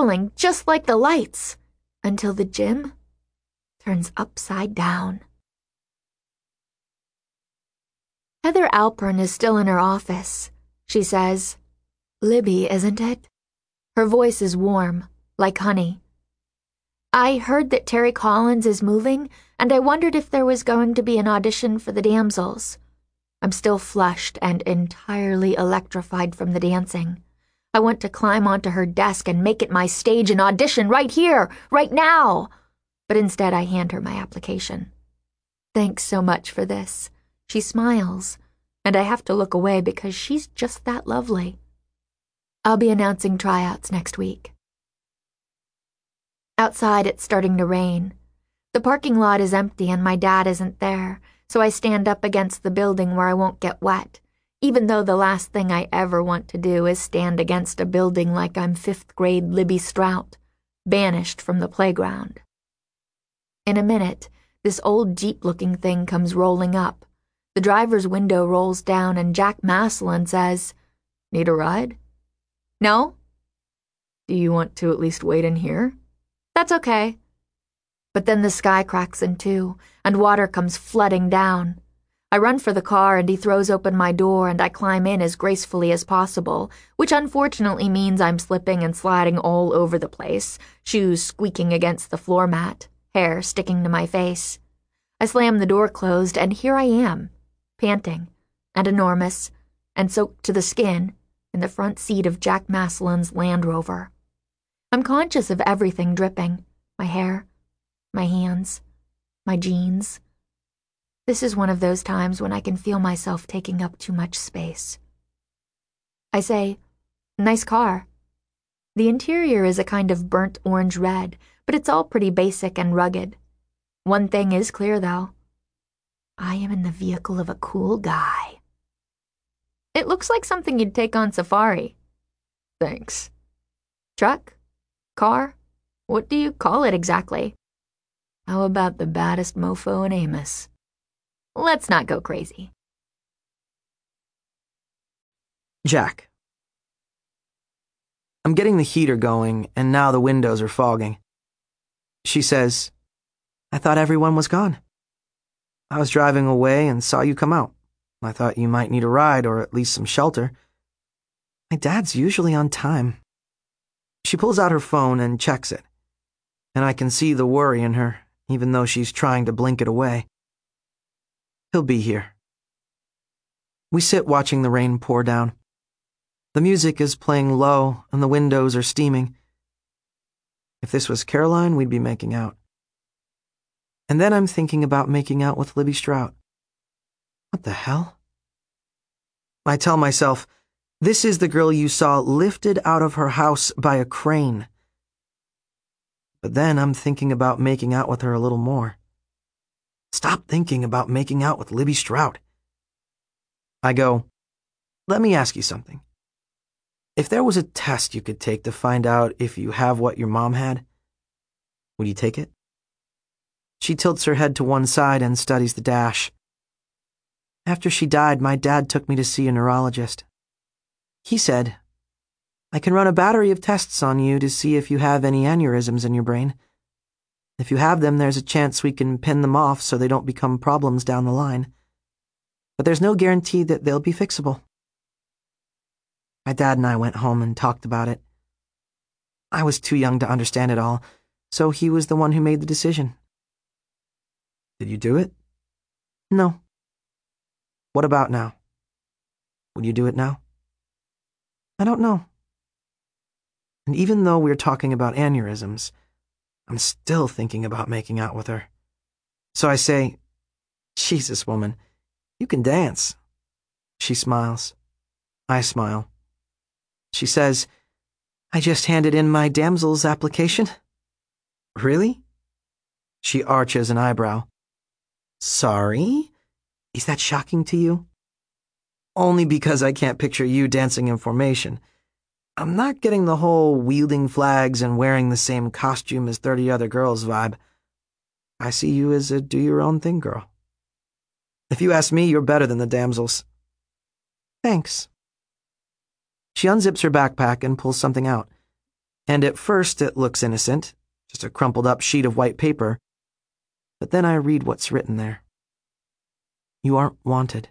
smiling just like the lights, until the gym turns upside down. Heather Alpern is still in her office. She says, "Libby, isn't it?" Her voice is warm, like honey. "I heard that Terry Collins is moving, and I wondered if there was going to be an audition for the damsels." I'm still flushed and entirely electrified from the dancing. I want to climb onto her desk and make it my stage and audition right here, right now. But instead I hand her my application. "Thanks so much for this." She smiles, and I have to look away because she's just that lovely. I'll be announcing tryouts next week. Outside, it's starting to rain. The parking lot is empty and my dad isn't there, so I stand up against the building where I won't get wet, even though the last thing I ever want to do is stand against a building like I'm 5th grade Libby Strout, banished from the playground. In a minute, this old Jeep-looking thing comes rolling up. The driver's window rolls down and Jack Maslin says, "Need a ride?" "No?" "Do you want to at least wait in here?" "That's okay." But then the sky cracks in two, and water comes flooding down. I run for the car and he throws open my door and I climb in as gracefully as possible, which unfortunately means I'm slipping and sliding all over the place, shoes squeaking against the floor mat, hair sticking to my face. I slam the door closed and here I am, panting, and enormous, and soaked to the skin, in the front seat of Jack Maslin's Land Rover. I'm conscious of everything dripping, my hair, my hands, my jeans. This is one of those times when I can feel myself taking up too much space. I say, "Nice car." The interior is a kind of burnt orange red, but it's all pretty basic and rugged. One thing is clear, though. I am in the vehicle of a cool guy. "It looks like something you'd take on safari." "Thanks." "Truck? Car? What do you call it exactly?" "How about the baddest mofo in Amos?" "Let's not go crazy." Jack. I'm getting the heater going, and now the windows are fogging. She says, "I thought everyone was gone. I was driving away and saw you come out. I thought you might need a ride or at least some shelter. My dad's usually on time." She pulls out her phone and checks it, and I can see the worry in her, even though she's trying to blink it away. "He'll be here." We sit watching the rain pour down. The music is playing low and the windows are steaming. If this was Caroline, we'd be making out. And then I'm thinking about making out with Libby Strout. What the hell? I tell myself, this is the girl you saw lifted out of her house by a crane. But then I'm thinking about making out with her a little more. Stop thinking about making out with Libby Strout. I go, "Let me ask you something. If there was a test you could take to find out if you have what your mom had, would you take it?" She tilts her head to one side and studies the dash. "After she died, my dad took me to see a neurologist. He said, 'I can run a battery of tests on you to see if you have any aneurysms in your brain. If you have them, there's a chance we can pin them off so they don't become problems down the line. But there's no guarantee that they'll be fixable.' My dad and I went home and talked about it. I was too young to understand it all, so he was the one who made the decision." "Did you do it?" "No." "What about now? Would you do it now?" "I don't know." And even though we're talking about aneurysms, I'm still thinking about making out with her. So I say, "Jesus, woman, you can dance." She smiles. I smile. She says, "I just handed in my damsel's application." "Really?" She arches an eyebrow. "Sorry? Is that shocking to you?" "Only because I can't picture you dancing in formation. I'm not getting the whole wielding flags and wearing the same costume as 30 other girls vibe. I see you as a do-your-own-thing girl. If you ask me, you're better than the damsels." "Thanks." She unzips her backpack and pulls something out. And at first it looks innocent, just a crumpled up sheet of white paper. But then I read what's written there. You aren't wanted.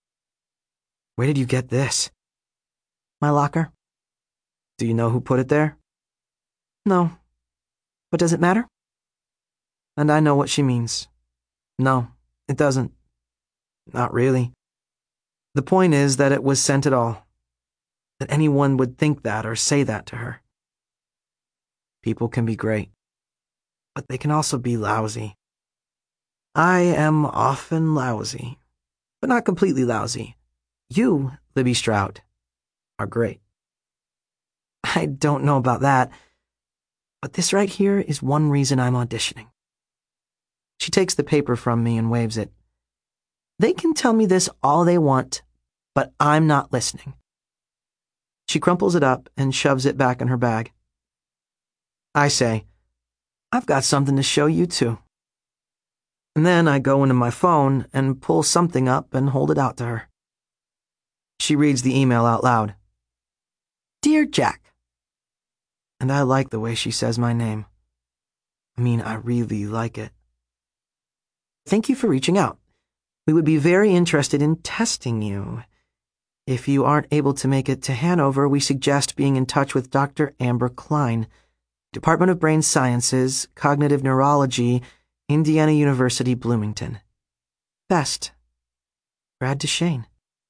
Where did you get this? My locker. Do you know who put it there? No. But does it matter? And I know what she means. No, it doesn't. Not really. The point is that it was sent at all. That anyone would think that or say that to her. People can be great, but they can also be lousy. I am often lousy, but not completely lousy. You, Libby Strout, are great. I don't know about that, but this right here is one reason I'm auditioning. She takes the paper from me and waves it. They can tell me this all they want, but I'm not listening. She crumples it up and shoves it back in her bag. I say, I've got something to show you too. And then I go into my phone and pull something up and hold it out to her. She reads the email out loud. Dear Jack. And I like the way she says my name. I really like it. Thank you for reaching out. We would be very interested in testing you. If you aren't able to make it to Hanover, we suggest being in touch with Dr. Amber Klein, Department of Brain Sciences, Cognitive Neurology, Indiana University, Bloomington. Best. Brad DeShane.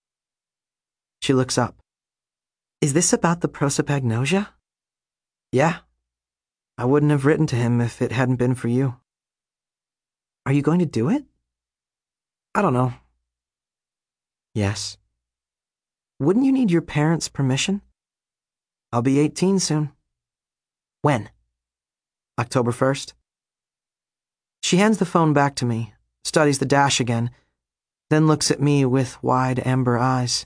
She looks up. Is this about the prosopagnosia? Yeah. I wouldn't have written to him if it hadn't been for you. Are you going to do it? I don't know. Yes. Wouldn't you need your parents' permission? I'll be 18 soon. When? October 1st. She hands the phone back to me, studies the dash again, then looks at me with wide amber eyes.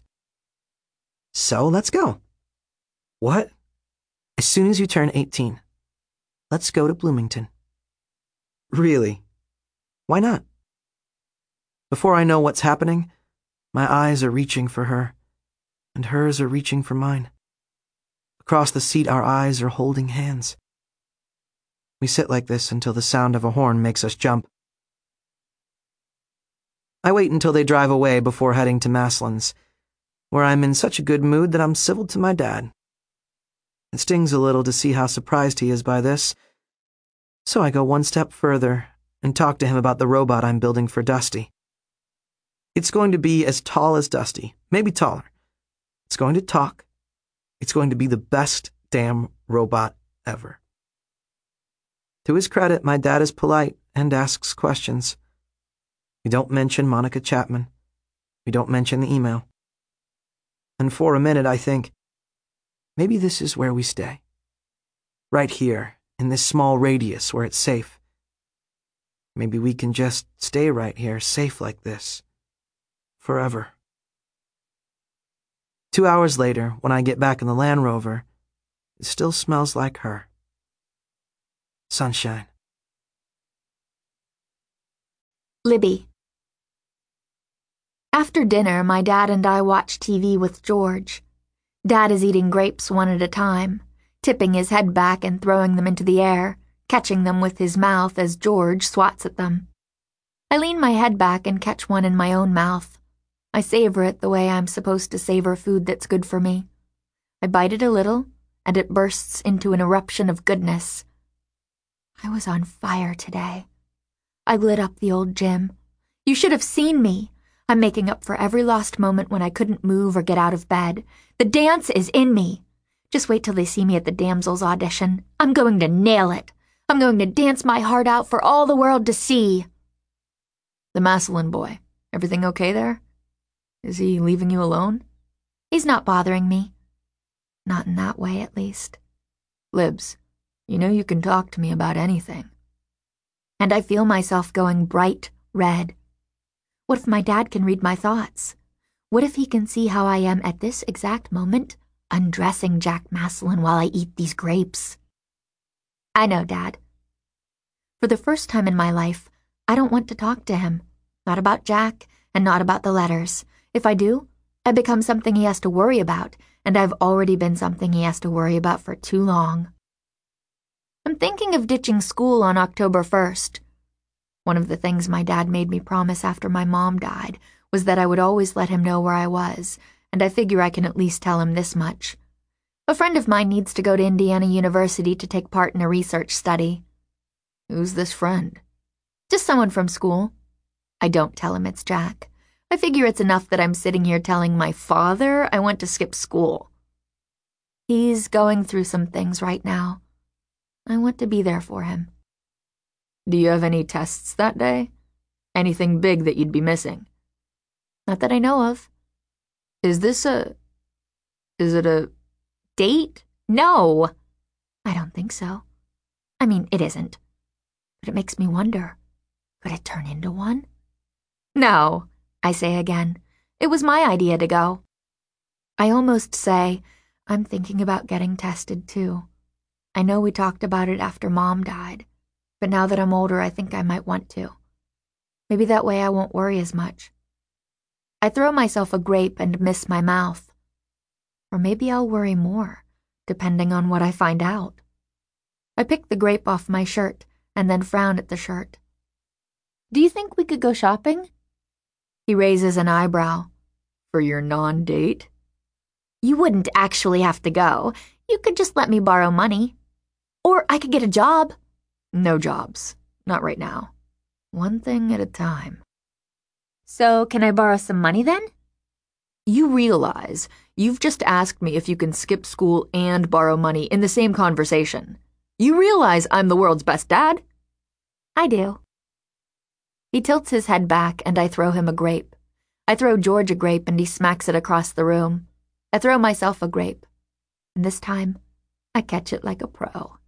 So, let's go. What? As soon as you turn 18. Let's go to Bloomington. Really? Why not? Before I know what's happening, my eyes are reaching for her, and hers are reaching for mine. Across the seat, our eyes are holding hands. We sit like this until the sound of a horn makes us jump. I wait until they drive away before heading to Masslin's, where I'm in such a good mood that I'm civil to my dad. It stings a little to see how surprised he is by this, so I go one step further and talk to him about the robot I'm building for Dusty. It's going to be as tall as Dusty, maybe taller. It's going to talk. It's going to be the best damn robot ever. To his credit, my dad is polite and asks questions. We don't mention Monica Chapman. We don't mention the email. And for a minute I think, maybe this is where we stay. Right here, in this small radius where it's safe. Maybe we can just stay right here, safe like this. Forever. 2 hours later, when I get back in the Land Rover, it still smells like her. Sunshine. Libby. After dinner, my dad and I watch TV with George. Dad is eating grapes one at a time, tipping his head back and throwing them into the air, catching them with his mouth as George swats at them. I lean my head back and catch one in my own mouth. I savor it the way I'm supposed to savor food that's good for me. I bite it a little, and it bursts into an eruption of goodness. I was on fire today. I lit up the old gym. You should have seen me. I'm making up for every lost moment when I couldn't move or get out of bed. The dance is in me. Just wait till they see me at the damsels' audition. I'm going to nail it. I'm going to dance my heart out for all the world to see. The Massillon boy, everything okay there? Is he leaving you alone? He's not bothering me. Not in that way, at least. Libs, you know you can talk to me about anything. And I feel myself going bright red. What if my dad can read my thoughts? What if he can see how I am at this exact moment, undressing Jack Massillon while I eat these grapes? I know, Dad. For the first time in my life, I don't want to talk to him. Not about Jack, and not about the letters. If I do, I become something he has to worry about, and I've already been something he has to worry about for too long. thinking of ditching school on October 1st. One of the things my dad made me promise after my mom died was that I would always let him know where I was, and I figure I can at least tell him this much. A friend of mine needs to go to Indiana University to take part in a research study. Who's this friend? Just someone from school. I don't tell him it's Jack. I figure it's enough that I'm sitting here telling my father I want to skip school. He's going through some things right now. I want to be there for him. Do you have any tests that day? Anything big that you'd be missing? Not that I know of. Is it a date? No. I don't think so. I mean, it isn't. But it makes me wonder, could it turn into one? No, I say again. It was my idea to go. I almost say, I'm thinking about getting tested too. I know we talked about it after Mom died, but now that I'm older, I think I might want to. Maybe that way I won't worry as much. I throw myself a grape and miss my mouth. Or maybe I'll worry more, depending on what I find out. I pick the grape off my shirt and then frown at the shirt. Do you think we could go shopping? He raises an eyebrow. For your non-date? You wouldn't actually have to go. You could just let me borrow money. Or I could get a job. No jobs. Not right now. One thing at a time. So, can I borrow some money then? You realize you've just asked me if you can skip school and borrow money in the same conversation. You realize I'm the world's best dad? I do. He tilts his head back and I throw him a grape. I throw George a grape and he smacks it across the room. I throw myself a grape. And this time, I catch it like a pro.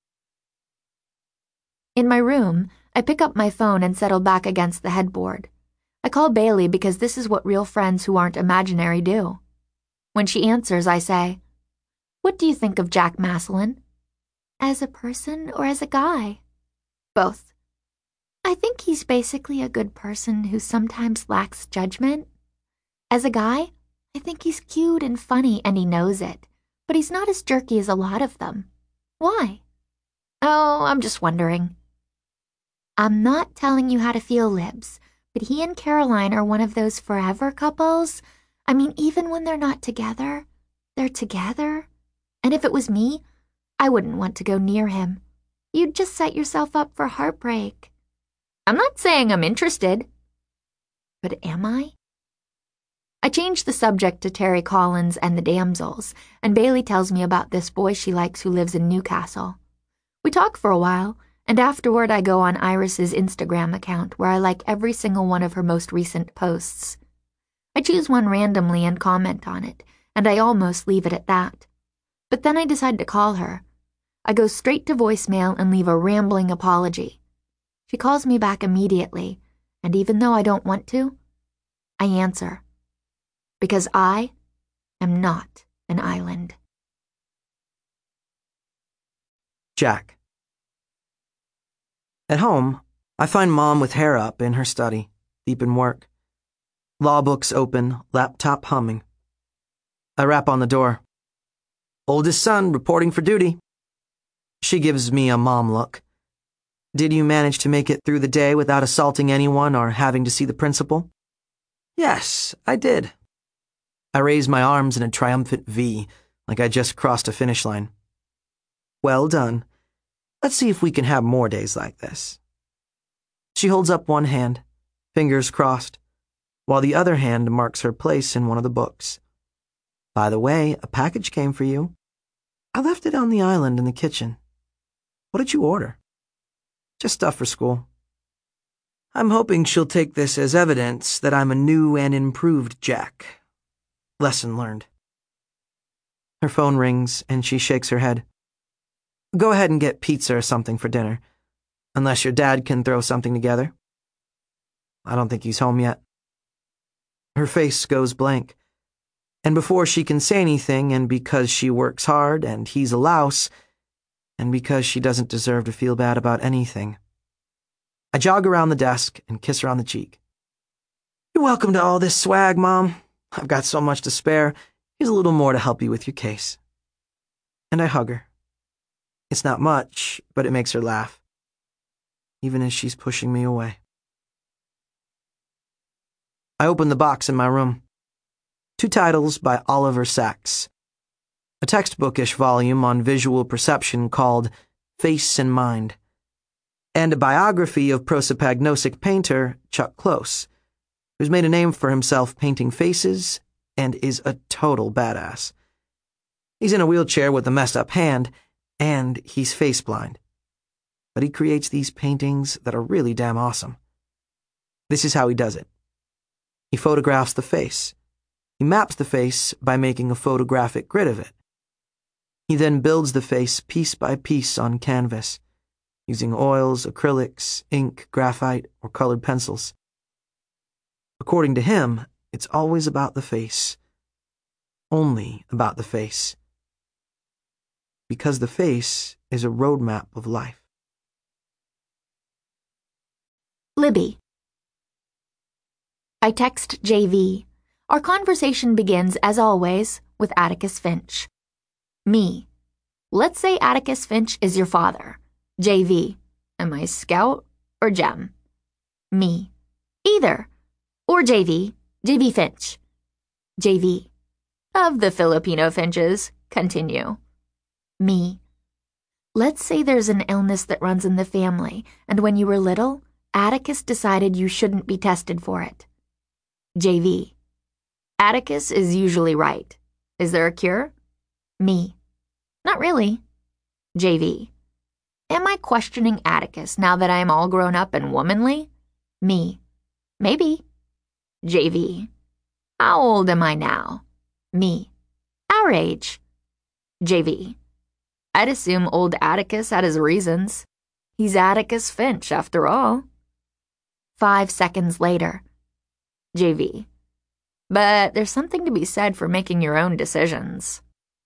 In my room, I pick up my phone and settle back against the headboard. I call Bailey because this is what real friends who aren't imaginary do. When she answers, I say, What do you think of Jack Maslin? As a person or as a guy? Both. I think he's basically a good person who sometimes lacks judgment. As a guy, I think he's cute and funny and he knows it, but he's not as jerky as a lot of them. Why? Oh, I'm just wondering. I'm not telling you how to feel, Libs, but he and Caroline are one of those forever couples. I mean, even when they're not together, they're together. And if it was me, I wouldn't want to go near him. You'd just set yourself up for heartbreak. I'm not saying I'm interested. But am I? I change the subject to Terry Collins and the damsels, and Bailey tells me about this boy she likes who lives in Newcastle. We talk for a while, and afterward I go on Iris's Instagram account where I like every single one of her most recent posts. I choose one randomly and comment on it, and I almost leave it at that. But then I decide to call her. I go straight to voicemail and leave a rambling apology. She calls me back immediately, and even though I don't want to, I answer. Because I am not an island. Jack. At home, I find Mom with hair up in her study, deep in work. Law books open, laptop humming. I rap on the door. Oldest son reporting for duty. She gives me a mom look. Did you manage to make it through the day without assaulting anyone or having to see the principal? Yes, I did. I raise my arms in a triumphant V, like I just crossed a finish line. Well done. Let's see if we can have more days like this. She holds up one hand, fingers crossed, while the other hand marks her place in one of the books. By the way, a package came for you. I left it on the island in the kitchen. What did you order? Just stuff for school. I'm hoping she'll take this as evidence that I'm a new and improved Jack. Lesson learned. Her phone rings and she shakes her head. Go ahead and get pizza or something for dinner, unless your dad can throw something together. I don't think he's home yet. Her face goes blank, and before she can say anything, and because she works hard and he's a louse, and because she doesn't deserve to feel bad about anything, I jog around the desk and kiss her on the cheek. You're welcome to all this swag, Mom. I've got so much to spare. Here's a little more to help you with your case. And I hug her. It's not much, but it makes her laugh, even as she's pushing me away. I open the box in my room. 2 titles by Oliver Sacks. A textbookish volume on visual perception called Face and Mind, and a biography of prosopagnosia painter Chuck Close, who's made a name for himself painting faces and is a total badass. He's in a wheelchair with a messed up hand, and he's face blind. But he creates these paintings that are really damn awesome. This is how he does it. He photographs the face. He maps the face by making a photographic grid of it. He then builds the face piece by piece on canvas, using oils, acrylics, ink, graphite, or colored pencils. According to him, it's always about the face. Only about the face. Because the face is a roadmap of life. Libby. I text JV. Our conversation begins, as always, with Atticus Finch. Me. Let's say Atticus Finch is your father. JV. Am I Scout or Gem? Me. Either. Or JV. JV Finch. JV. Of the Filipino Finches. Continue. Me. Let's say there's an illness that runs in the family, and when you were little, Atticus decided you shouldn't be tested for it. JV. Atticus is usually right. Is there a cure? Me. Not really. JV. Am I questioning Atticus now that I am all grown up and womanly? Me. Maybe. JV. How old am I now? Me. Our age. JV. I'd assume old Atticus had his reasons. He's Atticus Finch, after all. 5 seconds later. JV. But there's something to be said for making your own decisions.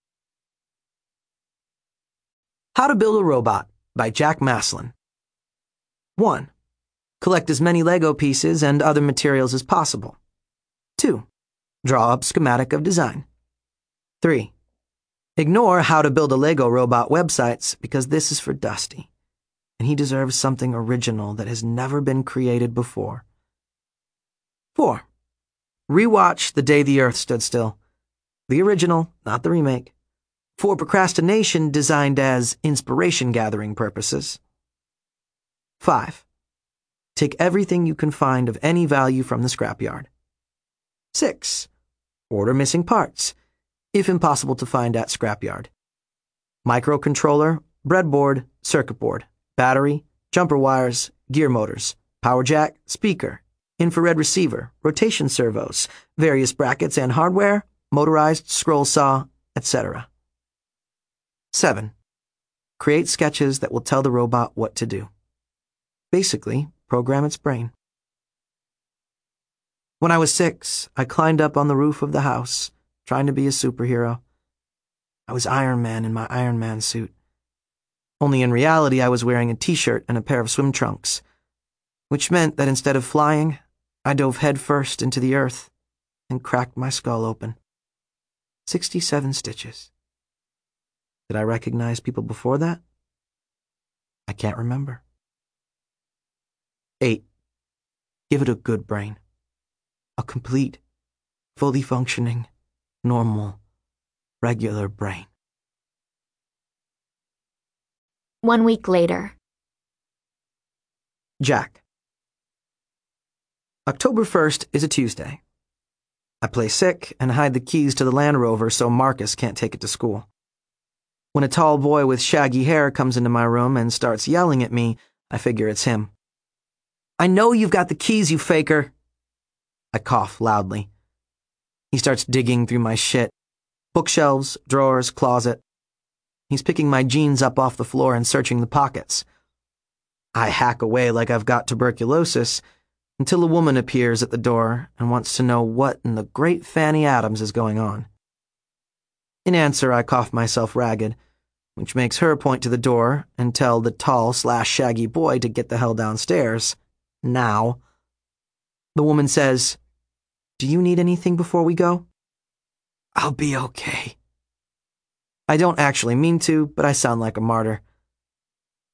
How to Build a Robot by Jack Maslin. 1. Collect as many Lego pieces and other materials as possible. 2. Draw up schematic of design. 3. Ignore how to build a Lego robot websites because this is for Dusty, and he deserves something original that has never been created before. 4. Rewatch The Day the Earth Stood Still. The original, not the remake. For procrastination designed as inspiration-gathering purposes. 5. Take everything you can find of any value from the scrapyard. 6. Order missing parts, if impossible to find at scrapyard. Microcontroller, breadboard, circuit board, battery, jumper wires, gear motors, power jack, speaker, infrared receiver, rotation servos, various brackets and hardware, motorized scroll saw, etc. 7. Create sketches that will tell the robot what to do. Basically, program its brain. When I was 6, I climbed up on the roof of the house, trying to be a superhero. I was Iron Man in my Iron Man suit. Only in reality I was wearing a t-shirt and a pair of swim trunks, which meant that instead of flying, I dove headfirst into the earth and cracked my skull open. 67 stitches. Did I recognize people before that? I can't remember. 8. Give it a good brain. A complete, fully functioning, normal, regular brain. 1 week later. Jack. October 1st is a Tuesday. I play sick and hide the keys to the Land Rover so Marcus can't take it to school. When a tall boy with shaggy hair comes into my room and starts yelling at me, I figure it's him. I know you've got the keys, you faker. I cough loudly. He starts digging through my shit. Bookshelves, drawers, closet. He's picking my jeans up off the floor and searching the pockets. I hack away like I've got tuberculosis until a woman appears at the door and wants to know what in the great Fanny Adams is going on. In answer, I cough myself ragged, which makes her point to the door and tell the tall/shaggy boy to get the hell downstairs. Now. The woman says, "Do you need anything before we go?" "I'll be okay." I don't actually mean to, but I sound like a martyr.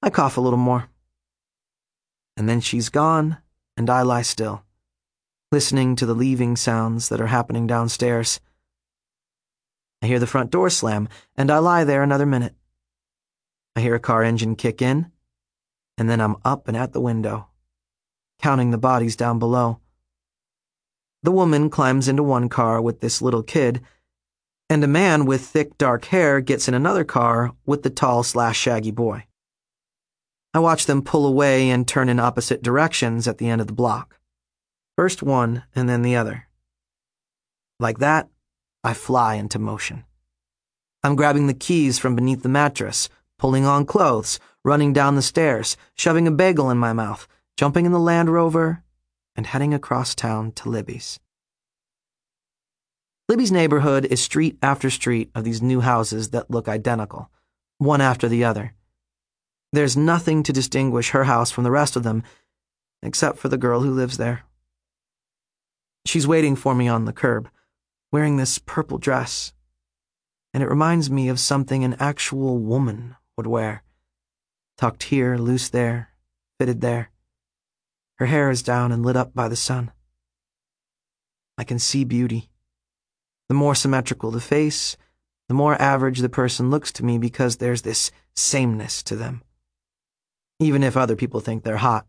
I cough a little more. And then she's gone, and I lie still, listening to the leaving sounds that are happening downstairs. I hear the front door slam, and I lie there another minute. I hear a car engine kick in, and then I'm up and at the window, counting the bodies down below. The woman climbs into one car with this little kid, and a man with thick dark hair gets in another car with the tall/shaggy boy. I watch them pull away and turn in opposite directions at the end of the block. First one and then the other. Like that, I fly into motion. I'm grabbing the keys from beneath the mattress, pulling on clothes, running down the stairs, shoving a bagel in my mouth, jumping in the Land Rover, and heading across town to Libby's. Libby's neighborhood is street after street of these new houses that look identical, one after the other. There's nothing to distinguish her house from the rest of them, except for the girl who lives there. She's waiting for me on the curb, wearing this purple dress, and it reminds me of something an actual woman would wear. Tucked here, loose there, fitted there. Her hair is down and lit up by the sun. I can see beauty. The more symmetrical the face, the more average the person looks to me because there's this sameness to them. Even if other people think they're hot.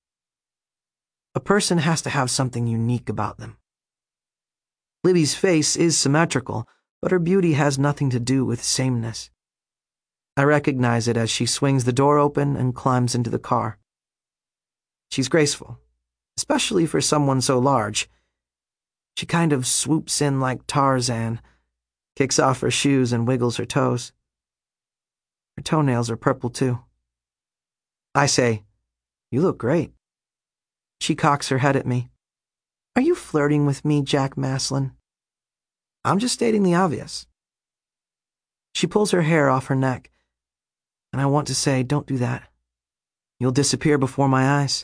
A person has to have something unique about them. Libby's face is symmetrical, but her beauty has nothing to do with sameness. I recognize it as she swings the door open and climbs into the car. She's graceful, especially for someone so large. She kind of swoops in like Tarzan, kicks off her shoes and wiggles her toes. Her toenails are purple too. I say, "You look great." She cocks her head at me. "Are you flirting with me, Jack Maslin?" "I'm just stating the obvious." She pulls her hair off her neck, and I want to say, "Don't do that. You'll disappear before my eyes."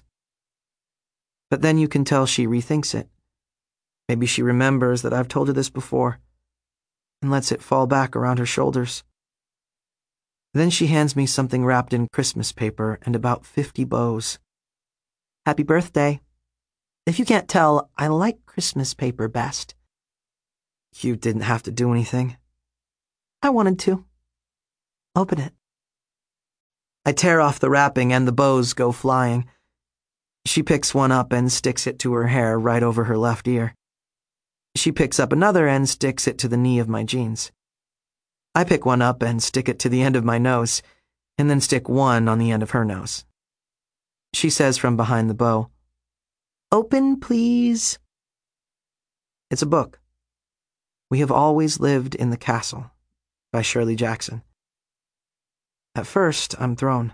But then you can tell she rethinks it. Maybe she remembers that I've told her this before, and lets it fall back around her shoulders. Then she hands me something wrapped in Christmas paper and about 50 bows. "Happy birthday. If you can't tell, I like Christmas paper best." You didn't have to do anything. I wanted to. Open it. I tear off the wrapping and the bows go flying. She picks one up and sticks it to her hair right over her left ear. She picks up another and sticks it to the knee of my jeans. I pick one up and stick it to the end of my nose, and then stick one on the end of her nose. She says from behind the bow, "Open, please." It's a book. We Have Always Lived in the Castle, by Shirley Jackson. At first, I'm thrown.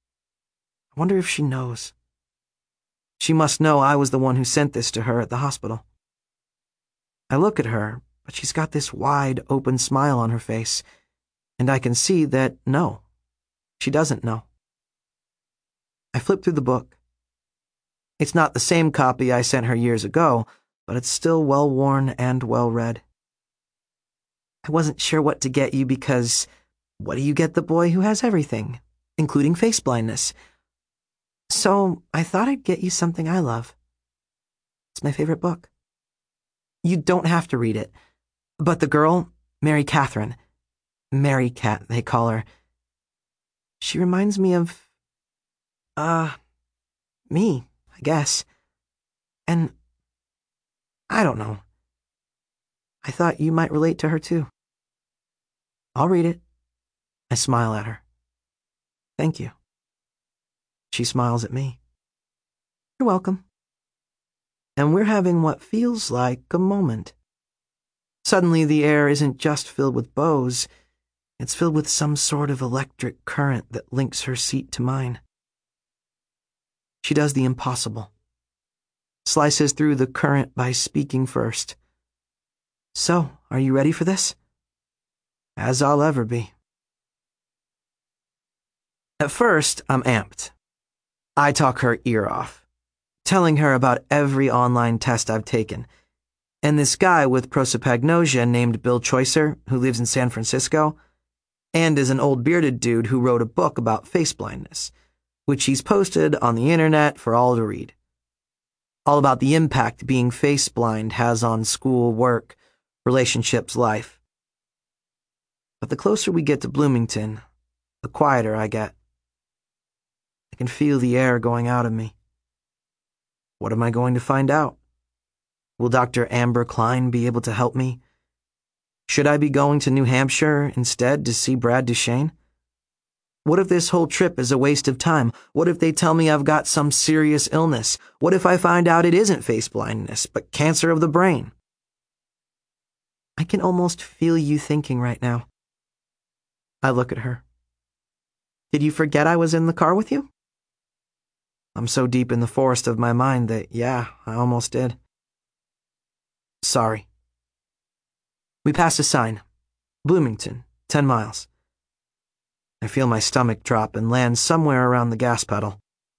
I wonder if she knows. She must know I was the one who sent this to her at the hospital. I look at her, but she's got this wide, open smile on her face, and I can see that, no, she doesn't know. I flip through the book. It's not the same copy I sent her years ago, but it's still well-worn and well-read. I wasn't sure what to get you because what do you get the boy who has everything, including face blindness? So I thought I'd get you something I love. It's my favorite book. You don't have to read it, but the girl, Mary Catherine, Mary Cat, they call her, she reminds me of, me, I guess. And I don't know. I thought you might relate to her too. I'll read it. I smile at her. Thank you. She smiles at me. You're welcome. And we're having what feels like a moment. Suddenly the air isn't just filled with bows, it's filled with some sort of electric current that links her seat to mine. She does the impossible. Slices through the current by speaking first. So, are you ready for this? As I'll ever be. At first, I'm amped. I talk her ear off, telling her about every online test I've taken, and this guy with prosopagnosia named Bill Choicer, who lives in San Francisco, and is an old bearded dude who wrote a book about face blindness, which he's posted on the internet for all to read. All about the impact being face blind has on school, work, relationships, life. But the closer we get to Bloomington, the quieter I get. I can feel the air going out of me. What am I going to find out? Will Dr. Amber Klein be able to help me? Should I be going to New Hampshire instead to see Brad Duchesne? What if this whole trip is a waste of time? What if they tell me I've got some serious illness? What if I find out it isn't face blindness, but cancer of the brain? I can almost feel you thinking right now. I look at her. Did you forget I was in the car with you? I'm so deep in the forest of my mind that, yeah, I almost did. Sorry. We pass a sign. Bloomington, 10 miles. I feel my stomach drop and land somewhere around the gas pedal.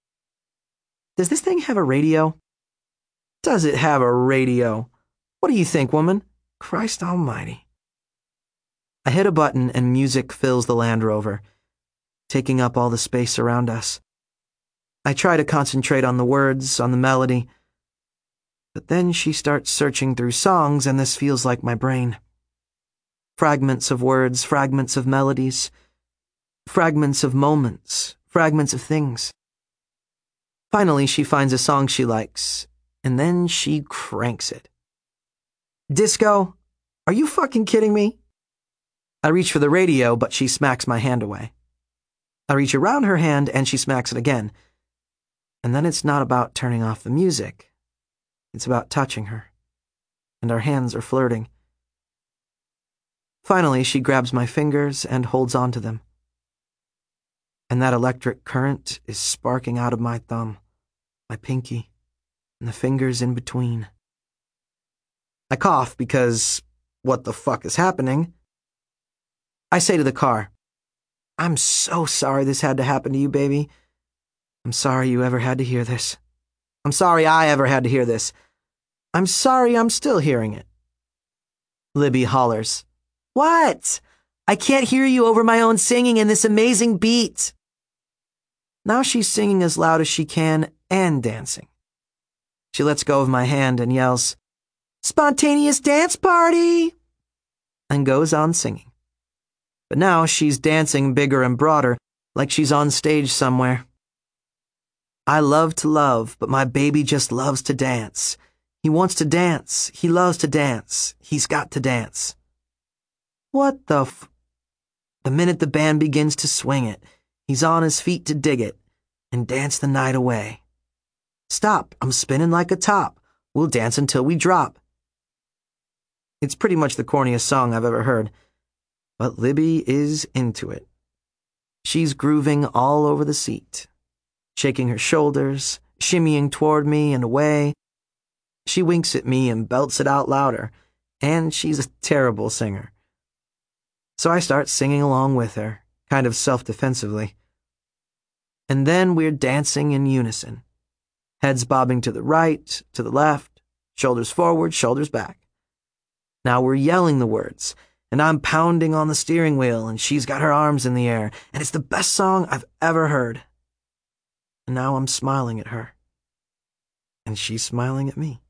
Does this thing have a radio? Does it have a radio? What do you think, woman? Christ almighty. I hit a button and music fills the Land Rover, taking up all the space around us. I try to concentrate on the words, on the melody, but then she starts searching through songs and this feels like my brain. Fragments of words, fragments of melodies, fragments of moments, fragments of things. Finally, she finds a song she likes, and then she cranks it. Disco? Are you fucking kidding me? I reach for the radio, but she smacks my hand away. I reach around her hand, and she smacks it again. And then it's not about turning off the music. It's about touching her. And our hands are flirting. Finally, she grabs my fingers and holds onto them. And that electric current is sparking out of my thumb, my pinky, and the fingers in between. I cough because, what the fuck is happening? I say to the car, I'm so sorry this had to happen to you, baby. I'm sorry you ever had to hear this. I'm sorry I ever had to hear this. I'm sorry I'm still hearing it. Libby hollers, What? I can't hear you over my own singing in this amazing beat. Now she's singing as loud as she can and dancing. She lets go of my hand and yells, Spontaneous dance party! And goes on singing. But now she's dancing bigger and broader, like she's on stage somewhere. I love to love, but my baby just loves to dance. He wants to dance. He loves to dance. He's got to dance. What the f... The minute the band begins to swing it, he's on his feet to dig it and dance the night away. Stop, I'm spinning like a top. We'll dance until we drop. It's pretty much the corniest song I've ever heard, but Libby is into it. She's grooving all over the seat, shaking her shoulders, shimmying toward me and away. She winks at me and belts it out louder, and she's a terrible singer. So I start singing along with her, kind of self-defensively. And then we're dancing in unison, heads bobbing to the right, to the left, shoulders forward, shoulders back. Now we're yelling the words, and I'm pounding on the steering wheel, and she's got her arms in the air, and it's the best song I've ever heard. And now I'm smiling at her, and she's smiling at me.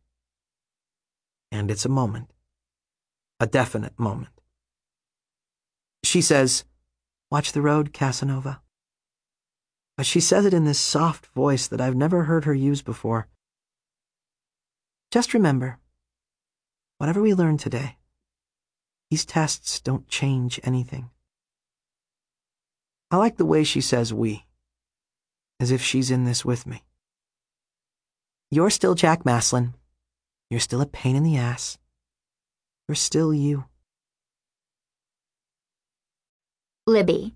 And it's a moment, a definite moment. She says, Watch the road, Casanova. But she says it in this soft voice that I've never heard her use before. Just remember, whatever we learn today, these tests don't change anything. I like the way she says we, as if she's in this with me. You're still Jack Maslin. You're still a pain in the ass. You're still you. Libby.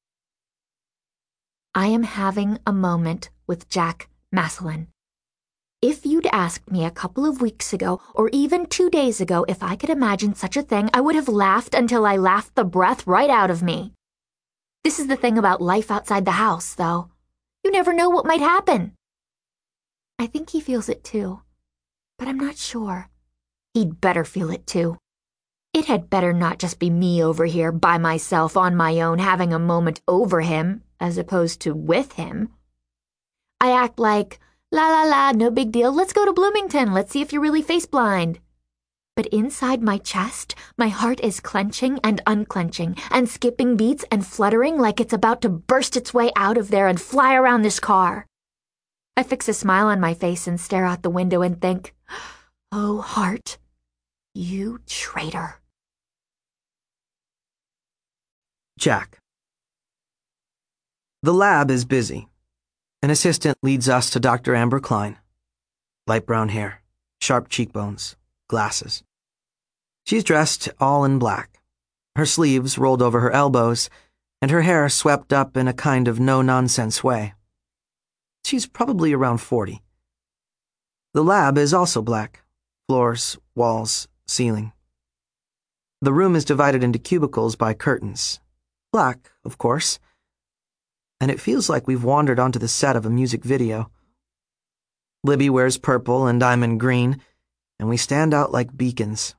I am having a moment with Jack Maslin. If you'd asked me a couple of weeks ago, or even 2 days ago, if I could imagine such a thing, I would have laughed until I laughed the breath right out of me. This is the thing about life outside the house, though. You never know what might happen. I think he feels it too, but I'm not sure. He'd better feel it too. It had better not just be me over here by myself on my own having a moment over him as opposed to with him. act like, la la la, no big deal, let's go to Bloomington, let's see if you're really face blind. But inside my chest, my heart is clenching and unclenching and skipping beats and fluttering like it's about to burst its way out of there and fly around this car. I fix a smile on my face and stare out the window and think, oh, heart, you traitor. Jack. The lab is busy. An assistant leads us to Dr. Amber Klein. Light brown hair, sharp cheekbones, glasses. She's dressed all in black, her sleeves rolled over her elbows, and her hair swept up in a kind of no-nonsense way. She's probably around 40. The lab is also black. Floors, walls, ceiling. The room is divided into cubicles by curtains. Black, of course. And it feels like we've wandered onto the set of a music video. Libby wears purple and I'm in green, and we stand out like beacons.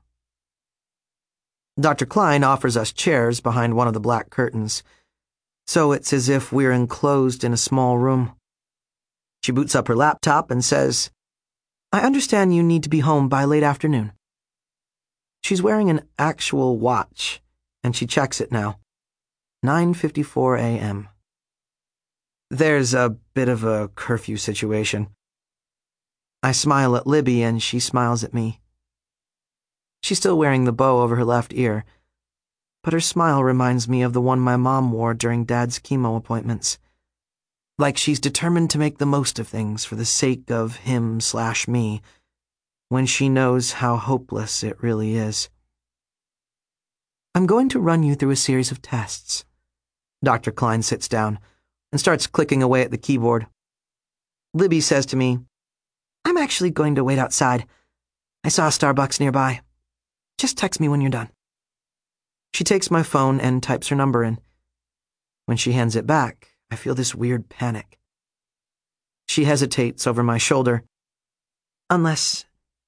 Dr. Klein offers us chairs behind one of the black curtains, so it's as if we're enclosed in a small room. She boots up her laptop and says, I understand you need to be home by late afternoon. She's wearing an actual watch, and she checks it now. 9:54 a.m. There's a bit of a curfew situation. I smile at Libby and she smiles at me. She's still wearing the bow over her left ear, but her smile reminds me of the one my mom wore during Dad's chemo appointments. Like she's determined to make the most of things for the sake of him/me, when she knows how hopeless it really is. I'm going to run you through a series of tests. Dr. Klein sits down and starts clicking away at the keyboard. Libby says to me, I'm actually going to wait outside. I saw a Starbucks nearby. Just text me when you're done. She takes my phone and types her number in. When she hands it back, I feel this weird panic. She hesitates over my shoulder. I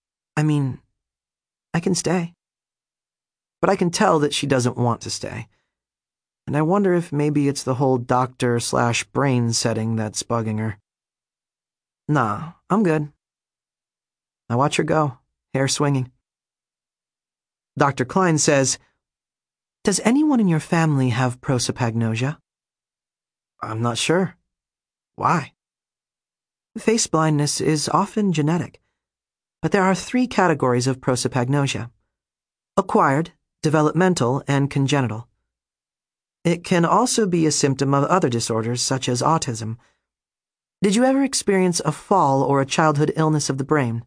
can stay. But I can tell that she doesn't want to stay. And I wonder if maybe it's the whole doctor/brain setting that's bugging her. Nah, I'm good. I watch her go, hair swinging. Dr. Klein says, Does anyone in your family have prosopagnosia? I'm not sure. Why? Face blindness is often genetic, but there are 3 categories of prosopagnosia: acquired, developmental, and congenital. It can also be a symptom of other disorders such as autism. Did you ever experience a fall or a childhood illness of the brain?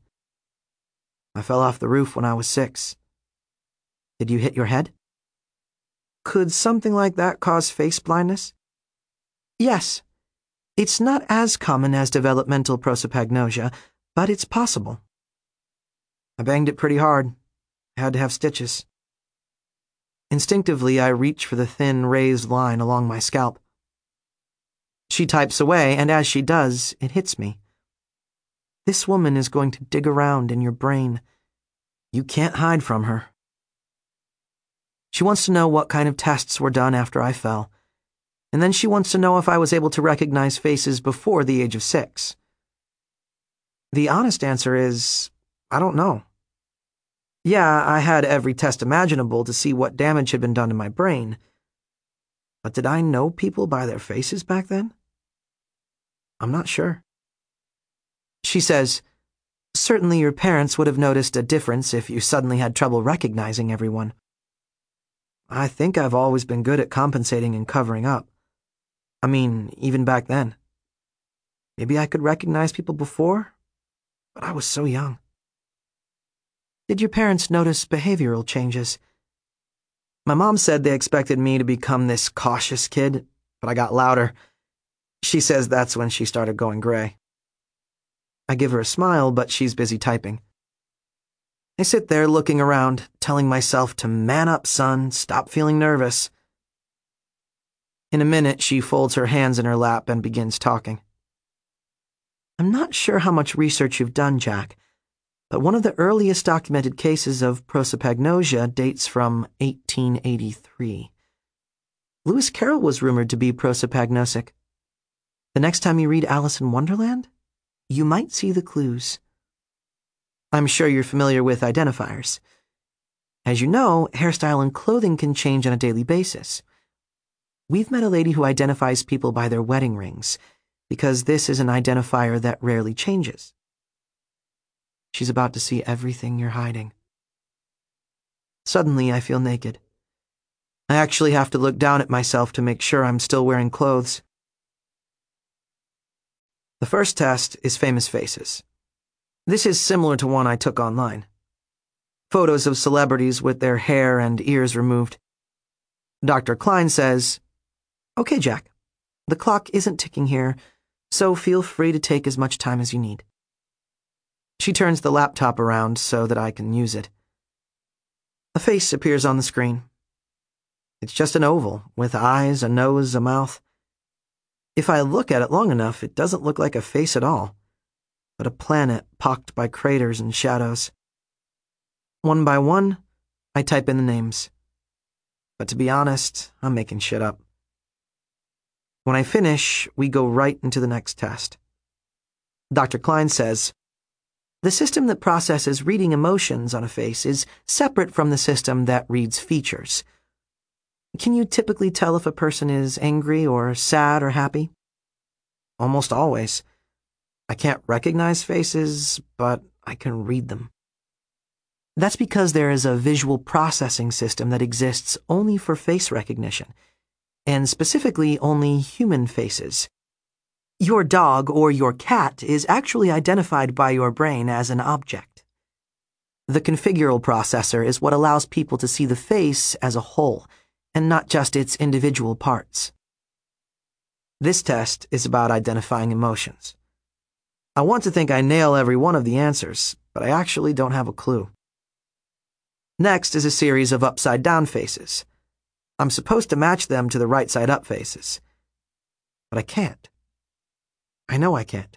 I fell off the roof when I was 6. Did you hit your head? Could something like that cause face blindness? Yes. It's not as common as developmental prosopagnosia, but it's possible. I banged it pretty hard. I had to have stitches. Instinctively, I reach for the thin, raised line along my scalp. She types away, and as she does, it hits me. This woman is going to dig around in your brain. You can't hide from her. She wants to know what kind of tests were done after I fell, and then she wants to know if I was able to recognize faces before the age of 6. The honest answer is, I don't know. Yeah, I had every test imaginable to see what damage had been done to my brain, but did I know people by their faces back then? I'm not sure. She says, Certainly your parents would have noticed a difference if you suddenly had trouble recognizing everyone. I think I've always been good at compensating and covering up. Even back then. Maybe I could recognize people before, but I was so young. Did your parents notice behavioral changes? My mom said they expected me to become this cautious kid, but I got louder. She says that's when she started going gray. I give her a smile, but she's busy typing. I sit there looking around, telling myself to man up, son, stop feeling nervous. In a minute, she folds her hands in her lap and begins talking. I'm not sure how much research you've done, Jack, but one of the earliest documented cases of prosopagnosia dates from 1883. Lewis Carroll was rumored to be prosopagnosic. The next time you read Alice in Wonderland, you might see the clues. I'm sure you're familiar with identifiers. As you know, hairstyle and clothing can change on a daily basis. We've met a lady who identifies people by their wedding rings, because this is an identifier that rarely changes. She's about to see everything you're hiding. Suddenly, I feel naked. I actually have to look down at myself to make sure I'm still wearing clothes. The first test is famous faces. This is similar to one I took online. Photos of celebrities with their hair and ears removed. Dr. Klein says, "Okay, Jack, the clock isn't ticking here, so feel free to take as much time as you need." She turns the laptop around so that I can use it. A face appears on the screen. It's just an oval, with eyes, a nose, a mouth. If I look at it long enough, it doesn't look like a face at all, but a planet pocked by craters and shadows. One by one, I type in the names. But to be honest, I'm making shit up. When I finish, we go right into the next test. Dr. Klein says, "The system that processes reading emotions on a face is separate from the system that reads features. Can you typically tell if a person is angry or sad or happy?" "Almost always. I can't recognize faces, but I can read them." That's because there is a visual processing system that exists only for face recognition, and specifically only human faces. Your dog or your cat is actually identified by your brain as an object. The configural processor is what allows people to see the face as a whole, and not just its individual parts. This test is about identifying emotions. I want to think I nail every one of the answers, but I actually don't have a clue. Next is a series of upside-down faces. I'm supposed to match them to the right-side-up faces. But I can't. I know I can't.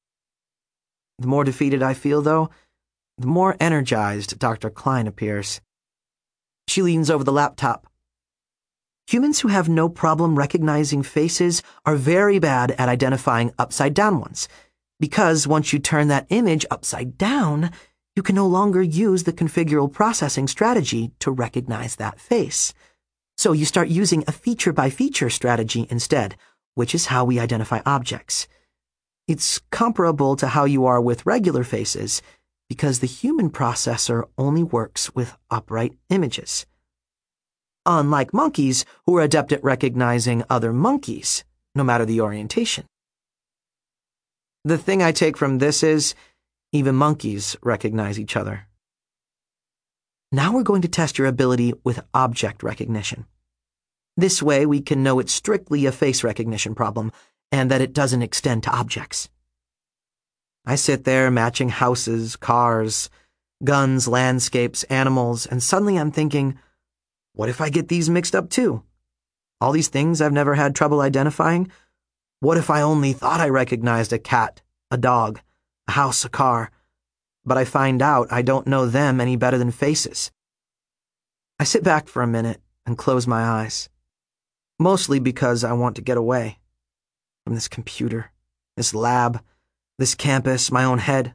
The more defeated I feel, though, the more energized Dr. Klein appears. She leans over the laptop. Humans who have no problem recognizing faces are very bad at identifying upside-down ones, because once you turn that image upside down, you can no longer use the configural processing strategy to recognize that face. So you start using a feature-by-feature strategy instead, which is how we identify objects. It's comparable to how you are with regular faces, because the human processor only works with upright images. Unlike monkeys, who are adept at recognizing other monkeys, no matter the orientation. The thing I take from this is, even monkeys recognize each other. Now we're going to test your ability with object recognition. This way we can know it's strictly a face recognition problem, and that it doesn't extend to objects. I sit there matching houses, cars, guns, landscapes, animals, and suddenly I'm thinking, what if I get these mixed up too? All these things I've never had trouble identifying? What if I only thought I recognized a cat, a dog, a house, a car, but I find out I don't know them any better than faces? I sit back for a minute and close my eyes, mostly because I want to get away from this computer, this lab, this campus, my own head.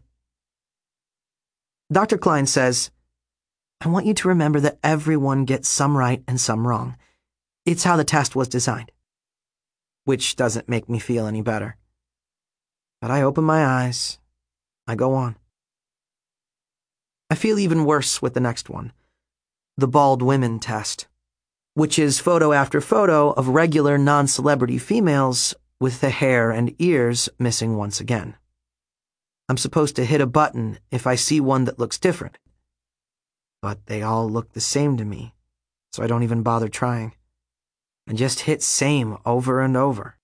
Dr. Klein says, "I want you to remember that everyone gets some right and some wrong. It's how the test was designed." Which doesn't make me feel any better. But I open my eyes. I go on. I feel even worse with the next one, the bald women test, which is photo after photo of regular non-celebrity females with the hair and ears missing once again. I'm supposed to hit a button if I see one that looks different. But they all look the same to me, so I don't even bother trying. And just hit same over and over.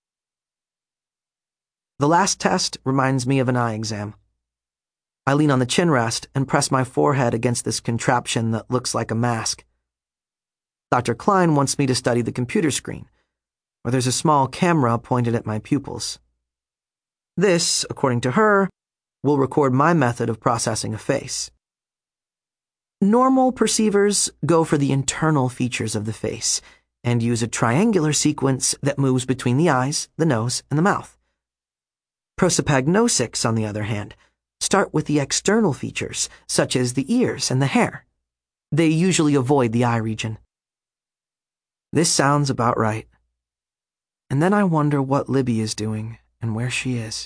The last test reminds me of an eye exam. I lean on the chin rest and press my forehead against this contraption that looks like a mask. Dr. Klein wants me to study the computer screen, where there's a small camera pointed at my pupils. This, according to her, will record my method of processing a face. Normal perceivers go for the internal features of the face and use a triangular sequence that moves between the eyes, the nose, and the mouth. Prosopagnosics, on the other hand, start with the external features, such as the ears and the hair. They usually avoid the eye region. This sounds about right. And then I wonder what Libby is doing and where she is.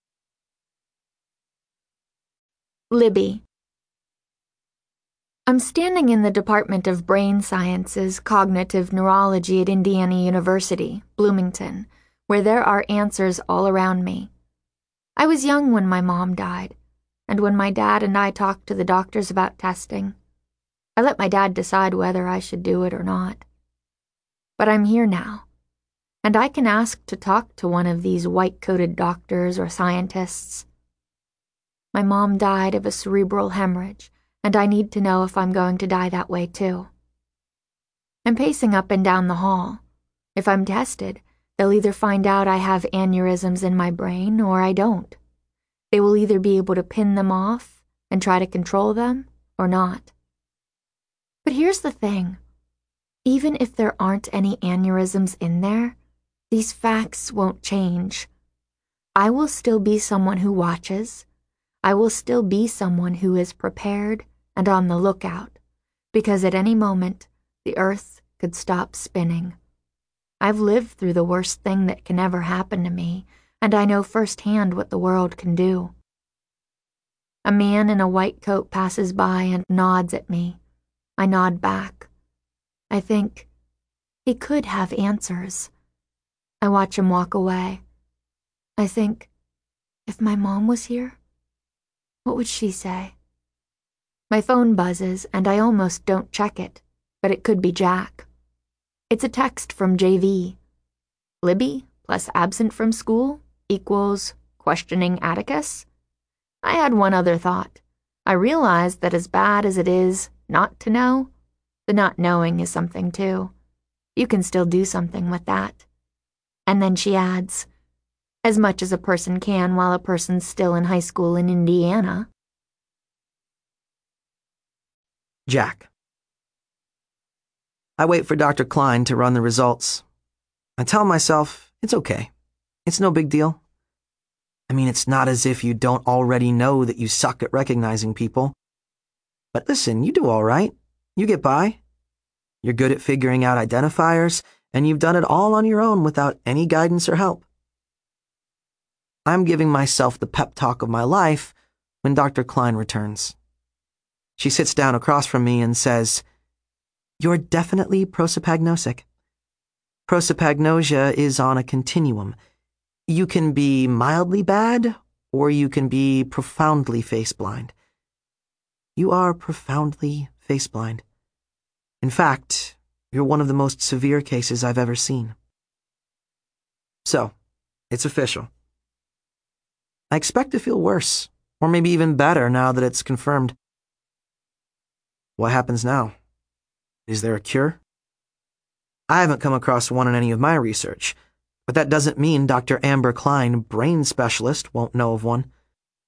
Libby. I'm standing in the Department of Brain Sciences, Cognitive Neurology at Indiana University, Bloomington, where there are answers all around me. I was young when my mom died, and when my dad and I talked to the doctors about testing, I let my dad decide whether I should do it or not. But I'm here now, and I can ask to talk to one of these white-coated doctors or scientists. My mom died of a cerebral hemorrhage, and I need to know if I'm going to die that way too. I'm pacing up and down the hall. If I'm tested, they'll either find out I have aneurysms in my brain or I don't. They will either be able to pin them off and try to control them or not. But here's the thing. Even if there aren't any aneurysms in there, these facts won't change. I will still be someone who watches. I will still be someone who is prepared and on the lookout, because at any moment, the earth could stop spinning. I've lived through the worst thing that can ever happen to me, and I know firsthand what the world can do. A man in a white coat passes by and nods at me. I nod back. I think, he could have answers. I watch him walk away. I think, if my mom was here, what would she say? My phone buzzes, and I almost don't check it, but it could be Jack. It's a text from JV. Libby plus absent from school equals questioning Atticus? I had one other thought. I realized that as bad as it is not to know, the not knowing is something too. You can still do something with that. And then she adds, as much as a person can while a person's still in high school in Indiana. Jack. I wait for Dr. Klein to run the results. I tell myself, it's okay. It's no big deal. I mean, it's not as if you don't already know that you suck at recognizing people. But listen, you do all right. You get by. You're good at figuring out identifiers, and you've done it all on your own without any guidance or help. I'm giving myself the pep talk of my life when Dr. Klein returns. She sits down across from me and says, "You're definitely prosopagnosic. Prosopagnosia is on a continuum. You can be mildly bad, or you can be profoundly face-blind. You are profoundly face-blind. In fact, you're one of the most severe cases I've ever seen." So, it's official. I expect to feel worse, or maybe even better now that it's confirmed. What happens now? Is there a cure? I haven't come across one in any of my research, but that doesn't mean Dr. Amber Klein, brain specialist, won't know of one.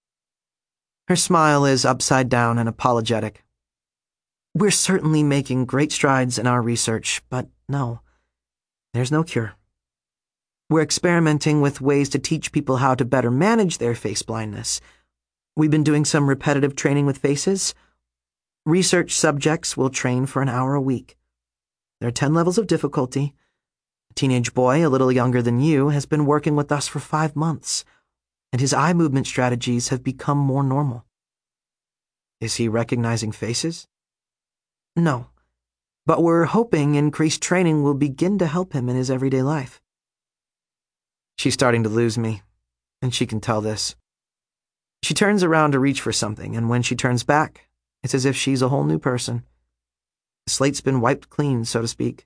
Her smile is upside down and apologetic. We're certainly making great strides in our research, but no, there's no cure. We're experimenting with ways to teach people how to better manage their face blindness. We've been doing some repetitive training with faces. Research subjects will train for an hour a week. There are 10 levels of difficulty. A teenage boy, a little younger than you, has been working with us for 5 months, and his eye movement strategies have become more normal. Is he recognizing faces? No, but we're hoping increased training will begin to help him in his everyday life. She's starting to lose me, and she can tell this. She turns around to reach for something, and when she turns back, it's as if she's a whole new person. The slate's been wiped clean, so to speak.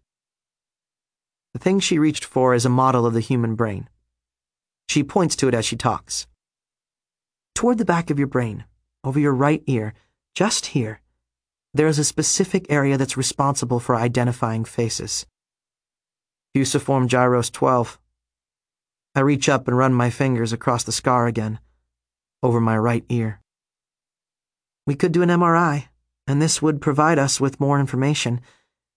The thing she reached for is a model of the human brain. She points to it as she talks. Toward the back of your brain, over your right ear, just here, there is a specific area that's responsible for identifying faces. Fusiform gyrus 12. I reach up and run my fingers across the scar again, over my right ear. We could do an MRI, and this would provide us with more information.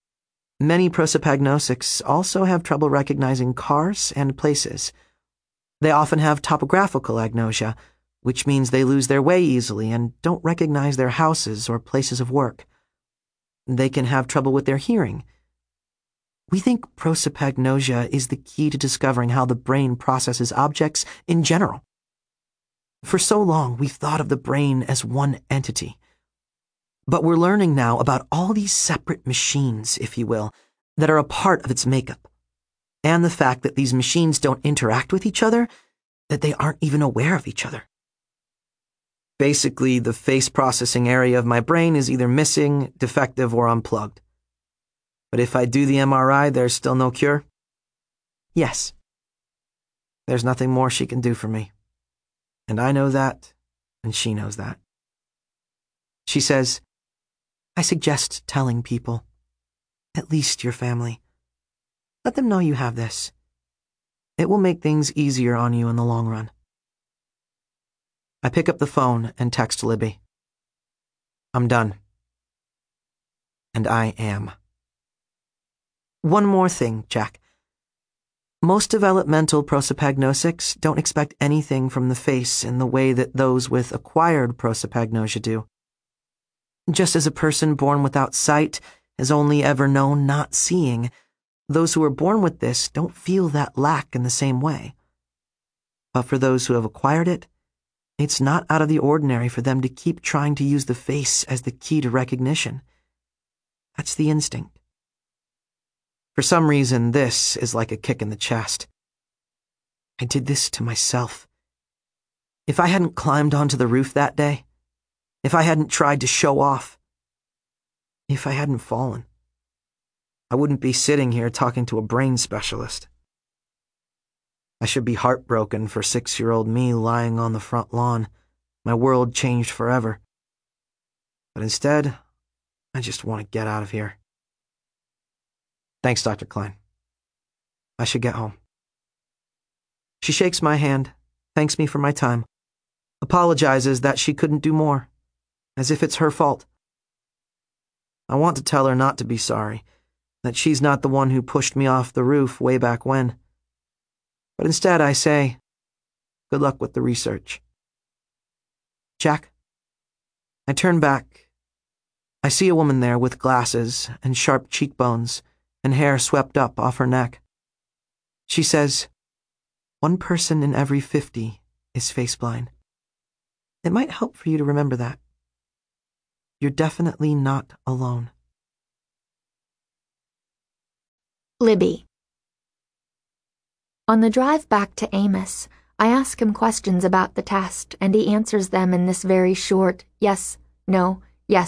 Many prosopagnosics also have trouble recognizing cars and places. They often have topographical agnosia, which means they lose their way easily and don't recognize their houses or places of work. They can have trouble with their hearing. We think prosopagnosia is the key to discovering how the brain processes objects in general. For so long, we've thought of the brain as one entity. But we're learning now about all these separate machines, if you will, that are a part of its makeup. And the fact that these machines don't interact with each other, that they aren't even aware of each other. Basically, the face processing area of my brain is either missing, defective, or unplugged. But if I do the MRI, there's still no cure? Yes. There's nothing more she can do for me. And I know that, and she knows that. She says, I suggest telling people, at least your family. Let them know you have this. It will make things easier on you in the long run. I pick up the phone and text Libby. I'm done. And I am. One more thing, Jack. Most developmental prosopagnosics don't expect anything from the face in the way that those with acquired prosopagnosia do. Just as a person born without sight has only ever known not seeing, those who are born with this don't feel that lack in the same way. But for those who have acquired it, it's not out of the ordinary for them to keep trying to use the face as the key to recognition. That's the instinct. For some reason, this is like a kick in the chest. I did this to myself. If I hadn't climbed onto the roof that day, if I hadn't tried to show off, if I hadn't fallen, I wouldn't be sitting here talking to a brain specialist. I should be heartbroken for 6-year-old me lying on the front lawn, my world changed forever. But instead, I just want to get out of here. Thanks, Dr. Klein. I should get home. She shakes my hand, thanks me for my time, apologizes that she couldn't do more, as if it's her fault. I want to tell her not to be sorry, that she's not the one who pushed me off the roof way back when. But instead I say, good luck with the research. Jack? I turn back. I see a woman there with glasses and sharp cheekbones and hair swept up off her neck. She says, 1 person in every 50 is face blind. It might help for you to remember that. You're definitely not alone. Libby. On the drive back to Amos, I ask him questions about the test, and he answers them in this very short yes, no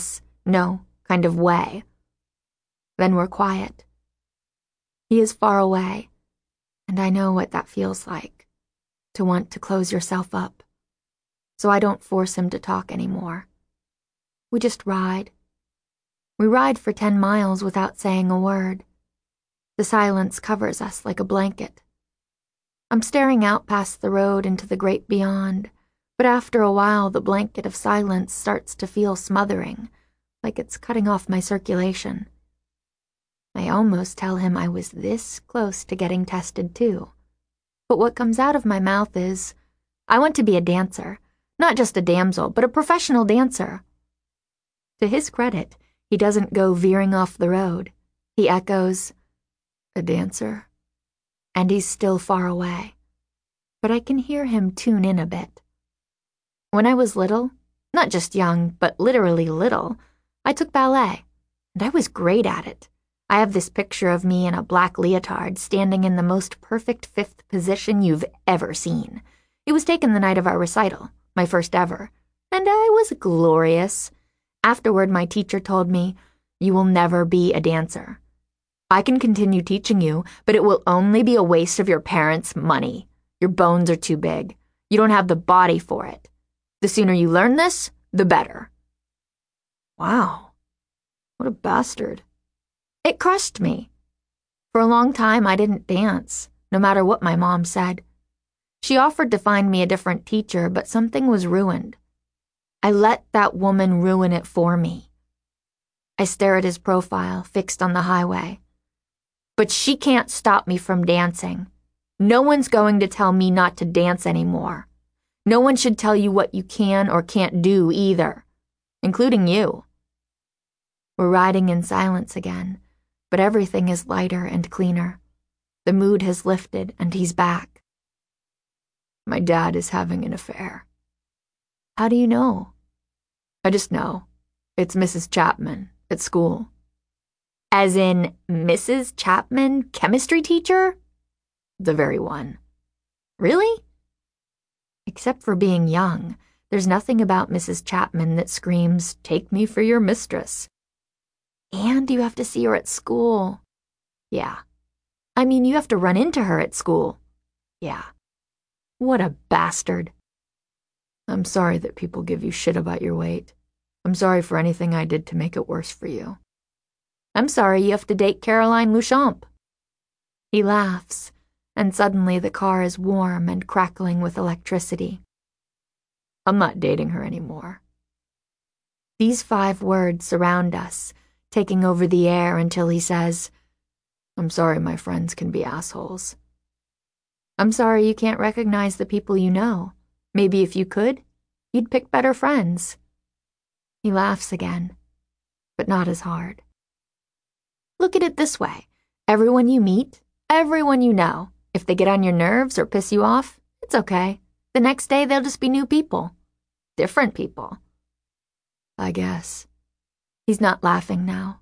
kind of way. Then we're quiet. He is far away, and I know what that feels like, to want to close yourself up. So I don't force him to talk anymore. We just ride. We ride for 10 miles without saying a word. The silence covers us like a blanket. I'm staring out past the road into the great beyond, but after a while the blanket of silence starts to feel smothering, like it's cutting off my circulation. I almost tell him I was this close to getting tested too. But what comes out of my mouth is, I want to be a dancer, not just a damsel, but a professional dancer. To his credit, he doesn't go veering off the road. He echoes, a dancer? And he's still far away. But I can hear him tune in a bit. When I was little, not just young, but literally little, I took ballet, and I was great at it. I have this picture of me in a black leotard standing in the most perfect 5th position you've ever seen. It was taken the night of our recital, my first ever, and I was glorious. Afterward, my teacher told me, you will never be a dancer. I can continue teaching you, but it will only be a waste of your parents' money. Your bones are too big. You don't have the body for it. The sooner you learn this, the better. Wow, what a bastard. It crushed me. For a long time, I didn't dance, no matter what my mom said. She offered to find me a different teacher, but something was ruined. I let that woman ruin it for me. I stare at his profile, fixed on the highway. But she can't stop me from dancing. No one's going to tell me not to dance anymore. No one should tell you what you can or can't do either, including you. We're riding in silence again, but everything is lighter and cleaner. The mood has lifted and he's back. My dad is having an affair. How do you know? I just know. It's Mrs. Chapman at school. As in Mrs. Chapman, chemistry teacher? The very one. Really? Except for being young, there's nothing about Mrs. Chapman that screams, "Take me for your mistress." And you have to see her at school. Yeah. I mean, you have to run into her at school. Yeah. What a bastard. I'm sorry that people give you shit about your weight. I'm sorry for anything I did to make it worse for you. I'm sorry you have to date Caroline Luchamp. He laughs, and suddenly the car is warm and crackling with electricity. I'm not dating her anymore. These 5 words surround us, taking over the air until he says, I'm sorry my friends can be assholes. I'm sorry you can't recognize the people you know. Maybe if you could, you'd pick better friends. He laughs again, but not as hard. Look at it this way. Everyone you meet, everyone you know, if they get on your nerves or piss you off, it's okay. The next day they'll just be new people. Different people. I guess. He's not laughing now.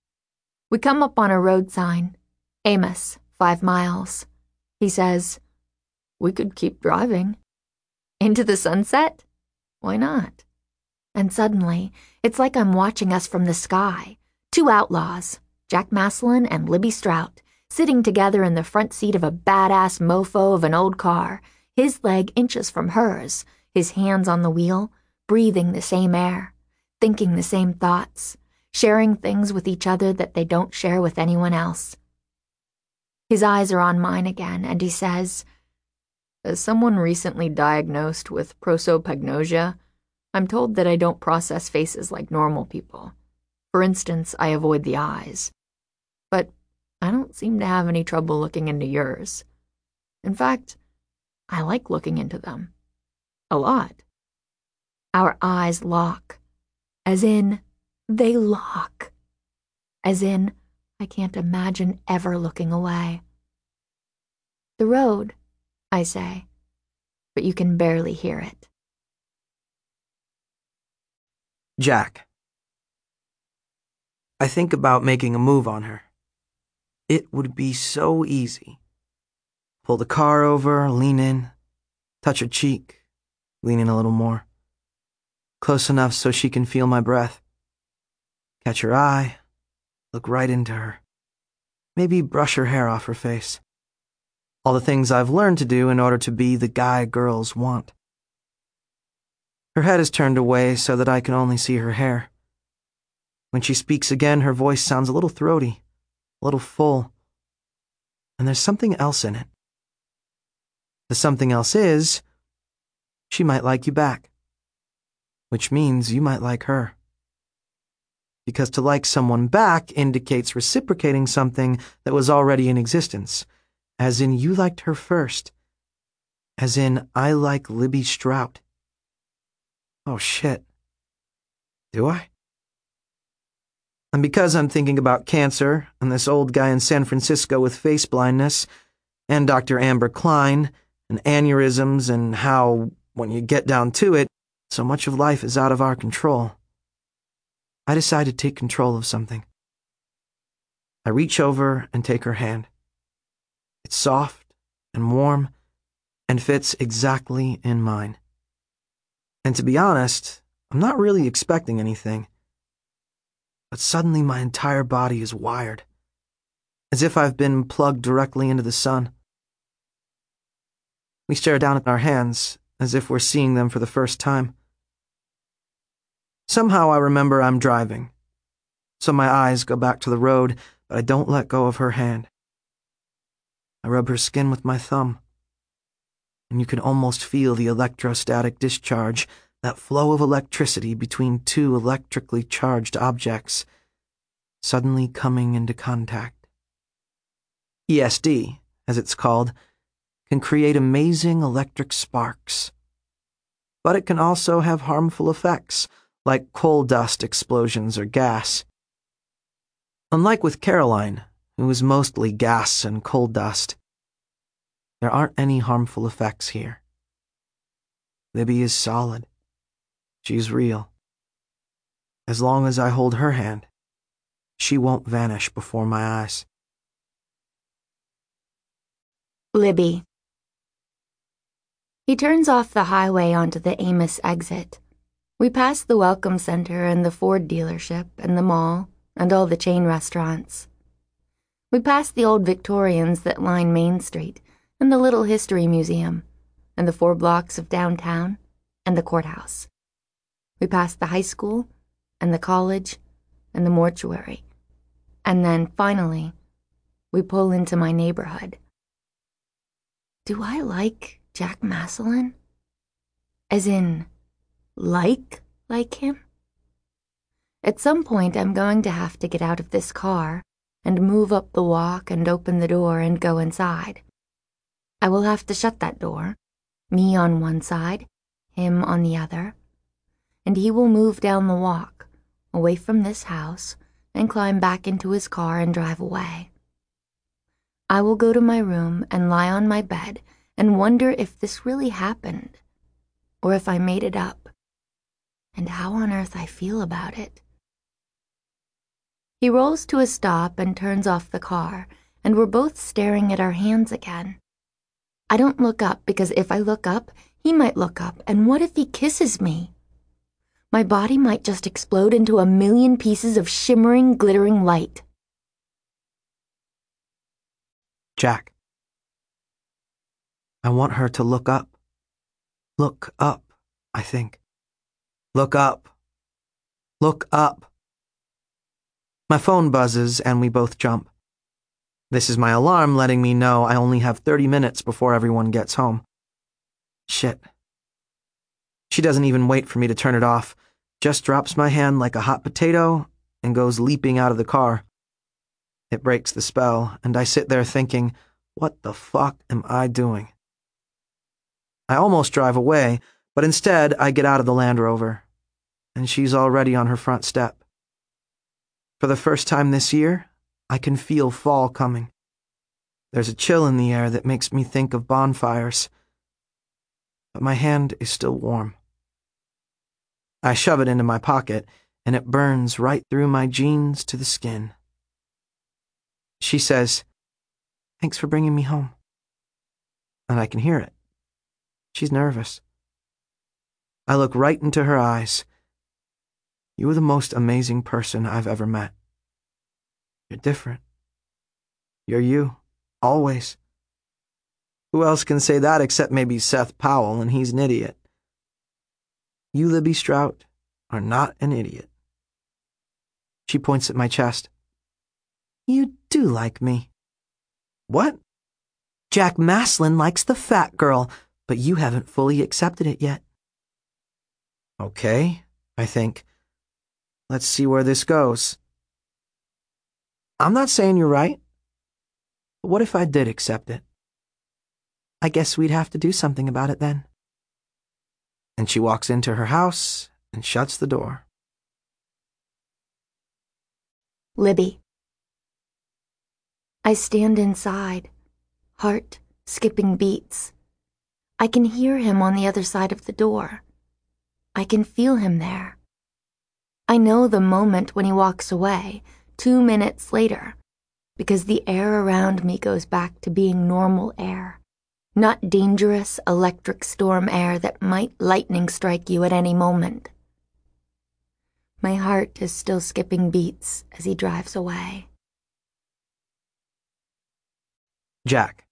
We come up on a road sign. Amos, 5 miles. He says, we could keep driving. Into the sunset? Why not? And suddenly, it's like I'm watching us from the sky. 2 outlaws, Jack Maslin and Libby Strout, sitting together in the front seat of a badass mofo of an old car, his leg inches from hers, his hands on the wheel, breathing the same air, thinking the same thoughts, sharing things with each other that they don't share with anyone else. His eyes are on mine again, and he says, as someone recently diagnosed with prosopagnosia, I'm told that I don't process faces like normal people. For instance, I avoid the eyes. But I don't seem to have any trouble looking into yours. In fact, I like looking into them. A lot. Our eyes lock. As in, they lock. As in, I can't imagine ever looking away. The road, I say, but you can barely hear it. Jack. I think about making a move on her. It would be so easy. Pull the car over, lean in, touch her cheek, lean in a little more. Close enough so she can feel my breath. Catch her eye, look right into her. Maybe brush her hair off her face. All the things I've learned to do in order to be the guy girls want. Her head is turned away so that I can only see her hair. When she speaks again, her voice sounds a little throaty, a little full. And there's something else in it. The something else is, she might like you back. Which means you might like her. Because to like someone back indicates reciprocating something that was already in existence. As in, you liked her first. As in, I like Libby Strout. Oh, shit. Do I? And because I'm thinking about cancer, and this old guy in San Francisco with face blindness, and Dr. Amber Klein, and aneurysms, and how, when you get down to it, so much of life is out of our control, I decide to take control of something. I reach over and take her hand. It's soft and warm and fits exactly in mine. And to be honest, I'm not really expecting anything. But suddenly my entire body is wired, as if I've been plugged directly into the sun. We stare down at our hands, as if we're seeing them for the first time. Somehow I remember I'm driving, so my eyes go back to the road, but I don't let go of her hand. I rub her skin with my thumb, and you can almost feel the electrostatic discharge, that flow of electricity between 2 electrically charged objects, suddenly coming into contact. ESD, as it's called, can create amazing electric sparks. But it can also have harmful effects, like coal dust explosions or gas. Unlike with Caroline, who is mostly gas and coal dust, there aren't any harmful effects here. Libby is solid. She's real. As long as I hold her hand, she won't vanish before my eyes. Libby. He turns off the highway onto the Amos exit. We pass the Welcome Center and the Ford dealership and the mall and all the chain restaurants. We pass the old Victorians that line Main Street and the Little History Museum and the 4 blocks of downtown and the courthouse. We pass the high school and the college and the mortuary. And then, finally, we pull into my neighborhood. Do I like Jack Massillon? As in, like him? At some point, I'm going to have to get out of this car and move up the walk and open the door and go inside. I will have to shut that door, me on one side, him on the other, and he will move down the walk, away from this house, and climb back into his car and drive away. I will go to my room and lie on my bed and wonder if this really happened, or if I made it up, and how on earth I feel about it. He rolls to a stop and turns off the car, and we're both staring at our hands again. I don't look up because if I look up, he might look up, and what if he kisses me? My body might just explode into a million pieces of shimmering, glittering light. Jack. I want her to look up. Look up, I think. Look up. Look up. My phone buzzes and we both jump. This is my alarm letting me know I only have 30 minutes before everyone gets home. Shit. She doesn't even wait for me to turn it off, just drops my hand like a hot potato and goes leaping out of the car. It breaks the spell, and I sit there thinking, what the fuck am I doing? I almost drive away, but instead I get out of the Land Rover, and she's already on her front step. For the first time this year, I can feel fall coming. There's a chill in the air that makes me think of bonfires, but my hand is still warm. I shove it into my pocket, and it burns right through my jeans to the skin. She says, "Thanks for bringing me home." And I can hear it. She's nervous. I look right into her eyes. You are the most amazing person I've ever met. You're different. You're you, always. Who else can say that except maybe Seth Powell, and he's an idiot? You, Libby Strout, are not an idiot. She points at my chest. You do like me. What? Jack Maslin likes the fat girl, but you haven't fully accepted it yet. Okay, I think. Let's see where this goes. I'm not saying you're right. But what if I did accept it? I guess we'd have to do something about it then. And she walks into her house and shuts the door. Libby. I stand inside, heart skipping beats. I can hear him on the other side of the door. I can feel him there. I know the moment when he walks away, 2 minutes later, because the air around me goes back to being normal air, not dangerous electric storm air that might lightning strike you at any moment. My heart is still skipping beats as he drives away. Jack.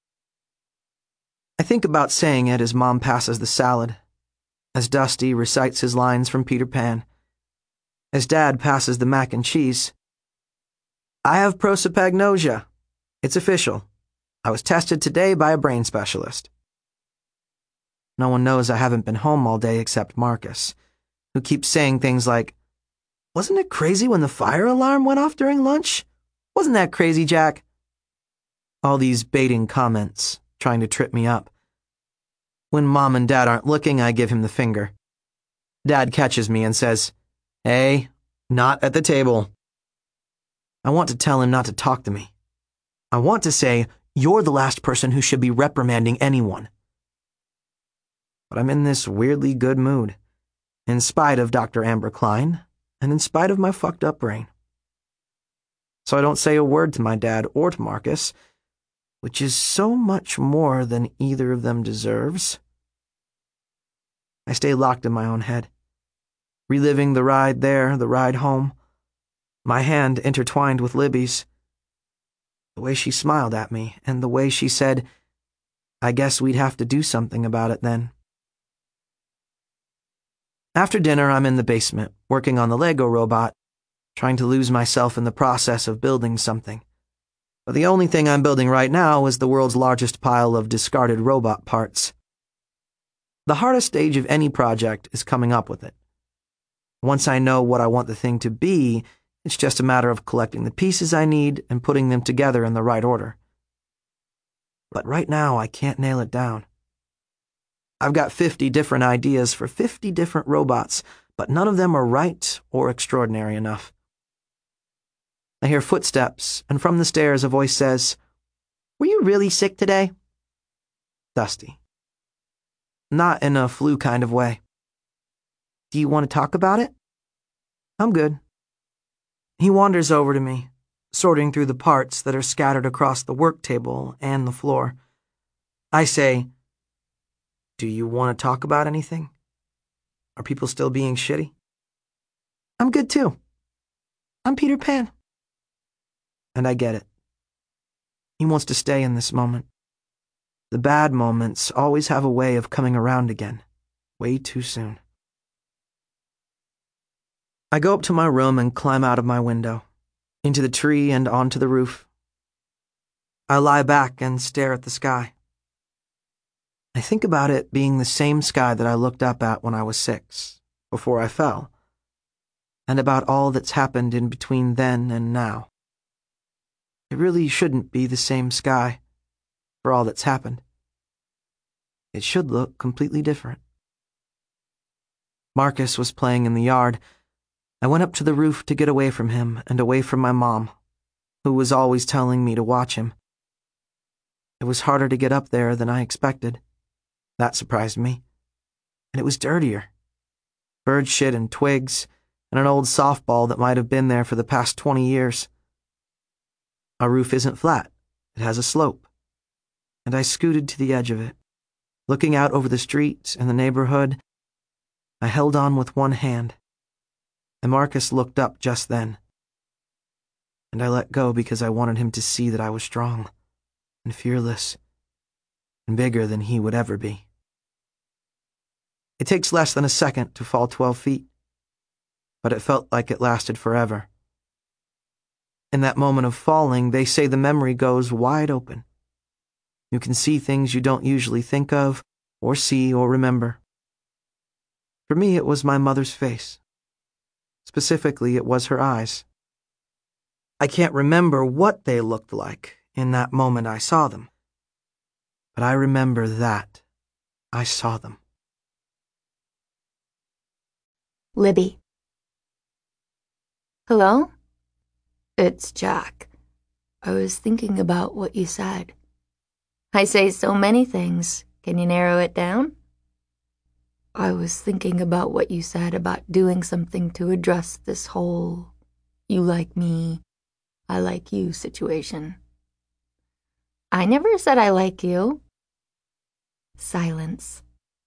I think about saying it as Mom passes the salad, as Dusty recites his lines from Peter Pan, as Dad passes the mac and cheese. I have prosopagnosia. It's official. I was tested today by a brain specialist. No one knows I haven't been home all day except Marcus, who keeps saying things like, "Wasn't it crazy when the fire alarm went off during lunch? Wasn't that crazy, Jack?" All these baiting comments, trying to trip me up. When Mom and Dad aren't looking, I give him the finger. Dad catches me and says, "Hey, not at the table." I want to tell him not to talk to me. I want to say, "You're the last person who should be reprimanding anyone." But I'm in this weirdly good mood, in spite of Dr. Amber Klein, and in spite of my fucked up brain. So I don't say a word to my dad or to Marcus, which is so much more than either of them deserves. I stay locked in my own head, reliving the ride there, the ride home, my hand intertwined with Libby's, the way she smiled at me, and the way she said, "I guess we'd have to do something about it then." After dinner, I'm in the basement, working on the Lego robot, trying to lose myself in the process of building something. But the only thing I'm building right now is the world's largest pile of discarded robot parts. The hardest stage of any project is coming up with it. Once I know what I want the thing to be, it's just a matter of collecting the pieces I need and putting them together in the right order. But right now, I can't nail it down. I've got 50 different ideas for 50 different robots, but none of them are right or extraordinary enough. I hear footsteps, and from the stairs a voice says, "Were you really sick today?" Dusty. Not in a flu kind of way. "Do you want to talk about it?" "I'm good." He wanders over to me, sorting through the parts that are scattered across the work table and the floor. I say, "Do you want to talk about anything? Are people still being shitty?" "I'm good too. I'm Peter Pan." And I get it. He wants to stay in this moment. The bad moments always have a way of coming around again, way too soon. I go up to my room and climb out of my window, into the tree and onto the roof. I lie back and stare at the sky. I think about it being the same sky that I looked up at when I was 6, before I fell, and about all that's happened in between then and now. It really shouldn't be the same sky, for all that's happened. It should look completely different. Marcus was playing in the yard. I went up to the roof to get away from him and away from my mom, who was always telling me to watch him. It was harder to get up there than I expected. That surprised me. And it was dirtier. Bird shit and twigs, and an old softball that might have been there for the past 20 years. Our roof isn't flat. It has a slope. And I scooted to the edge of it. Looking out over the street and the neighborhood, I held on with one hand. And Marcus looked up just then. And I let go because I wanted him to see that I was strong and fearless and bigger than he would ever be. It takes less than a second to fall 12 feet, but it felt like it lasted forever. In that moment of falling, they say the memory goes wide open. You can see things you don't usually think of, or see, or remember. For me, it was my mother's face. Specifically, it was her eyes. I can't remember what they looked like in that moment I saw them. But I remember that I saw them. Libby. Hello? It's Jack. I was thinking about what you said. I say so many things. Can you narrow it down? I was thinking about what you said about doing something to address this whole you like me, I like you situation. I never said I like you. Silence.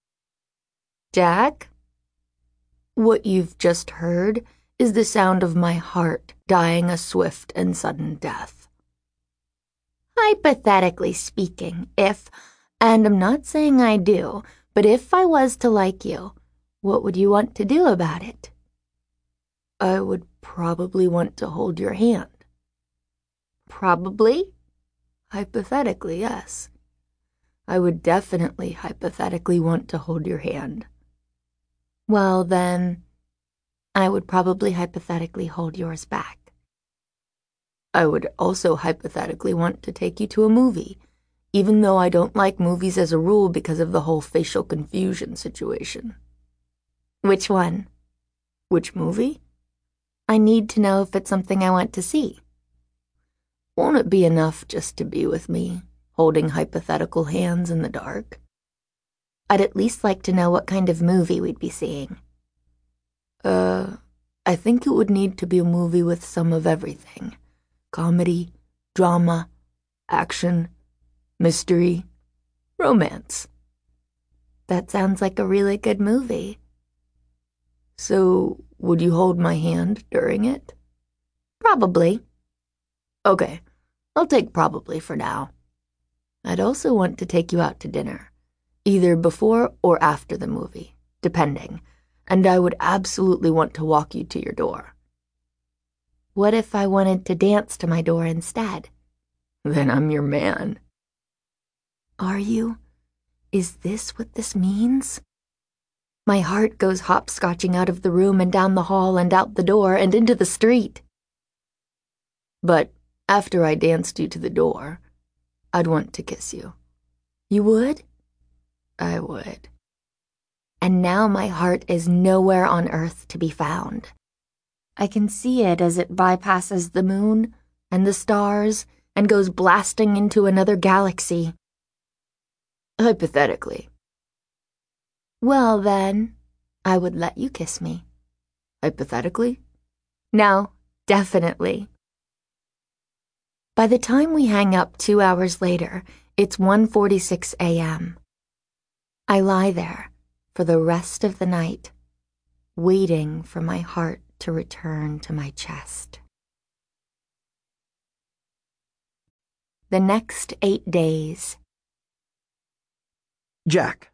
Jack? What you've just heard is the sound of my heart dying a swift and sudden death. Hypothetically speaking, and I'm not saying I do, but if I was to like you, what would you want to do about it? I would probably want to hold your hand. Probably? Hypothetically, yes. I would definitely hypothetically want to hold your hand. Well, then, I would probably hypothetically hold yours back. I would also hypothetically want to take you to a movie, even though I don't like movies as a rule because of the whole facial confusion situation. Which one? Which movie? I need to know if it's something I want to see. Won't it be enough just to be with me, holding hypothetical hands in the dark? I'd at least like to know what kind of movie we'd be seeing. I think it would need to be a movie with some of everything. Comedy, drama, action, mystery, romance. That sounds like a really good movie. So, would you hold my hand during it? Probably. Okay, I'll take probably for now. I'd also want to take you out to dinner, either before or after the movie, depending, and I would absolutely want to walk you to your door. What if I wanted to dance to my door instead? Then I'm your man. Are you? Is this what this means? My heart goes hopscotching out of the room and down the hall and out the door and into the street. But after I danced you to the door, I'd want to kiss you. You would? I would. And now my heart is nowhere on earth to be found. I can see it as it bypasses the moon and the stars and goes blasting into another galaxy. Hypothetically. Well, then, I would let you kiss me. Hypothetically? No, definitely. By the time we hang up 2 hours later, it's 1:46 a.m. I lie there for the rest of the night, waiting for my heart to return to my chest. The next 8 days. Jack.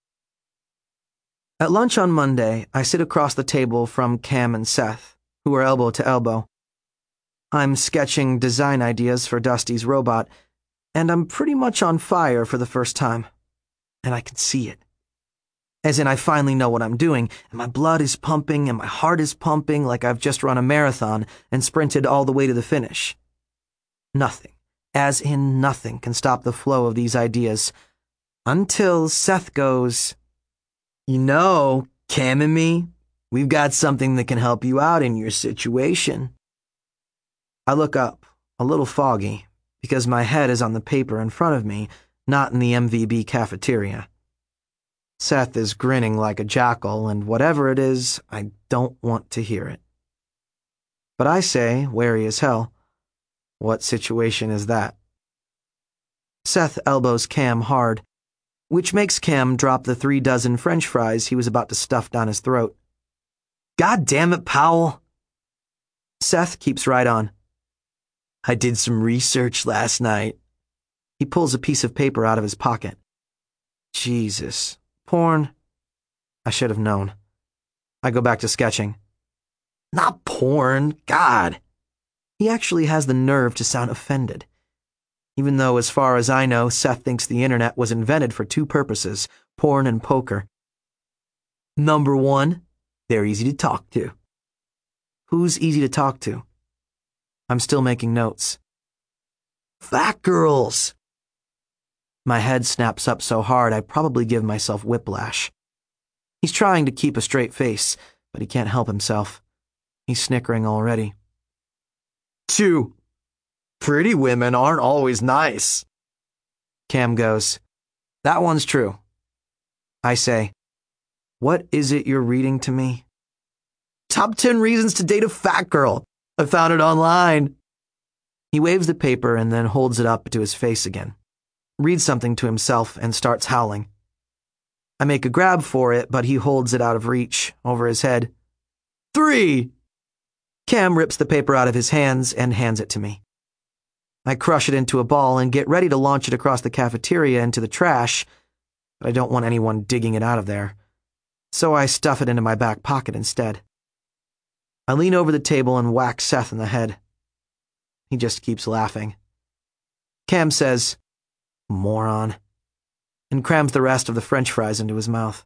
At lunch on Monday, I sit across the table from Cam and Seth, who are elbow to elbow. I'm sketching design ideas for Dusty's robot, and I'm pretty much on fire for the first time. And I can see it. As in, I finally know what I'm doing, and my blood is pumping and my heart is pumping like I've just run a marathon and sprinted all the way to the finish. Nothing, as in nothing, can stop the flow of these ideas, until Seth goes, "You know, Cam and me, we've got something that can help you out in your situation." I look up, a little foggy, because my head is on the paper in front of me, not in the MVB cafeteria. Seth is grinning like a jackal, and whatever it is, I don't want to hear it. But I say, wary as hell, "What situation is that?" Seth elbows Cam hard, which makes Cam drop the 3 dozen French fries he was about to stuff down his throat. "God damn it, Powell!" Seth keeps right on. "I did some research last night." He pulls a piece of paper out of his pocket. Jesus. Porn? I should have known. I go back to sketching. "Not porn, God." He actually has the nerve to sound offended. Even though, as far as I know, Seth thinks the internet was invented for 2 purposes, porn and poker. "Number 1, they're easy to talk to." Who's easy to talk to? I'm still making notes. "Fat girls." My head snaps up so hard I probably give myself whiplash. He's trying to keep a straight face, but he can't help himself. He's snickering already. 2, pretty women aren't always nice." Cam goes, "That one's true." I say, "What is it you're reading to me?" "Top 10 reasons to date a fat girl. I found it online." He waves the paper and then holds it up to his face again, reads something to himself, and starts howling. I make a grab for it, but he holds it out of reach, over his head. 3. Cam rips the paper out of his hands and hands it to me. I crush it into a ball and get ready to launch it across the cafeteria into the trash, but I don't want anyone digging it out of there, so I stuff it into my back pocket instead. I lean over the table and whack Seth in the head. He just keeps laughing. Cam says, "Moron," and crams the rest of the French fries into his mouth.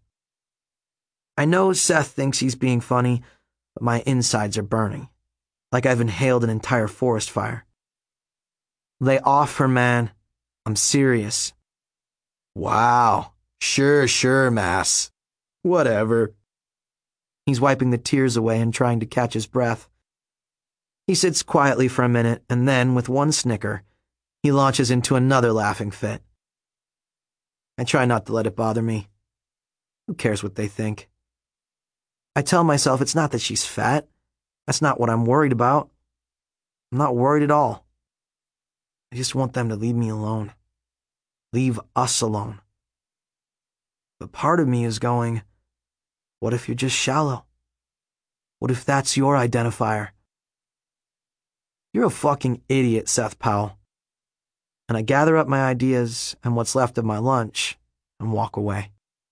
I know Seth thinks he's being funny, but my insides are burning, like I've inhaled an entire forest fire. "Lay off her, man." I'm serious. Wow. Sure, Mass. Whatever. He's wiping the tears away and trying to catch his breath. He sits quietly for a minute, and then, with one snicker, he launches into another laughing fit. I try not to let it bother me. Who cares what they think? I tell myself it's not that she's fat. That's not what I'm worried about. I'm not worried at all. I just want them to leave me alone. Leave us alone. But part of me is going, what if you're just shallow? What if that's your identifier? You're a fucking idiot, Seth Powell. And I gather up my ideas and what's left of my lunch and walk away.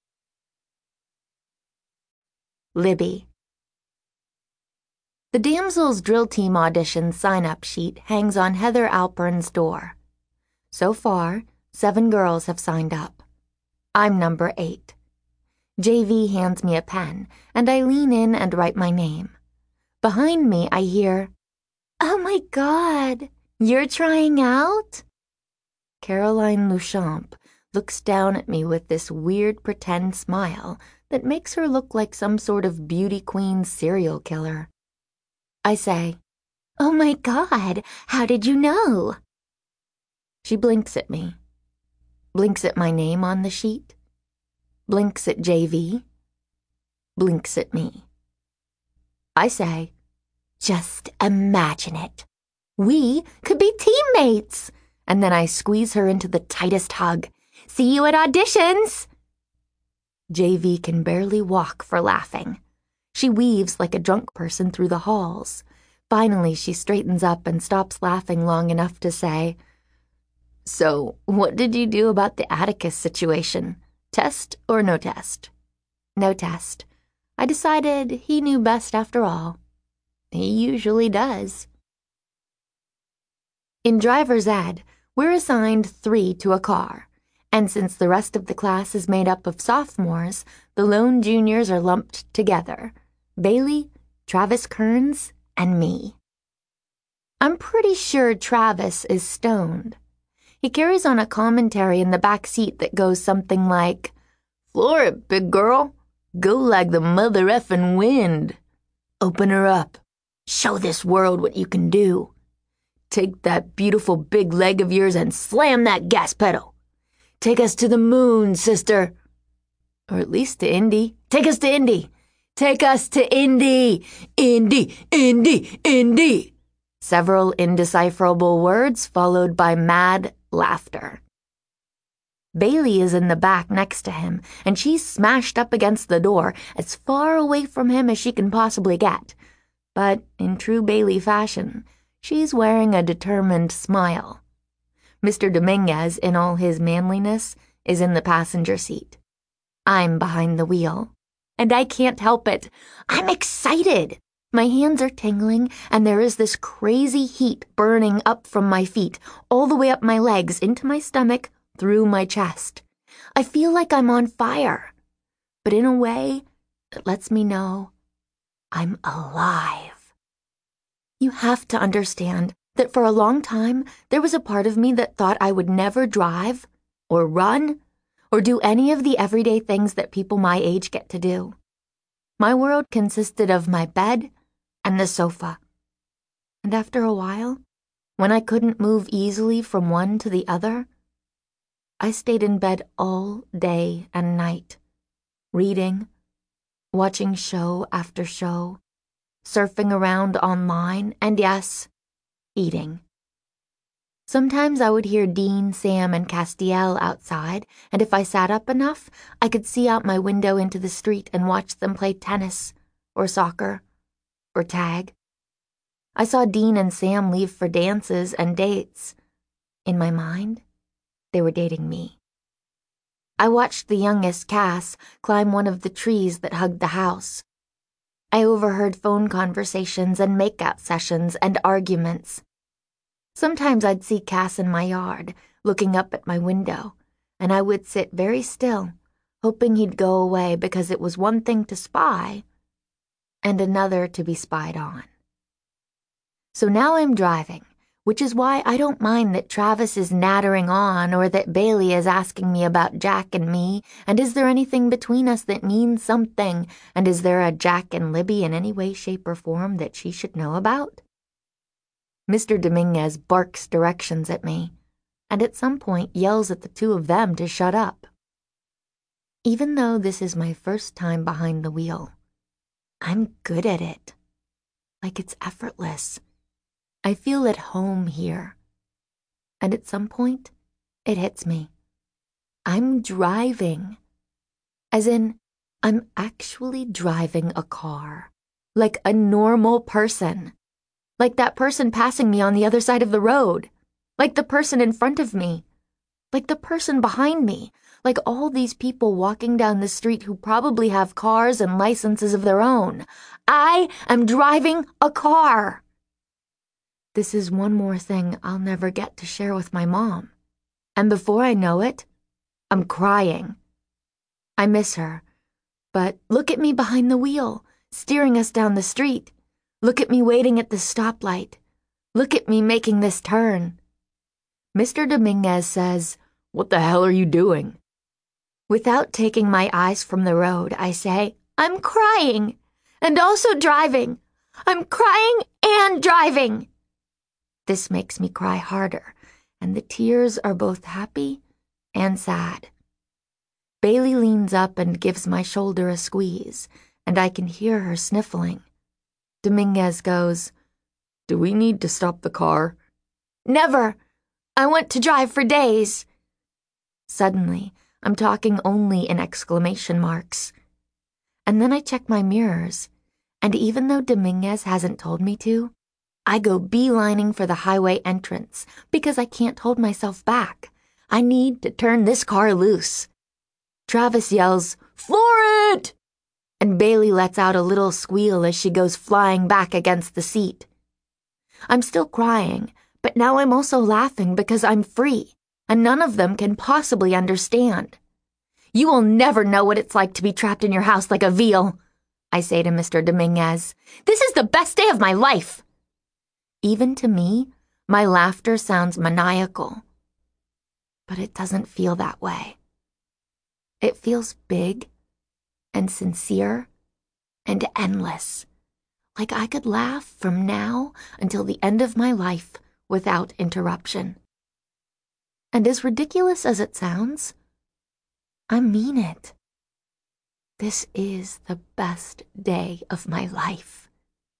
Libby. The Damsels Drill Team audition sign-up sheet hangs on Heather Alpern's door. So far, 7 girls have signed up. I'm number 8. JV hands me a pen, and I lean in and write my name. Behind me, I hear, "Oh my God, you're trying out?" Caroline Luchamp looks down at me with this weird pretend smile that makes her look like some sort of beauty queen serial killer. I say, "Oh my God, how did you know?" She blinks at me, blinks at my name on the sheet, blinks at JV, blinks at me. I say, "Just imagine it. We could be teammates." And then I squeeze her into the tightest hug. "See you at auditions." JV can barely walk for laughing. She weaves like a drunk person through the halls. Finally, she straightens up and stops laughing long enough to say, "So, what did you do about the Atticus situation? Test or no test?" "No test. I decided he knew best after all. He usually does." In driver's ed, we're assigned 3 to a car, and since the rest of the class is made up of sophomores, the lone juniors are lumped together: Bailey, Travis Kearns, and me. I'm pretty sure Travis is stoned. He carries on a commentary in the back seat that goes something like, "Floor it, big girl. Go like the mother effing wind. Open her up. Show this world what you can do. Take that beautiful big leg of yours and slam that gas pedal. Take us to the moon, sister. Or at least to Indy. Take us to Indy. Take us to Indy. Indy, Indy, Indy." Several indecipherable words followed by mad laughter. Bailey is in the back next to him, and she's smashed up against the door, as far away from him as she can possibly get. But in true Bailey fashion, she's wearing a determined smile. Mr. Dominguez, in all his manliness, is in the passenger seat. I'm behind the wheel, and I can't help it. I'm excited. My hands are tingling, and there is this crazy heat burning up from my feet, all the way up my legs, into my stomach, through my chest. I feel like I'm on fire, but in a way that lets me know I'm alive. You have to understand that for a long time, there was a part of me that thought I would never drive, or run, or do any of the everyday things that people my age get to do. My world consisted of my bed and the sofa. And after a while, when I couldn't move easily from one to the other, I stayed in bed all day and night, reading, watching show after show, surfing around online, and yes, eating. Sometimes I would hear Dean, Sam, and Castiel outside, and if I sat up enough, I could see out my window into the street and watch them play tennis, or soccer, or tag. I saw Dean and Sam leave for dances and dates. In my mind, they were dating me. I watched the youngest, Cass, climb one of the trees that hugged the house. I overheard phone conversations and makeout sessions and arguments. Sometimes I'd see Cass in my yard, looking up at my window, and I would sit very still, hoping he'd go away because it was one thing to spy and another to be spied on. So now I'm driving, which is why I don't mind that Travis is nattering on or that Bailey is asking me about Jack and me, and is there anything between us that means something, and is there a Jack and Libby in any way, shape, or form that she should know about? Mr. Dominguez barks directions at me, and at some point yells at the two of them to shut up. Even though this is my first time behind the wheel, I'm good at it. Like it's effortless. I feel at home here. And at some point, it hits me. I'm driving. As in, I'm actually driving a car. Like a normal person. Like that person passing me on the other side of the road. Like the person in front of me. Like the person behind me. Like all these people walking down the street who probably have cars and licenses of their own. I am driving a car. This is one more thing I'll never get to share with my mom. And before I know it, I'm crying. I miss her. But look at me behind the wheel, steering us down the street. Look at me waiting at the stoplight. Look at me making this turn. Mr. Dominguez says, "What the hell are you doing?" Without taking my eyes from the road, I say, "I'm crying, and also driving. I'm crying and driving." This makes me cry harder, and the tears are both happy and sad. Bailey leans up and gives my shoulder a squeeze, and I can hear her sniffling. Dominguez goes, "Do we need to stop the car?" "Never. I want to drive for days." Suddenly, I'm talking only in exclamation marks. And then I check my mirrors, and even though Dominguez hasn't told me to, I go beelining for the highway entrance because I can't hold myself back. I need to turn this car loose. Travis yells, "Floor it!" And Bailey lets out a little squeal as she goes flying back against the seat. I'm still crying, but now I'm also laughing because I'm free, and none of them can possibly understand. "You will never know what it's like to be trapped in your house like a veal," I say to Mr. Dominguez. "This is the best day of my life." Even to me, my laughter sounds maniacal. But it doesn't feel that way. It feels big and sincere and endless, like I could laugh from now until the end of my life without interruption. And as ridiculous as it sounds, I mean it. This is the best day of my life.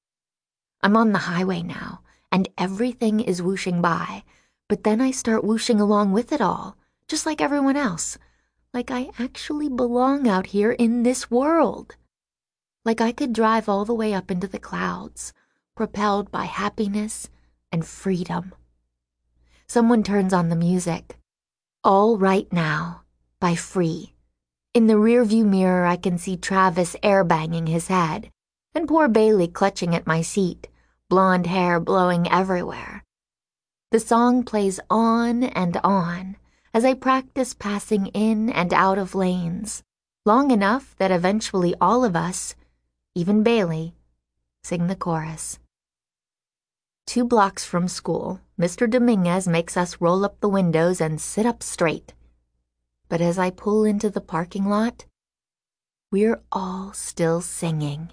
I'm on the highway now, and everything is whooshing by, but then I start whooshing along with it all, just like everyone else, like I actually belong out here in this world. Like I could drive all the way up into the clouds, propelled by happiness and freedom. Someone turns on the music. All Right Now by Free. In the rearview mirror, I can see Travis airbanging his head, and poor Bailey clutching at my seat, blonde hair blowing everywhere. The song plays on and on as I practice passing in and out of lanes, long enough that eventually all of us, even Bailey, sing the chorus. 2 blocks from school, Mr. Dominguez makes us roll up the windows and sit up straight. But as I pull into the parking lot, we're all still singing.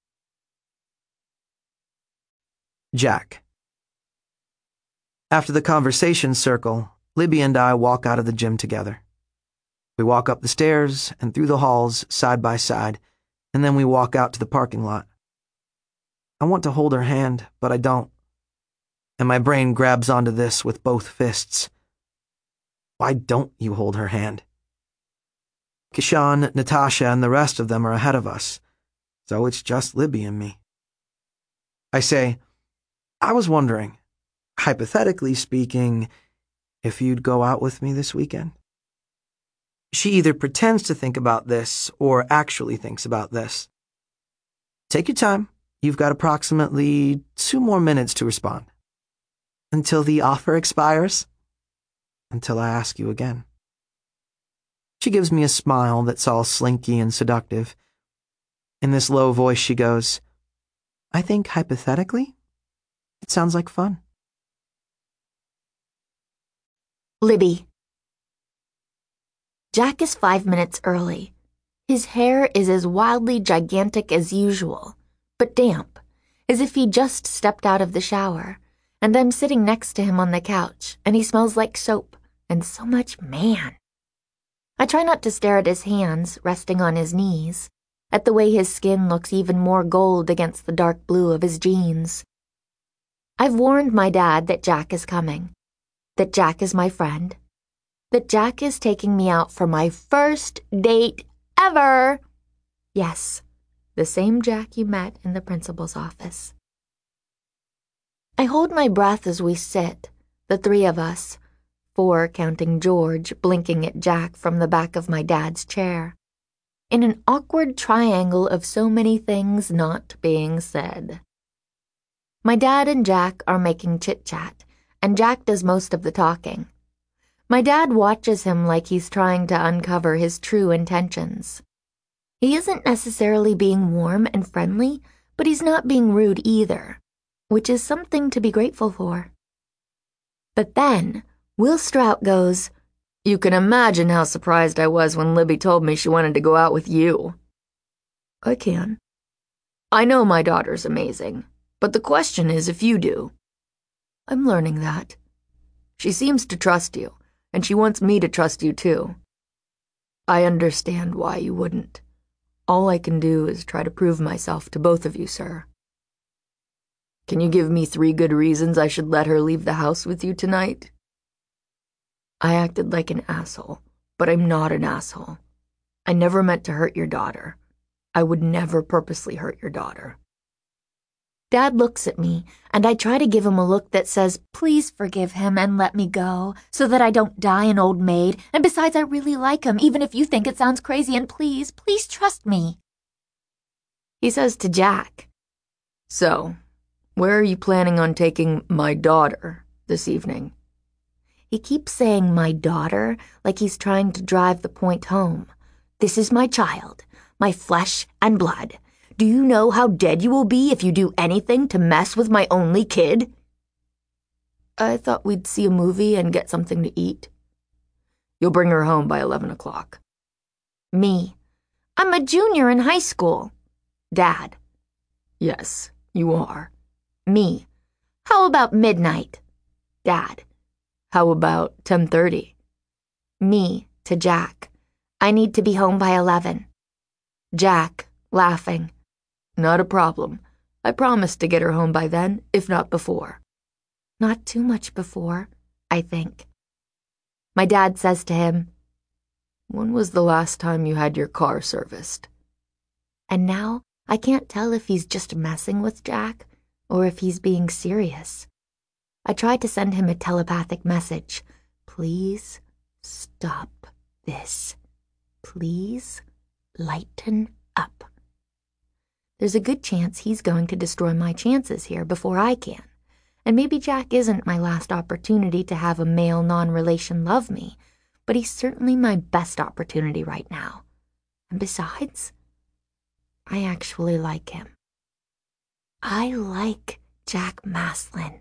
Jack. After the conversation circle, Libby and I walk out of the gym together. We walk up the stairs and through the halls side by side, and then we walk out to the parking lot. I want to hold her hand, but I don't. And my brain grabs onto this with both fists. Why don't you hold her hand? Kishan, Natasha, and the rest of them are ahead of us, so it's just Libby and me. I say, "I was wondering, hypothetically speaking, if you'd go out with me this weekend." She either pretends to think about this or actually thinks about this. Take your time. You've got approximately 2 more minutes to respond. Until the offer expires? Until I ask you again. She gives me a smile that's all slinky and seductive. In this low voice she goes, "I think hypothetically, it sounds like fun." Libby. Jack is 5 minutes early. His hair is as wildly gigantic as usual, but damp, as if he just stepped out of the shower, and I'm sitting next to him on the couch, and he smells like soap and so much man. I try not to stare at his hands resting on his knees, at the way his skin looks even more gold against the dark blue of his jeans. I've warned my dad that Jack is coming, that Jack is my friend, that Jack is taking me out for my first date ever. Yes, the same Jack you met in the principal's office. I hold my breath as we sit, the three of us, 4 counting George blinking at Jack from the back of my dad's chair, in an awkward triangle of so many things not being said. My dad and Jack are making chit-chat, and Jack does most of the talking. My dad watches him like he's trying to uncover his true intentions. He isn't necessarily being warm and friendly, but he's not being rude either, which is something to be grateful for. But then, Will Strout goes, "You can imagine how surprised I was when Libby told me she wanted to go out with you." "I can. I know my daughter's amazing, but the question is if you do." "I'm learning that." "She seems to trust you, and she wants me to trust you too." "I understand why you wouldn't. All I can do is try to prove myself to both of you, sir." "Can you give me 3 good reasons I should let her leave the house with you tonight?" "I acted like an asshole, but I'm not an asshole. I never meant to hurt your daughter. I would never purposely hurt your daughter." Dad looks at me, and I try to give him a look that says, "Please forgive him and let me go, so that I don't die an old maid, and besides I really like him, even if you think it sounds crazy, and please trust me." He says to Jack, "So, where are you planning on taking my daughter this evening?" He keeps saying my daughter like he's trying to drive the point home. This is my child, my flesh and blood. Do you know how dead you will be if you do anything to mess with my only kid? I thought we'd see a movie and get something to eat. You'll bring her home by 11 o'clock. Me. I'm a junior in high school. Dad. Yes, you are. Me. How about midnight? Dad. How about 10:30? Me to Jack. I need to be home by 11. Jack, laughing. Not a problem. I promise to get her home by then, if not before. Not too much before, I think. My dad says to him, When was the last time you had your car serviced? And now I can't tell if he's just messing with Jack or if he's being serious. I tried to send him a telepathic message. Please stop this. Please lighten up. There's a good chance he's going to destroy my chances here before I can. And maybe Jack isn't my last opportunity to have a male non-relation love me, but he's certainly my best opportunity right now. And besides, I actually like him. I like Jack Maslin.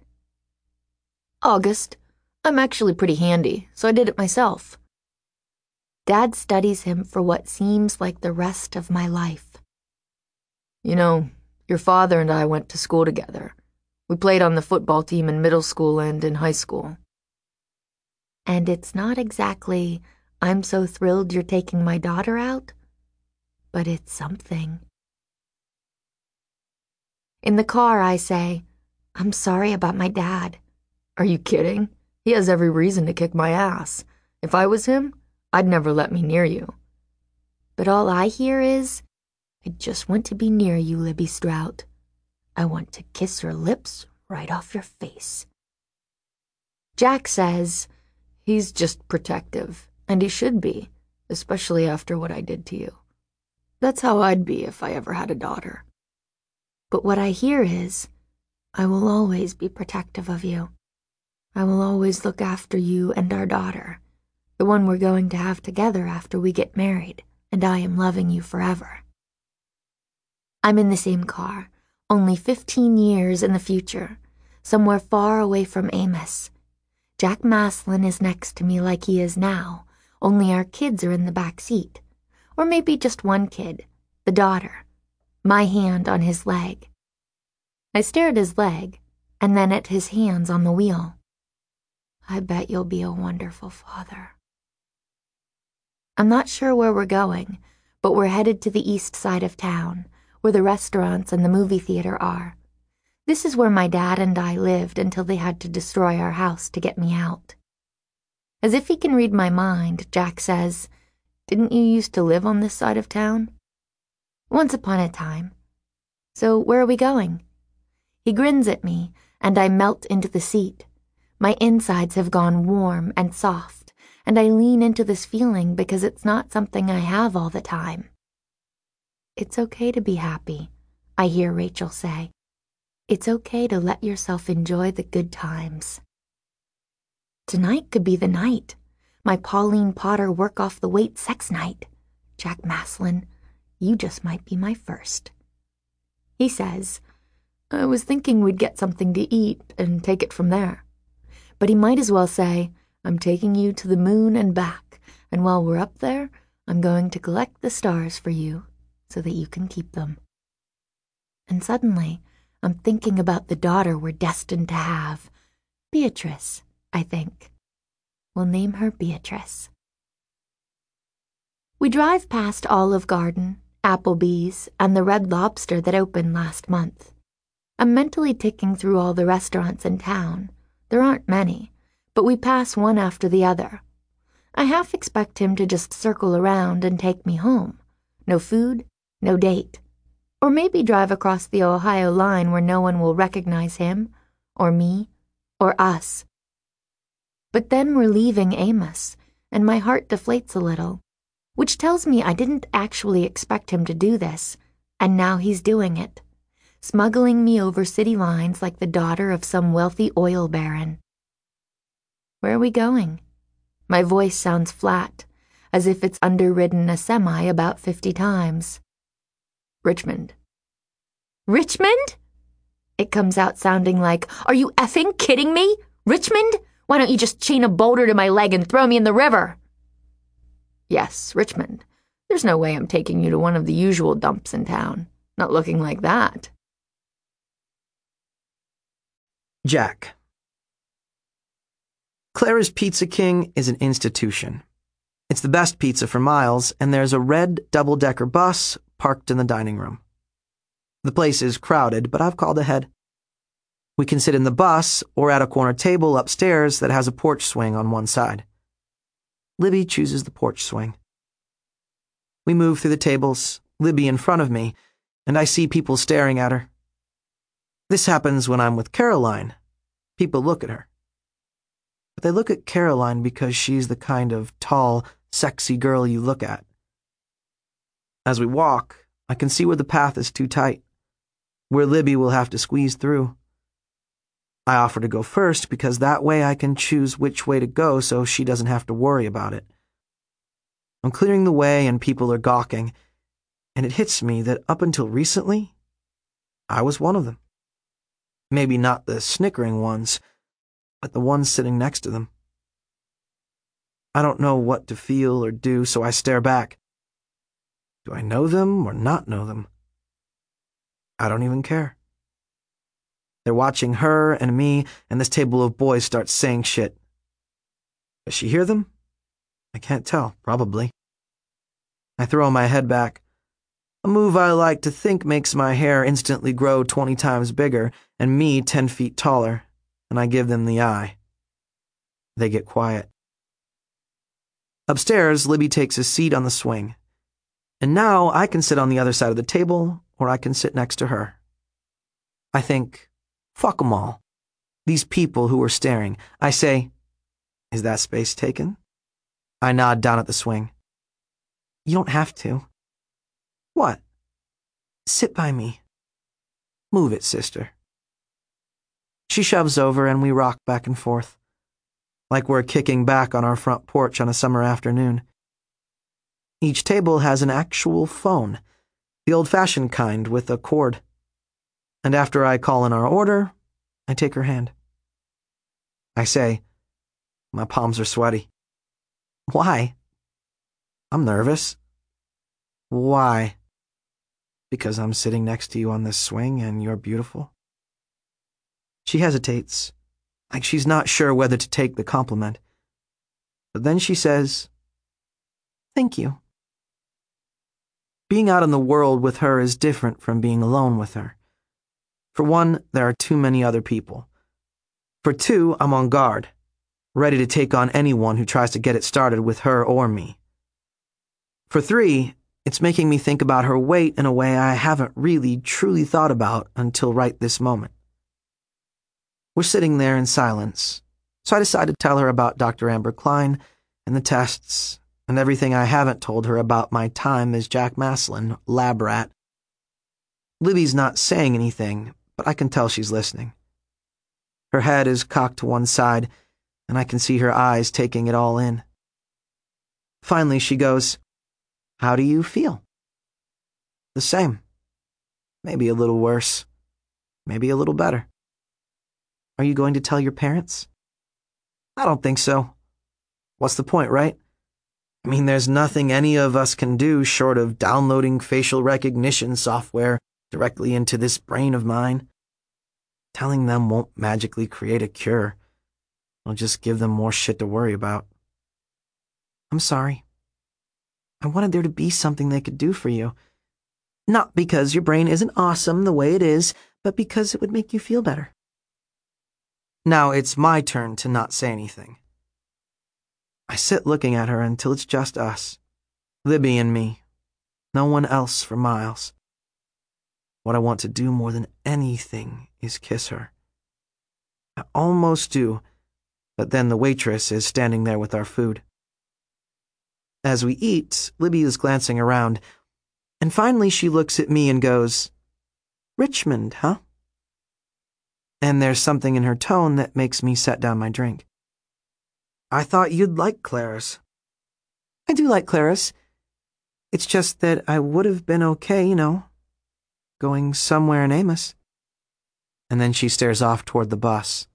August. I'm actually pretty handy, so I did it myself. Dad studies him for what seems like the rest of my life. You know, your father and I went to school together. We played on the football team in middle school and in high school. And it's not exactly, I'm so thrilled you're taking my daughter out, but it's something. In the car, I say, I'm sorry about my dad. Are you kidding? He has every reason to kick my ass. If I was him, I'd never let me near you. But all I hear is, I just want to be near you, Libby Strout. I want to kiss your lips right off your face. Jack says, he's just protective, and he should be, especially after what I did to you. That's how I'd be if I ever had a daughter. But what I hear is, I will always be protective of you. I will always look after you and our daughter, the one we're going to have together after we get married, and I am loving you forever. I'm in the same car, only 15 years in the future, somewhere far away from Amos. Jack Maslin is next to me like he is now, only our kids are in the back seat. Or maybe just one kid, the daughter. My hand on his leg. I stare at his leg, and then at his hands on the wheel. I bet you'll be a wonderful father. I'm not sure where we're going, but we're headed to the east side of town, where the restaurants and the movie theater are. This is where my dad and I lived until they had to destroy our house to get me out. As if he can read my mind, Jack says, "Didn't you used to live on this side of town?" "Once upon a time." "So where are we going?" He grins at me, and I melt into the seat. My insides have gone warm and soft, and I lean into this feeling because it's not something I have all the time. "It's okay to be happy," I hear Rachel say. "It's okay to let yourself enjoy the good times." Tonight could be the night. My Pauline Potter work off the weight sex night. Jack Maslin, you just might be my first. He says, "I was thinking we'd get something to eat and take it from there." But he might as well say, "I'm taking you to the moon and back, and while we're up there, I'm going to collect the stars for you so that you can keep them." And suddenly, I'm thinking about the daughter we're destined to have. Beatrice, I think. We'll name her Beatrice. We drive past Olive Garden, Applebee's, and the Red Lobster that opened last month. I'm mentally ticking through all the restaurants in town. There aren't many, but we pass one after the other. I half expect him to just circle around and take me home. No food, no date. Or maybe drive across the Ohio line where no one will recognize him, or me, or us. But then we're leaving Amos, and my heart deflates a little, which tells me I didn't actually expect him to do this, and now he's doing it. Smuggling me over city lines like the daughter of some wealthy oil baron. Where are we going? My voice sounds flat, as if it's underridden a semi about 50 times. Richmond. Richmond? It comes out sounding like, "Are you effing kidding me? Richmond? Why don't you just chain a boulder to my leg and throw me in the river?" "Yes, Richmond. There's no way I'm taking you to one of the usual dumps in town. Not looking like that." Jack. Clara's Pizza King is an institution. It's the best pizza for miles, and there's a red double-decker bus parked in the dining room. The place is crowded, but I've called ahead. We can sit in the bus or at a corner table upstairs that has a porch swing on one side. Libby chooses the porch swing. We move through the tables, Libby in front of me, and I see people staring at her. This happens when I'm with Caroline. People look at her. But they look at Caroline because she's the kind of tall, sexy girl you look at. As we walk, I can see where the path is too tight, where Libby will have to squeeze through. I offer to go first because that way I can choose which way to go so she doesn't have to worry about it. I'm clearing the way and people are gawking, and it hits me that up until recently, I was one of them. Maybe not the snickering ones, but the ones sitting next to them. I don't know what to feel or do, so I stare back. Do I know them or not know them? I don't even care. They're watching her and me, and this table of boys starts saying shit. Does she hear them? I can't tell, probably. I throw my head back. A move I like to think makes my hair instantly grow 20 times bigger and me 10 feet taller, and I give them the eye. They get quiet. Upstairs, Libby takes a seat on the swing, and now I can sit on the other side of the table, or I can sit next to her. I think, fuck 'em all. These people who are staring. I say, "Is that space taken?" I nod down at the swing. "You don't have to." "What?" "Sit by me." "Move it, sister." She shoves over and we rock back and forth, like we're kicking back on our front porch on a summer afternoon. Each table has an actual phone, the old-fashioned kind with a cord. And after I call in our order, I take her hand. I say, My palms are sweaty. Why? I'm nervous. Why? Because I'm sitting next to you on this swing and you're beautiful. She hesitates, like she's not sure whether to take the compliment. But then she says, "Thank you." Being out in the world with her is different from being alone with her. For one, there are too many other people. For two, I'm on guard, ready to take on anyone who tries to get it started with her or me. For three, it's making me think about her weight in a way I haven't really, truly thought about until right this moment. We're sitting there in silence, so I decide to tell her about Dr. Amber Klein and the tests and everything I haven't told her about my time as Jack Maslin, lab rat. Libby's not saying anything, but I can tell she's listening. Her head is cocked to one side, and I can see her eyes taking it all in. Finally, she goes, "How do you feel?" "The same. Maybe a little worse. Maybe a little better." "Are you going to tell your parents?" "I don't think so. What's the point, right? I mean, there's nothing any of us can do short of downloading facial recognition software directly into this brain of mine. Telling them won't magically create a cure. It'll just give them more shit to worry about." "I'm sorry. I wanted there to be something they could do for you. Not because your brain isn't awesome the way it is, but because it would make you feel better." Now it's my turn to not say anything. I sit looking at her until it's just us, Libby and me, no one else for miles. What I want to do more than anything is kiss her. I almost do, but then the waitress is standing there with our food. As we eat, Libby is glancing around, and finally she looks at me and goes, "Richmond, huh?" And there's something in her tone that makes me set down my drink. "I thought you'd like Claris." "I do like Claris. It's just that I would have been okay, going somewhere in Amos." And then she stares off toward the bus.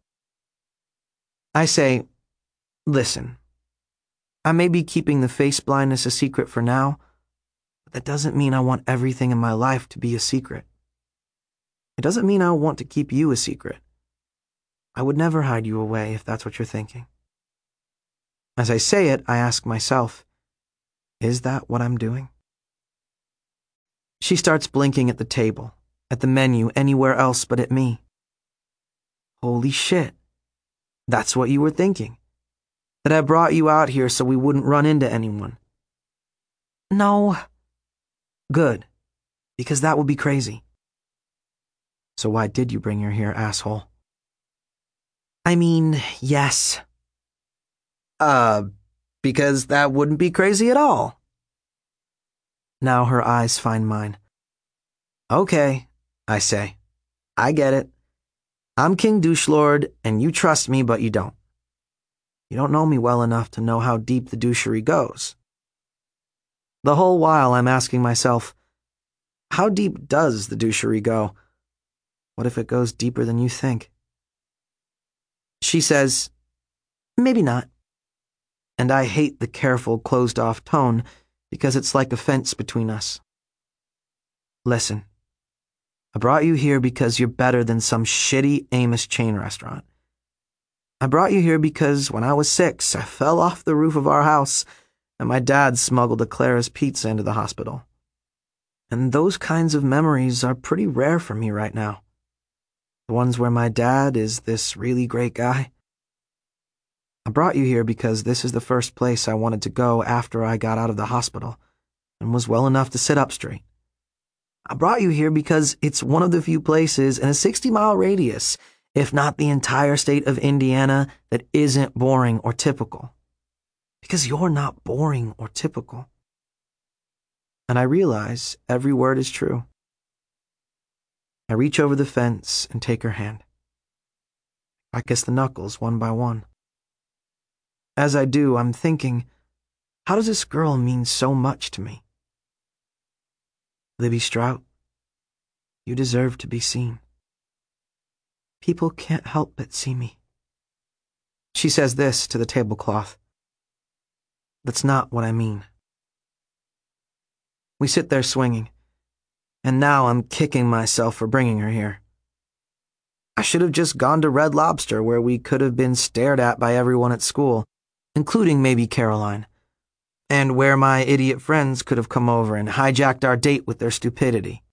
I say, "Listen, I may be keeping the face blindness a secret for now, but that doesn't mean I want everything in my life to be a secret. It doesn't mean I want to keep you a secret. I would never hide you away if that's what you're thinking." As I say it, I ask myself, is that what I'm doing? She starts blinking at the table, at the menu, anywhere else but at me. Holy shit. That's what you were thinking. That I brought you out here so we wouldn't run into anyone. No. Good. Because that would be crazy. So why did you bring her here, asshole? I mean, yes. Because that wouldn't be crazy at all. Now her eyes find mine. Okay, I say. I get it. I'm King Douchelord, and you trust me, but you don't. You don't know me well enough to know how deep the douchery goes. The whole while I'm asking myself, how deep does the douchery go? What if it goes deeper than you think? She says, maybe not. And I hate the careful, closed-off tone because it's like a fence between us. Listen, I brought you here because you're better than some shitty Amos chain restaurant. I brought you here because when I was 6, I fell off the roof of our house and my dad smuggled a Claris pizza into the hospital. And those kinds of memories are pretty rare for me right now. The ones where my dad is this really great guy. I brought you here because this is the first place I wanted to go after I got out of the hospital and was well enough to sit up straight. I brought you here because it's one of the few places in a 60-mile radius, if not the entire state of Indiana, that isn't boring or typical. Because you're not boring or typical. And I realize every word is true. I reach over the fence and take her hand. I kiss the knuckles one by one. As I do, I'm thinking, how does this girl mean so much to me? Libby Strout, you deserve to be seen. People can't help but see me. She says this to the tablecloth. That's not what I mean. We sit there swinging, and now I'm kicking myself for bringing her here. I should have just gone to Red Lobster, where we could have been stared at by everyone at school, including maybe Caroline, and where my idiot friends could have come over and hijacked our date with their stupidity.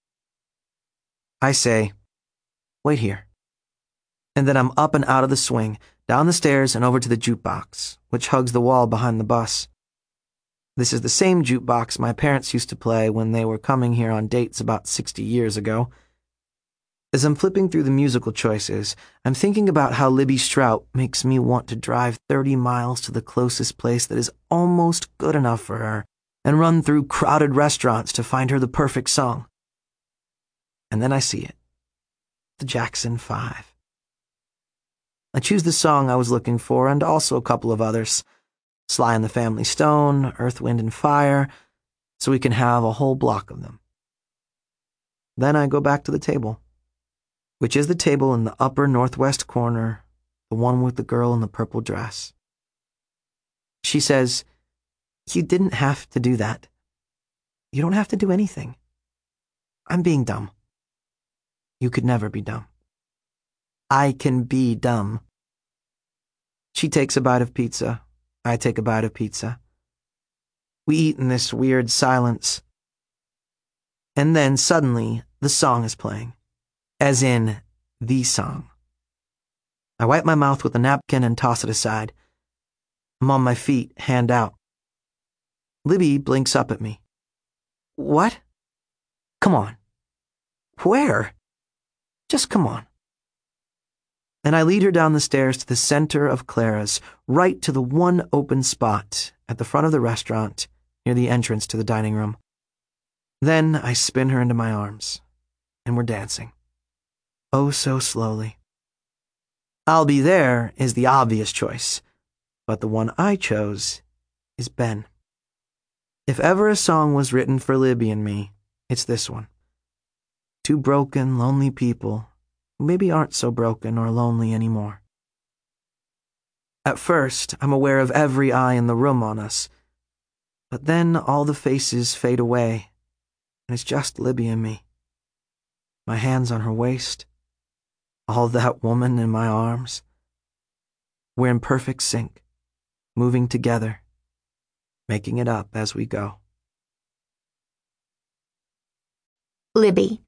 I say, wait here. And then I'm up and out of the swing, down the stairs and over to the jukebox, which hugs the wall behind the bus. This is the same jukebox my parents used to play when they were coming here on dates about 60 years ago. As I'm flipping through the musical choices, I'm thinking about how Libby Strout makes me want to drive 30 miles to the closest place that is almost good enough for her and run through crowded restaurants to find her the perfect song. And then I see it. The Jackson 5. I choose the song I was looking for and also a couple of others. Sly and the Family Stone, Earth, Wind and Fire, so we can have a whole block of them. Then I go back to the table, which is the table in the upper northwest corner, the one with the girl in the purple dress. She says, "You didn't have to do that. You don't have to do anything. I'm being dumb. You could never be dumb. I can be dumb." She takes a bite of pizza. I take a bite of pizza. We eat in this weird silence. And then suddenly, the song is playing. As in, the song. I wipe my mouth with a napkin and toss it aside. I'm on my feet, hand out. Libby blinks up at me. What? Come on. Where? Just come on. And I lead her down the stairs to the center of Clara's, right to the one open spot at the front of the restaurant near the entrance to the dining room. Then I spin her into my arms, and we're dancing. Oh, so slowly. I'll Be There is the obvious choice, but the one I chose is Ben. If ever a song was written for Libby and me, it's this one. Two broken, lonely people who maybe aren't so broken or lonely anymore. At first, I'm aware of every eye in the room on us, but then all the faces fade away, and it's just Libby and me. My hands on her waist, all that woman in my arms. We're in perfect sync, moving together, making it up as we go. Libby.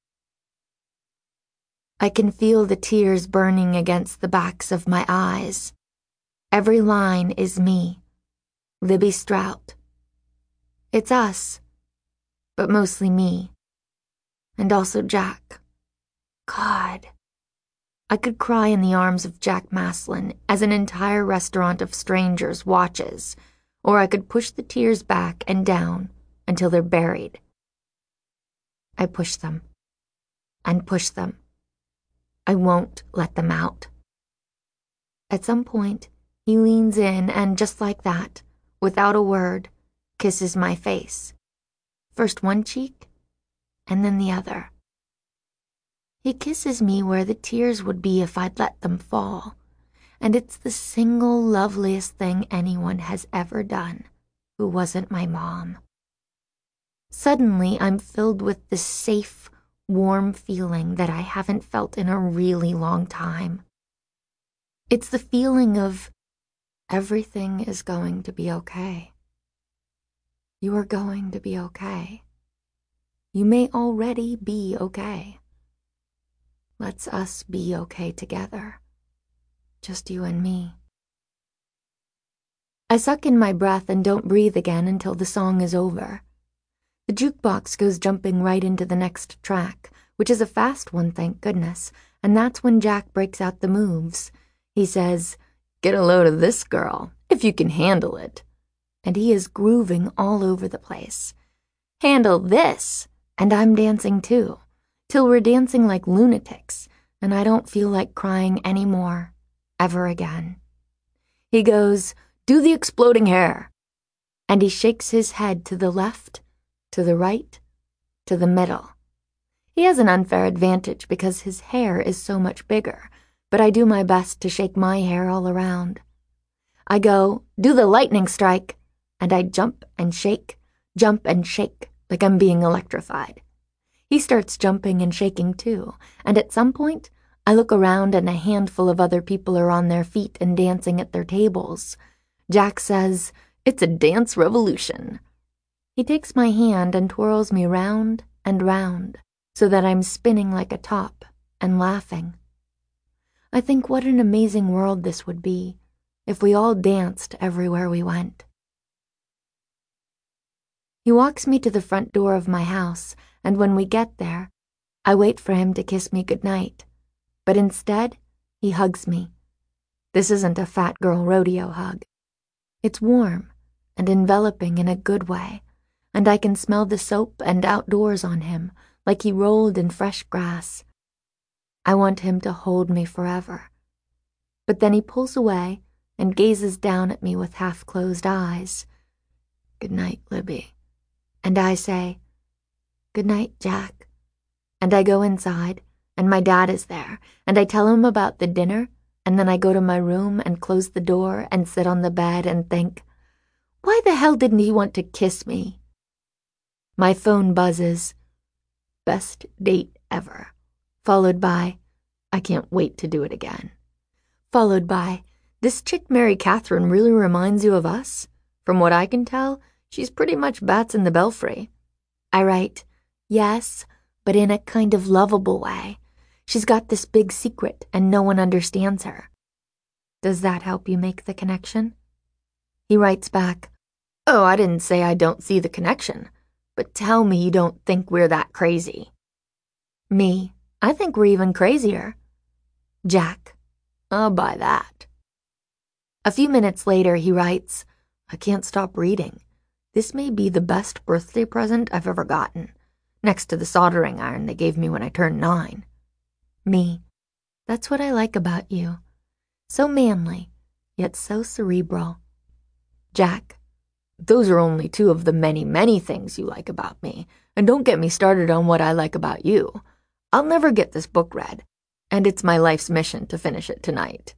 I can feel the tears burning against the backs of my eyes. Every line is me, Libby Strout. It's us, but mostly me. And also Jack. God. I could cry in the arms of Jack Maslin as an entire restaurant of strangers watches, or I could push the tears back and down until they're buried. I push them, and push them. I won't let them out. At some point, he leans in and just like that, without a word, kisses my face. First one cheek, and then the other. He kisses me where the tears would be if I'd let them fall, and it's the single loveliest thing anyone has ever done who wasn't my mom. Suddenly, I'm filled with this safe, warm feeling that I haven't felt in a really long time. It's the feeling of everything is going to be okay. You are going to be okay. You may already be okay. Let's us be okay together. Just you and me. I suck in my breath and don't breathe again until the song is over. The jukebox goes jumping right into the next track, which is a fast one, thank goodness, and that's when Jack breaks out the moves. He says, "Get a load of this, girl, if you can handle it." And he is grooving all over the place. Handle this, and I'm dancing too, till we're dancing like lunatics, and I don't feel like crying anymore, ever again. He goes, "Do the exploding hair," and he shakes his head to the left, to the right, to the middle. He has an unfair advantage because his hair is so much bigger, but I do my best to shake my hair all around. I go, "Do the lightning strike," and I jump and shake, like I'm being electrified. He starts jumping and shaking too, and at some point, I look around and a handful of other people are on their feet and dancing at their tables. Jack says, "It's a dance revolution." He takes my hand and twirls me round and round so that I'm spinning like a top and laughing. I think what an amazing world this would be if we all danced everywhere we went. He walks me to the front door of my house, and when we get there, I wait for him to kiss me goodnight. But instead, he hugs me. This isn't a fat girl rodeo hug. It's warm and enveloping in a good way, and I can smell the soap and outdoors on him like he rolled in fresh grass. I want him to hold me forever. But then he pulls away and gazes down at me with half-closed eyes. "Good night, Libby." And I say, "Good night, Jack." And I go inside, and my dad is there, and I tell him about the dinner, and then I go to my room and close the door and sit on the bed and think, why the hell didn't he want to kiss me? My phone buzzes. Best date ever. Followed by, I can't wait to do it again. Followed by, this chick Mary Catherine really reminds you of us? From what I can tell, she's pretty much bats in the belfry. I write, yes, but in a kind of lovable way. She's got this big secret and no one understands her. Does that help you make the connection? He writes back, oh, I didn't say I don't see the connection, but tell me you don't think we're that crazy. Me, I think we're even crazier. Jack, I'll buy that. A few minutes later, he writes, I can't stop reading. This may be the best birthday present I've ever gotten, next to the soldering iron they gave me when I turned 9. Me, that's what I like about you. So manly, yet so cerebral. Jack, those are only 2 of the many, many things you like about me, and don't get me started on what I like about you. I'll never get this book read, and it's my life's mission to finish it tonight.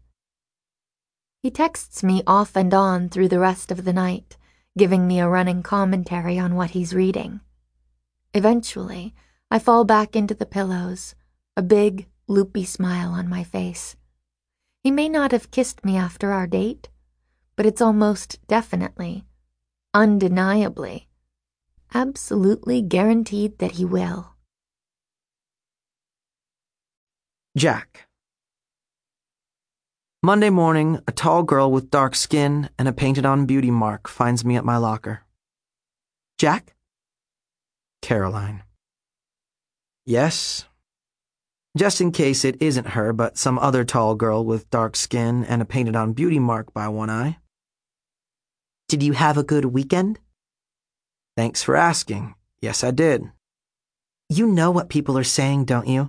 He texts me off and on through the rest of the night, giving me a running commentary on what he's reading. Eventually, I fall back into the pillows, a big, loopy smile on my face. He may not have kissed me after our date, but it's almost definitely, undeniably, absolutely guaranteed that he will. Jack. Monday morning, a tall girl with dark skin and a painted-on beauty mark finds me at my locker. Jack? Caroline. Yes? Just in case it isn't her, but some other tall girl with dark skin and a painted-on beauty mark by one eye. Did you have a good weekend? Thanks for asking. Yes, I did. You know what people are saying, don't you?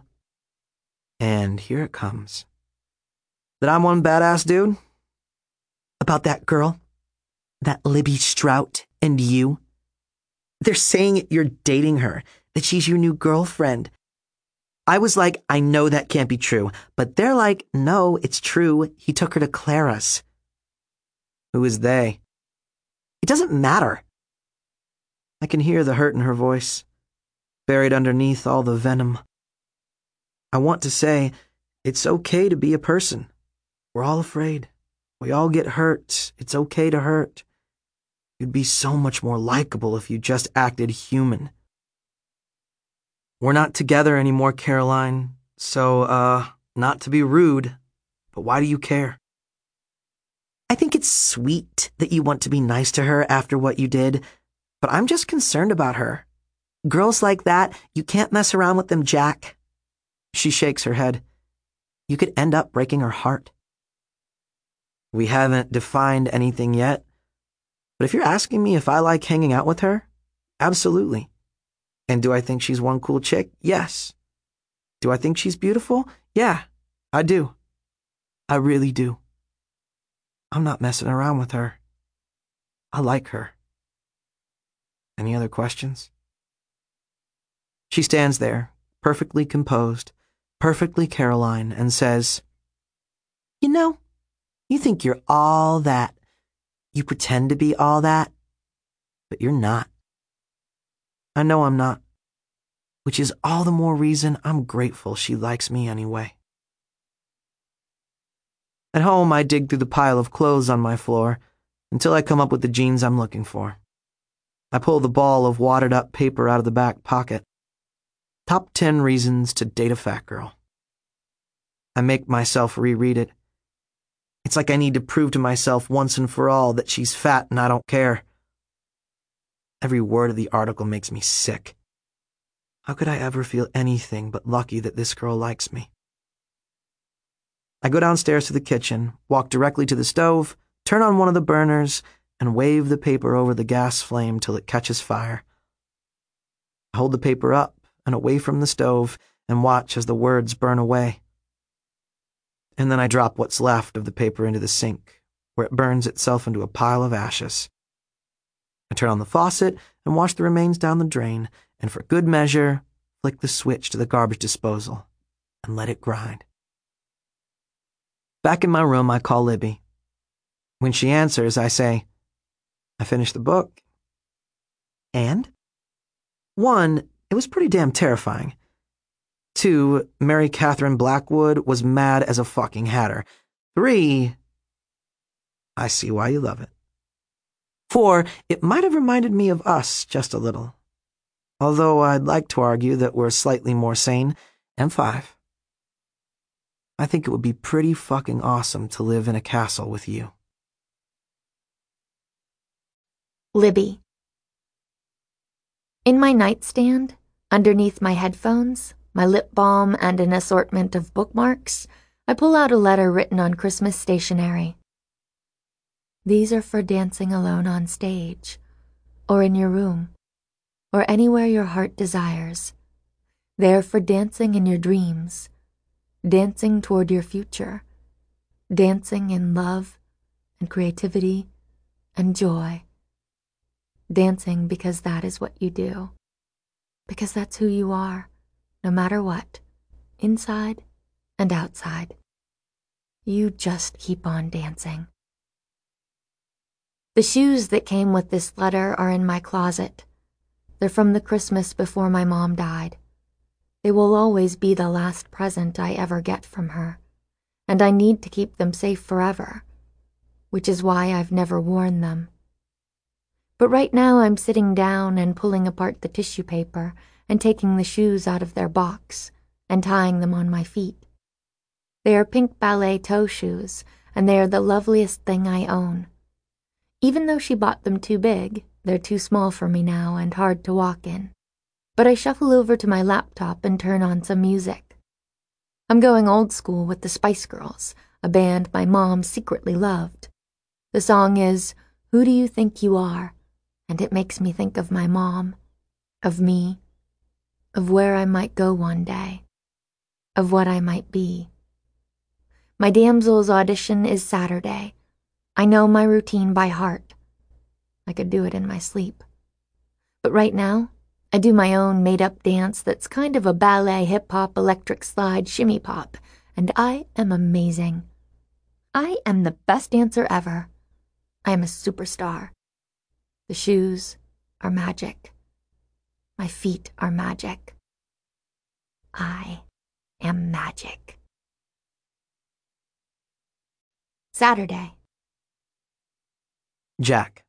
And here it comes. That I'm one badass dude? About that girl? That Libby Strout and you? They're saying you're dating her, that she's your new girlfriend. I was like, I know that can't be true, but they're like, no, it's true. He took her to Clara's. Who is they? It doesn't matter. I can hear the hurt in her voice, buried underneath all the venom. I want to say, it's okay to be a person. We're all afraid. We all get hurt. It's okay to hurt. You'd be so much more likable if you just acted human. We're not together anymore, Caroline, so, not to be rude, but why do you care? I think it's sweet that you want to be nice to her after what you did, but I'm just concerned about her. Girls like that, you can't mess around with them, Jack. She shakes her head. You could end up breaking her heart. We haven't defined anything yet, but if you're asking me if I like hanging out with her, absolutely. And do I think she's one cool chick? Yes. Do I think she's beautiful? Yeah, I do. I really do. I'm not messing around with her. I like her. Any other questions? She stands there, perfectly composed, perfectly Caroline, and says, you know, you think you're all that, You pretend to be all that, but you're not. I know I'm not, which is all the more reason I'm grateful she likes me anyway. At home, I dig through the pile of clothes on my floor until I come up with the jeans I'm looking for. I pull the ball of wadded-up paper out of the back pocket. Top 10 reasons to date a fat girl. I make myself reread it. It's like I need to prove to myself once and for all that she's fat and I don't care. Every word of the article makes me sick. How could I ever feel anything but lucky that this girl likes me? I go downstairs to the kitchen, walk directly to the stove, turn on one of the burners, and wave the paper over the gas flame till it catches fire. I hold the paper up and away from the stove and watch as the words burn away. And then I drop what's left of the paper into the sink, where it burns itself into a pile of ashes. I turn on the faucet and wash the remains down the drain, and for good measure, flick the switch to the garbage disposal and let it grind. Back in my room, I call Libby. When she answers, I say, I finished the book. And? 1, it was pretty damn terrifying. 2, Mary Catherine Blackwood was mad as a fucking hatter. 3, I see why you love it. 4, it might have reminded me of us just a little, although I'd like to argue that we're slightly more sane. And 5, I think it would be pretty fucking awesome to live in a castle with you. Libby. In my nightstand, underneath my headphones, my lip balm, and an assortment of bookmarks, I pull out a letter written on Christmas stationery. These are for dancing alone on stage, or in your room, or anywhere your heart desires. They are for dancing in your dreams, dancing toward your future, dancing in love and creativity and joy. Dancing because that is what you do, because that's who you are, no matter what, inside and outside. You just keep on dancing. The shoes that came with this letter are in my closet. They're from the Christmas before my mom died. They will always be the last present I ever get from her, and I need to keep them safe forever, which is why I've never worn them. But right now I'm sitting down and pulling apart the tissue paper and taking the shoes out of their box and tying them on my feet. They are pink ballet toe shoes, and they are the loveliest thing I own. Even though she bought them too big, they're too small for me now and hard to walk in. But I shuffle over to my laptop and turn on some music. I'm going old school with the Spice Girls, a band my mom secretly loved. The song is Who Do You Think You Are? And it makes me think of my mom, of me, of where I might go one day, of what I might be. My damsel's audition is Saturday. I know my routine by heart. I could do it in my sleep. But right now, I do my own made-up dance that's kind of a ballet, hip-hop, electric slide, shimmy pop, and I am amazing. I am the best dancer ever. I am a superstar. The shoes are magic. My feet are magic. I am magic. Saturday. Jack.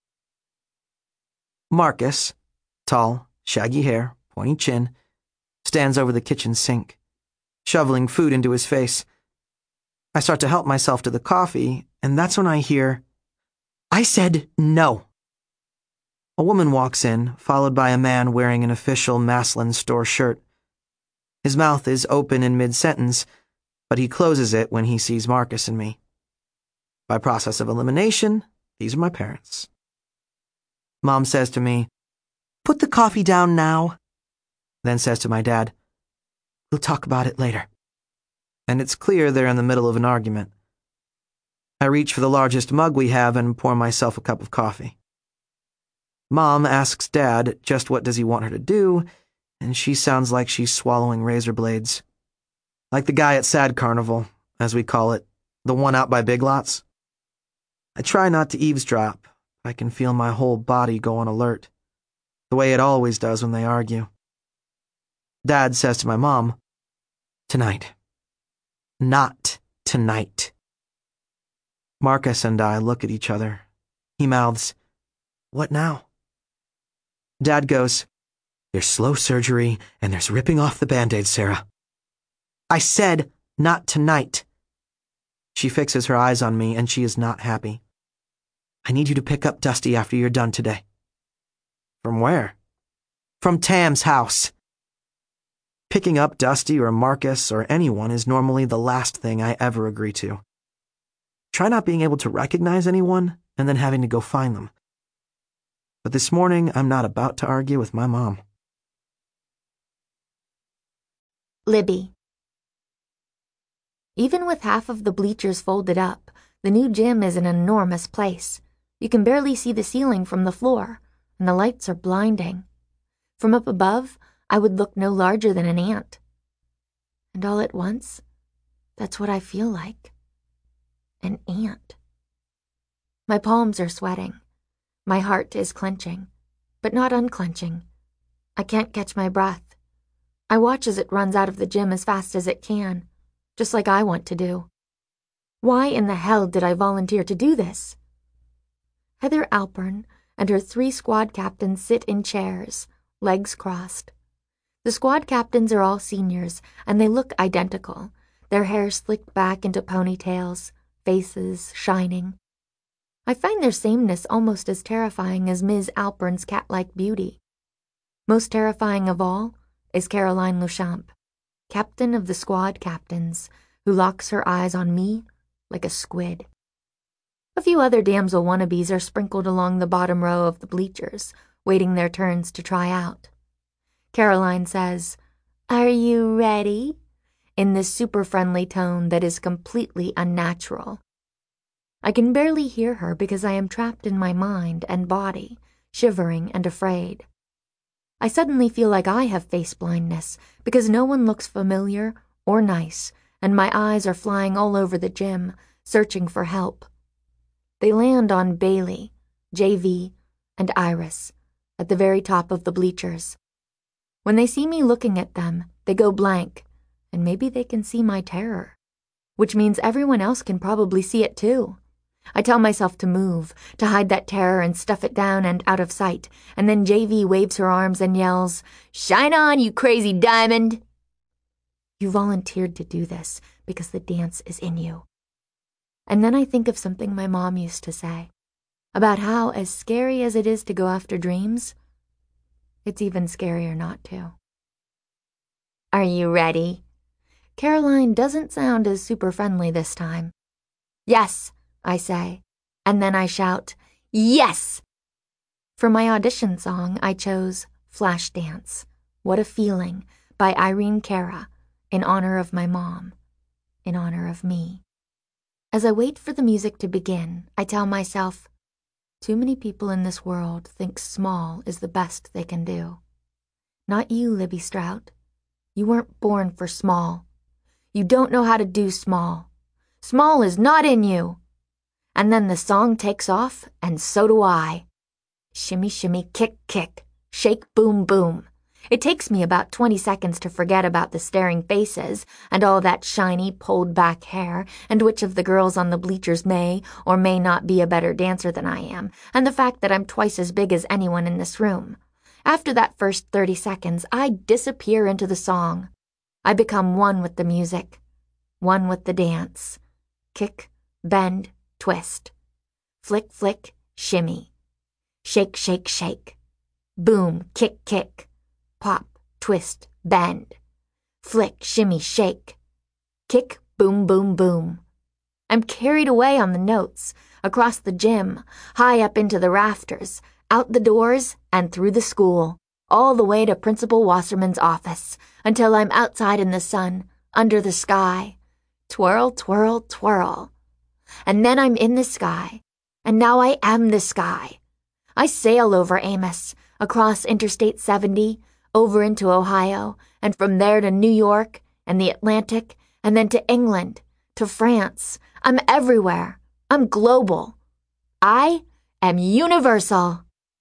Marcus, tall, shaggy hair, pointy chin, stands over the kitchen sink, shoveling food into his face. I start to help myself to the coffee, and that's when I hear, I said no. A woman walks in, followed by a man wearing an official Maslin store shirt. His mouth is open in mid-sentence, but he closes it when he sees Marcus and me. By process of elimination, these are my parents. Mom says to me, "Put the coffee down now," then says to my dad, "We'll talk about it later." And it's clear they're in the middle of an argument. I reach for the largest mug we have and pour myself a cup of coffee. Mom asks Dad just what does he want her to do, and she sounds like she's swallowing razor blades. Like the guy at Sad Carnival, as we call it, the one out by Big Lots. I try not to eavesdrop. I can feel my whole body go on alert, the way it always does when they argue. Dad says to my mom, "Tonight. Not tonight." Marcus and I look at each other. He mouths, "What now?" Dad goes, "There's slow surgery and there's ripping off the Band-Aid, Sarah." I said, "Not tonight." She fixes her eyes on me and she is not happy. "I need you to pick up Dusty after you're done today." "From where?" "From Tam's house." Picking up Dusty or Marcus or anyone is normally the last thing I ever agree to. Try not being able to recognize anyone and then having to go find them. But this morning, I'm not about to argue with my mom. Libby. Even with half of the bleachers folded up, the new gym is an enormous place. You can barely see the ceiling from the floor, and the lights are blinding. From up above, I would look no larger than an ant. And all at once, that's what I feel like. An ant. My palms are sweating. My heart is clenching, but not unclenching. I can't catch my breath. I watch as it runs out of the gym as fast as it can, just like I want to do. Why in the hell did I volunteer to do this? Heather Alpern and her 3 squad captains sit in chairs, legs crossed. The squad captains are all seniors, and they look identical, their hair slicked back into ponytails, faces shining. I find their sameness almost as terrifying as Ms. Alpern's cat-like beauty. Most terrifying of all is Caroline Luchamp, captain of the squad captains, who locks her eyes on me like a squid. A few other damsel wannabes are sprinkled along the bottom row of the bleachers, waiting their turns to try out. Caroline says, "Are you ready?" in this super-friendly tone that is completely unnatural. I can barely hear her because I am trapped in my mind and body, shivering and afraid. I suddenly feel like I have face blindness because no one looks familiar or nice, and my eyes are flying all over the gym, searching for help. They land on Bailey, JV, and Iris at the very top of the bleachers. When they see me looking at them, they go blank, and maybe they can see my terror, which means everyone else can probably see it too. I tell myself to move, to hide that terror and stuff it down and out of sight, and then JV waves her arms and yells, "Shine on, you crazy diamond!" You volunteered to do this because the dance is in you. And then I think of something my mom used to say, about how, as scary as it is to go after dreams, it's even scarier not to. "Are you ready?" Caroline doesn't sound as super friendly this time. "Yes," I say, and then I shout, "Yes!" For my audition song, I chose Flashdance, What a Feeling by Irene Cara, in honor of my mom, in honor of me. As I wait for the music to begin, I tell myself, too many people in this world think small is the best they can do. Not you, Libby Strout. You weren't born for small. You don't know how to do small. Small is not in you. And then the song takes off, and so do I. Shimmy, shimmy, kick, kick. Shake, boom, boom. It takes me about 20 seconds to forget about the staring faces and all that shiny, pulled-back hair and which of the girls on the bleachers may or may not be a better dancer than I am, and the fact that I'm twice as big as anyone in this room. After that first 30 seconds, I disappear into the song. I become one with the music, one with the dance. Kick, bend, twist. Flick, flick, shimmy. Shake, shake, shake. Boom, kick, kick. Pop, twist, bend. Flick, shimmy, shake. Kick, boom, boom, boom. I'm carried away on the notes, across the gym, high up into the rafters, out the doors, and through the school, all the way to Principal Wasserman's office, until I'm outside in the sun, under the sky. Twirl, twirl, twirl. And then I'm in the sky, and now I am the sky. I sail over Amos, across Interstate 70, over into Ohio, and from there to New York, and the Atlantic, and then to England, to France. I'm everywhere. I'm global. I am universal.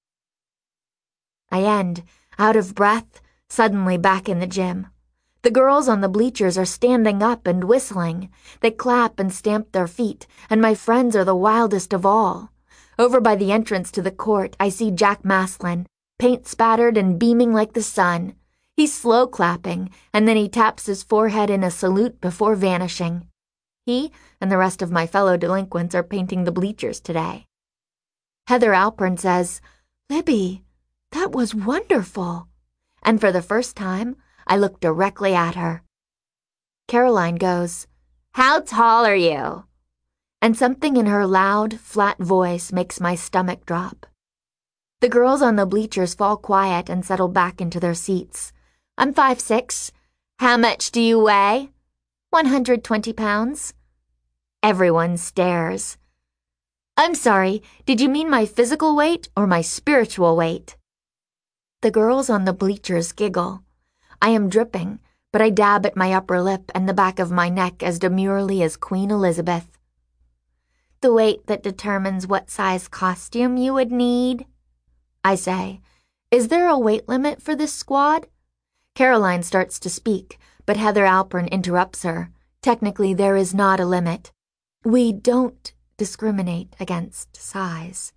I end, out of breath, suddenly back in the gym. The girls on the bleachers are standing up and whistling. They clap and stamp their feet, and my friends are the wildest of all. Over by the entrance to the court, I see Jack Maslin, paint spattered and beaming like the sun. He's slow clapping, and then he taps his forehead in a salute before vanishing. He and the rest of my fellow delinquents are painting the bleachers today. Heather Alpern says, "Libby, that was wonderful." And for the first time, I look directly at her. Caroline goes, "How tall are you?" And something in her loud, flat voice makes my stomach drop. The girls on the bleachers fall quiet and settle back into their seats. I'm 5'6". "How much do you weigh?" 120 pounds. Everyone stares. "I'm sorry, did you mean my physical weight or my spiritual weight?" The girls on the bleachers giggle. I am dripping, but I dab at my upper lip and the back of my neck as demurely as Queen Elizabeth. "The weight that determines what size costume you would need," I say. "Is there a weight limit for this squad?" Caroline starts to speak, but Heather Alpern interrupts her. Technically, there is not a limit. We don't discriminate against size.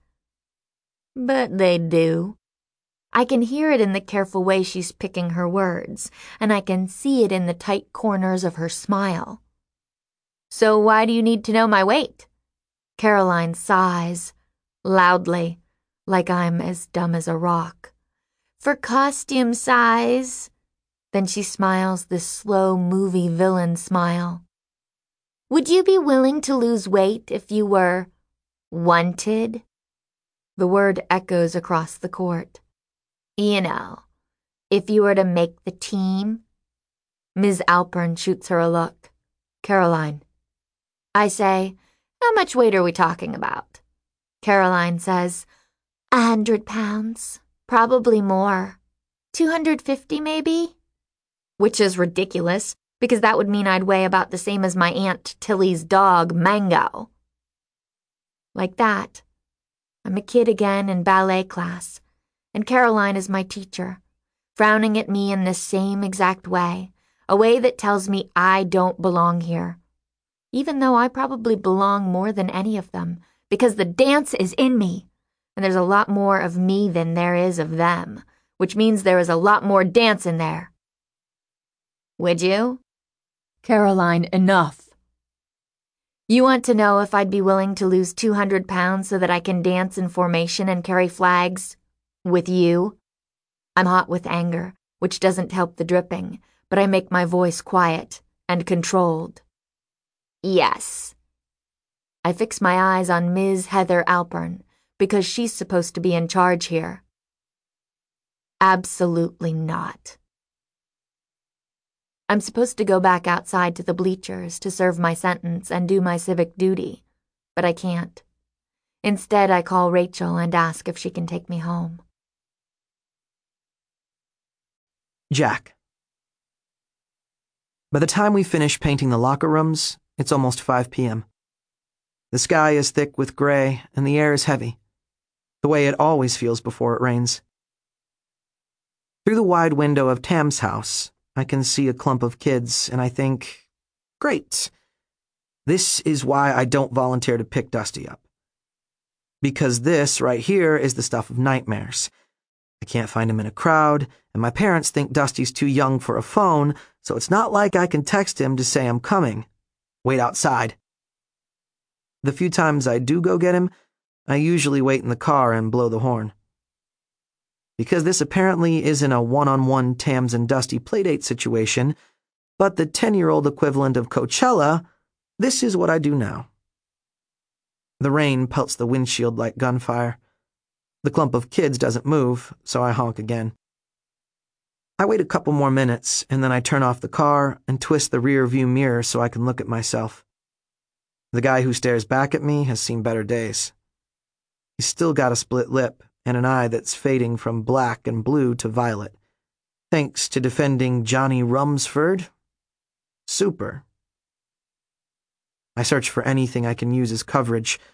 But they do. I can hear it in the careful way she's picking her words, and I can see it in the tight corners of her smile. "So why do you need to know my weight?" Caroline sighs, loudly, like I'm as dumb as a rock. "For costume size." Then she smiles this slow movie villain smile. "Would you be willing to lose weight if you were wanted?" The word echoes across the court. "You know, if you were to make the team." Ms. Alpern shoots her a look. "Caroline." I say, "How much weight are we talking about?" Caroline says, 100 pounds, probably more. 250 maybe? Which is ridiculous, because that would mean I'd weigh about the same as my Aunt Tilly's dog, Mango. Like that, I'm a kid again in ballet class, and Caroline is my teacher, frowning at me in this same exact way, a way that tells me I don't belong here, even though I probably belong more than any of them, because the dance is in me, and there's a lot more of me than there is of them, which means there is a lot more dance in there. Would you? Caroline, enough. You want to know if I'd be willing to lose 200 pounds so that I can dance in formation and carry flags? With you? I'm hot with anger, which doesn't help the dripping, but I make my voice quiet and controlled. Yes. I fix my eyes on Ms. Heather Alpern, because she's supposed to be in charge here. Absolutely not. I'm supposed to go back outside to the bleachers to serve my sentence and do my civic duty, but I can't. Instead, I call Rachel and ask if she can take me home. Jack. By the time we finish painting the locker rooms, it's almost 5 p.m. The sky is thick with gray and the air is heavy, the way it always feels before it rains. Through the wide window of Tam's house, I can see a clump of kids, and I think, great. This is why I don't volunteer to pick Dusty up. Because this right here is the stuff of nightmares. I can't find him in a crowd, and my parents think Dusty's too young for a phone, so it's not like I can text him to say I'm coming. Wait outside. The few times I do go get him, I usually wait in the car and blow the horn. Because this apparently isn't a one-on-one Tams and Dusty playdate situation, but the 10-year-old equivalent of Coachella, this is what I do now. The rain pelts the windshield like gunfire. The clump of kids doesn't move, so I honk again. I wait a couple more minutes, and then I turn off the car and twist the rear-view mirror so I can look at myself. The guy who stares back at me has seen better days. He's still got a split lip and an eye that's fading from black and blue to violet. Thanks to defending Johnny Rumsford. Super. I search for anything I can use as coverage,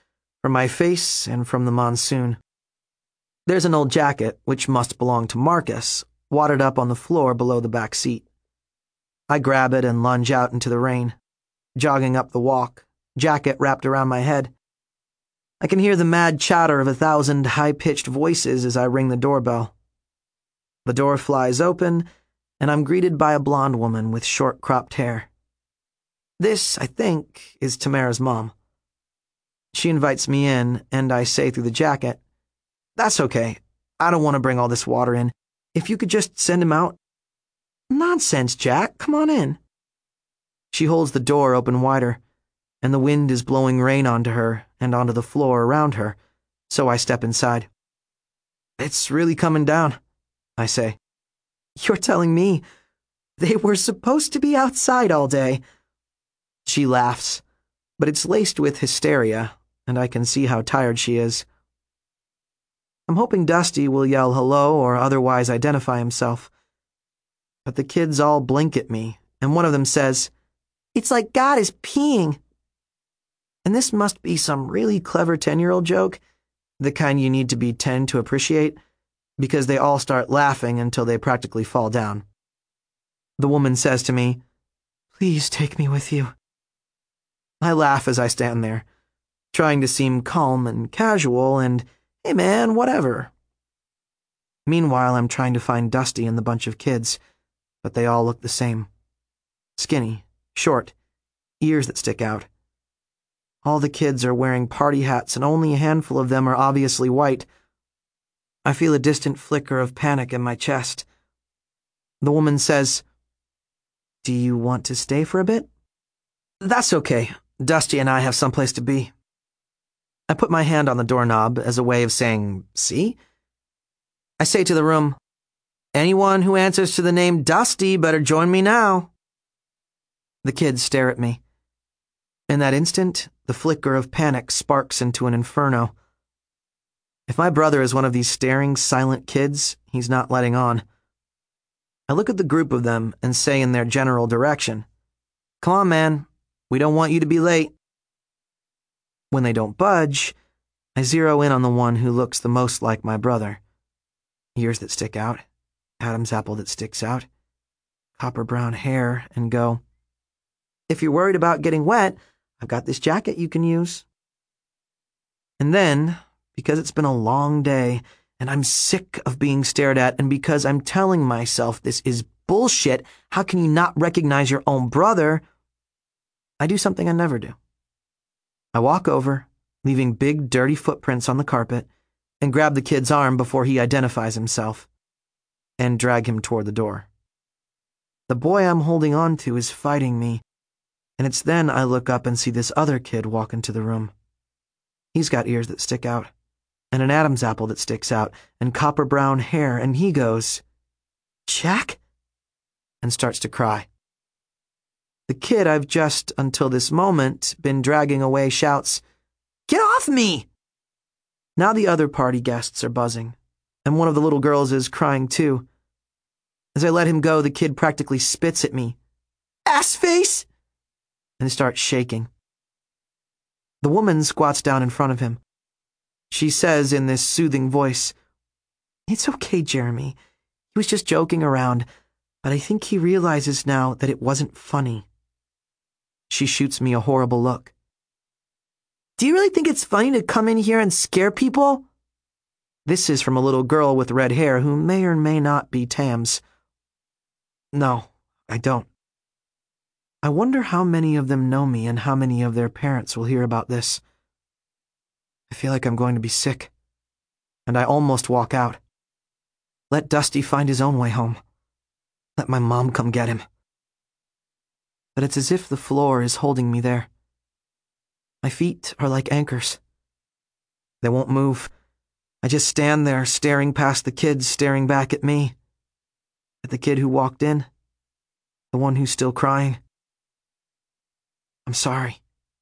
from my face and from the monsoon. There's an old jacket, which must belong to Marcus, wadded up on the floor below the back seat. I grab it and lunge out into the rain, jogging up the walk, jacket wrapped around my head. I can hear the mad chatter of 1,000 high-pitched voices as I ring the doorbell. The door flies open, and I'm greeted by a blonde woman with short cropped hair. This, I think, is Tamara's mom. She invites me in, and I say through the jacket, "That's okay. I don't want to bring all this water in. If you could just send him out." "Nonsense, Jack. Come on in." She holds the door open wider, and the wind is blowing rain onto her and onto the floor around her, so I step inside. "It's really coming down," I say. "You're telling me they were supposed to be outside all day." She laughs, but it's laced with hysteria, and I can see how tired she is. I'm hoping Dusty will yell hello or otherwise identify himself. But the kids all blink at me, and one of them says, "It's like God is peeing." And this must be some really clever 10-year-old joke, the kind you need to be 10 to appreciate, because they all start laughing until they practically fall down. The woman says to me, "Please take me with you." I laugh as I stand there, trying to seem calm and casual and, "Hey man, whatever." Meanwhile, I'm trying to find Dusty and the bunch of kids, but they all look the same. Skinny, short, ears that stick out. All the kids are wearing party hats and only a handful of them are obviously white. I feel a distant flicker of panic in my chest. The woman says, "Do you want to stay for a bit?" "That's okay. Dusty and I have someplace to be." I put my hand on the doorknob as a way of saying, "See?" I say to the room, "Anyone who answers to the name Dusty better join me now." The kids stare at me. In that instant, the flicker of panic sparks into an inferno. If my brother is one of these staring, silent kids, he's not letting on. I look at the group of them and say in their general direction, "Come on, man. We don't want you to be late." When they don't budge, I zero in on the one who looks the most like my brother. Ears that stick out, Adam's apple that sticks out, copper brown hair, and go, "If you're worried about getting wet, I've got this jacket you can use." And then, because it's been a long day, and I'm sick of being stared at, and because I'm telling myself this is bullshit, how can you not recognize your own brother? I do something I never do. I walk over, leaving big dirty footprints on the carpet, and grab the kid's arm before he identifies himself, and drag him toward the door. The boy I'm holding on to is fighting me, and it's then I look up and see this other kid walk into the room. He's got ears that stick out, and an Adam's apple that sticks out, and copper brown hair, and he goes, "Jack?" and starts to cry. The kid I've just, until this moment, been dragging away shouts, "Get off me!" Now the other party guests are buzzing, and one of the little girls is crying too. As I let him go, the kid practically spits at me, "Ass face!" and starts shaking. The woman squats down in front of him. She says in this soothing voice, "It's okay, Jeremy. He was just joking around, but I think he realizes now that it wasn't funny." She shoots me a horrible look. "Do you really think it's funny to come in here and scare people?" This is from a little girl with red hair who may or may not be Tams. "No, I don't." I wonder how many of them know me and how many of their parents will hear about this. I feel like I'm going to be sick, and I almost walk out. Let Dusty find his own way home. Let my mom come get him. But it's as if the floor is holding me there. My feet are like anchors. They won't move. I just stand there staring past the kids staring back at me. At the kid who walked in. The one who's still crying. "I'm sorry."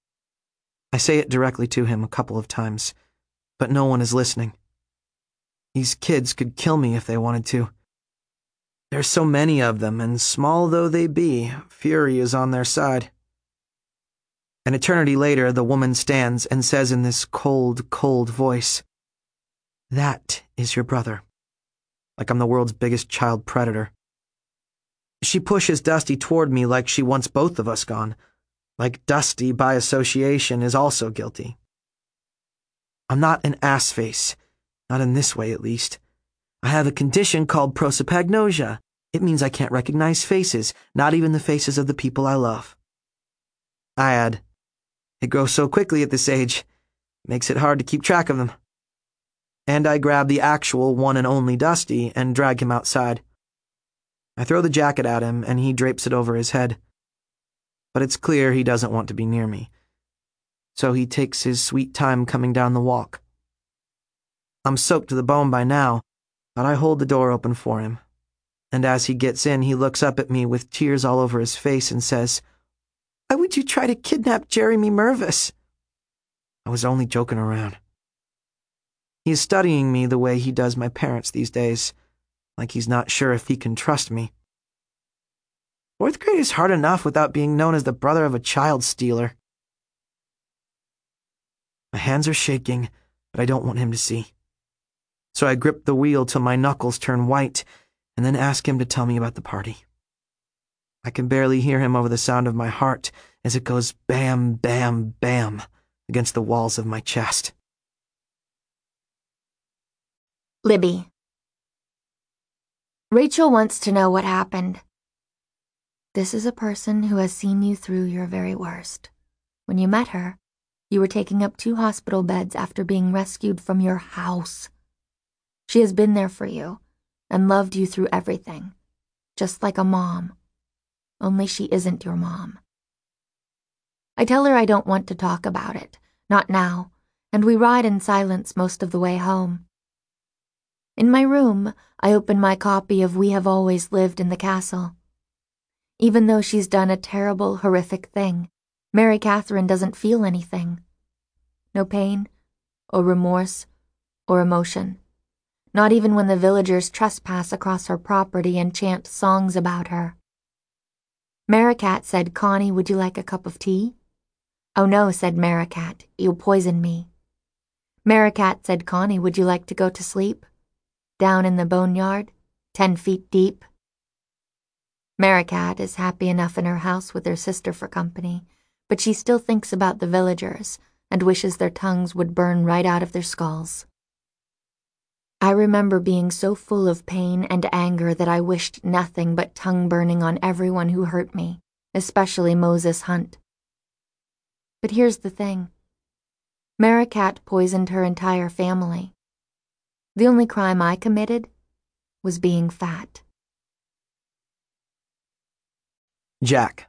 I say it directly to him a couple of times, but no one is listening. These kids could kill me if they wanted to. There's so many of them, and small though they be, fury is on their side. An eternity later, the woman stands and says in this cold, cold voice, "That is your brother." Like I'm the world's biggest child predator. She pushes Dusty toward me like she wants both of us gone. Like Dusty, by association, is also guilty. I'm not an ass face. Not in this way, at least. I have a condition called prosopagnosia. It means I can't recognize faces, not even the faces of the people I love. I add, it grows so quickly at this age, makes it hard to keep track of them. And I grab the actual one and only Dusty and drag him outside. I throw the jacket at him and he drapes it over his head. But it's clear he doesn't want to be near me. So he takes his sweet time coming down the walk. I'm soaked to the bone by now, but I hold the door open for him. And as he gets in, he looks up at me with tears all over his face and says, "Why would you try to kidnap Jeremy Mervis?" I was only joking around. He is studying me the way he does my parents these days, like he's not sure if he can trust me. Fourth grade is hard enough without being known as the brother of a child stealer. My hands are shaking, but I don't want him to see. So I grip the wheel till my knuckles turn white, and then ask him to tell me about the party. I can barely hear him over the sound of my heart as it goes bam, bam, bam against the walls of my chest. Libby. Rachel wants to know what happened. This is a person who has seen you through your very worst. When you met her, you were taking up 2 hospital beds after being rescued from your house. She has been there for you and loved you through everything, just like a mom. Only she isn't your mom. I tell her I don't want to talk about it, not now, and we ride in silence most of the way home. In my room, I open my copy of We Have Always Lived in the Castle. Even though she's done a terrible, horrific thing, Mary Catherine doesn't feel anything. No pain, or remorse, or emotion. Not even when the villagers trespass across her property and chant songs about her. Maricat said, "Connie, would you like a cup of tea?" "Oh no," said Maricat, "you'll poison me." Maricat said, "Connie, would you like to go to sleep? Down in the boneyard, 10 feet deep." Maricat is happy enough in her house with her sister for company, but she still thinks about the villagers and wishes their tongues would burn right out of their skulls. I remember being so full of pain and anger that I wished nothing but tongue burning on everyone who hurt me, especially Moses Hunt. But here's the thing. Maricat poisoned her entire family. The only crime I committed was being fat. Jack.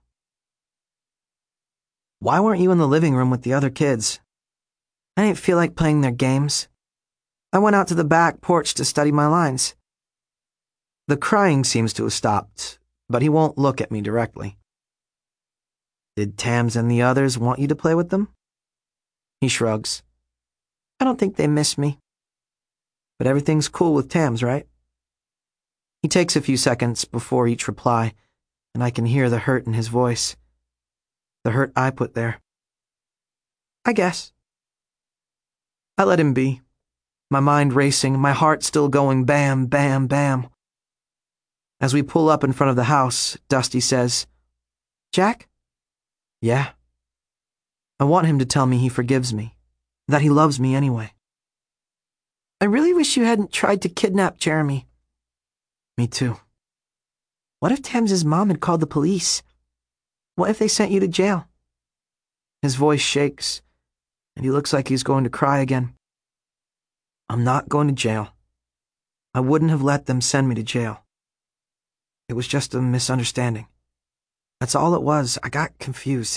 Why weren't you in the living room with the other kids? I didn't feel like playing their games. I went out to the back porch to study my lines. The crying seems to have stopped, but he won't look at me directly. Did Tams and the others want you to play with them? He shrugs. I don't think they miss me. But everything's cool with Tams, right? He takes a few seconds before each reply, and I can hear the hurt in his voice. The hurt I put there. I guess. I let him be. My mind racing, my heart still going bam, bam, bam. As we pull up in front of the house, Dusty says, "Jack?" "Yeah." I want him to tell me he forgives me, that he loves me anyway. "I really wish you hadn't tried to kidnap Jeremy." Me too. What if Tams's mom had called the police? What if they sent you to jail? His voice shakes, and he looks like he's going to cry again. I'm not going to jail. I wouldn't have let them send me to jail. It was just a misunderstanding. That's all it was. I got confused.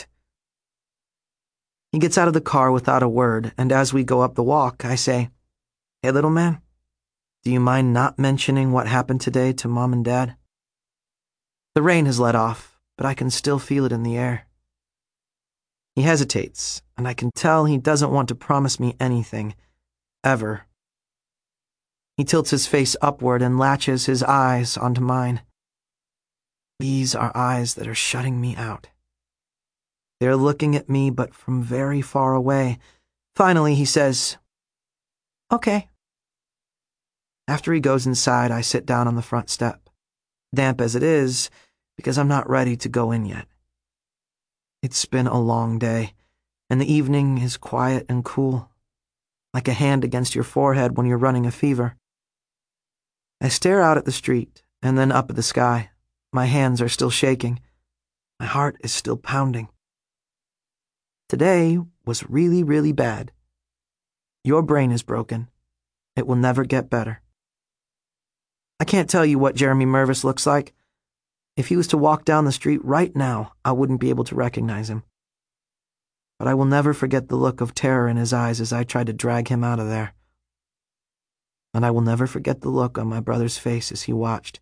He gets out of the car without a word, and as we go up the walk, I say, "Hey, little man, do you mind not mentioning what happened today to Mom and Dad?" The rain has let off, but I can still feel it in the air. He hesitates, and I can tell he doesn't want to promise me anything, ever. He tilts his face upward and latches his eyes onto mine. These are eyes that are shutting me out. They're looking at me, but from very far away. Finally, he says, "Okay." After he goes inside, I sit down on the front step, damp as it is, because I'm not ready to go in yet. It's been a long day, and the evening is quiet and cool, like a hand against your forehead when you're running a fever. I stare out at the street, and then up at the sky. My hands are still shaking. My heart is still pounding. Today was really, really bad. Your brain is broken. It will never get better. I can't tell you what Jeremy Mervis looks like. If he was to walk down the street right now, I wouldn't be able to recognize him. But I will never forget the look of terror in his eyes as I tried to drag him out of there. And I will never forget the look on my brother's face as he watched.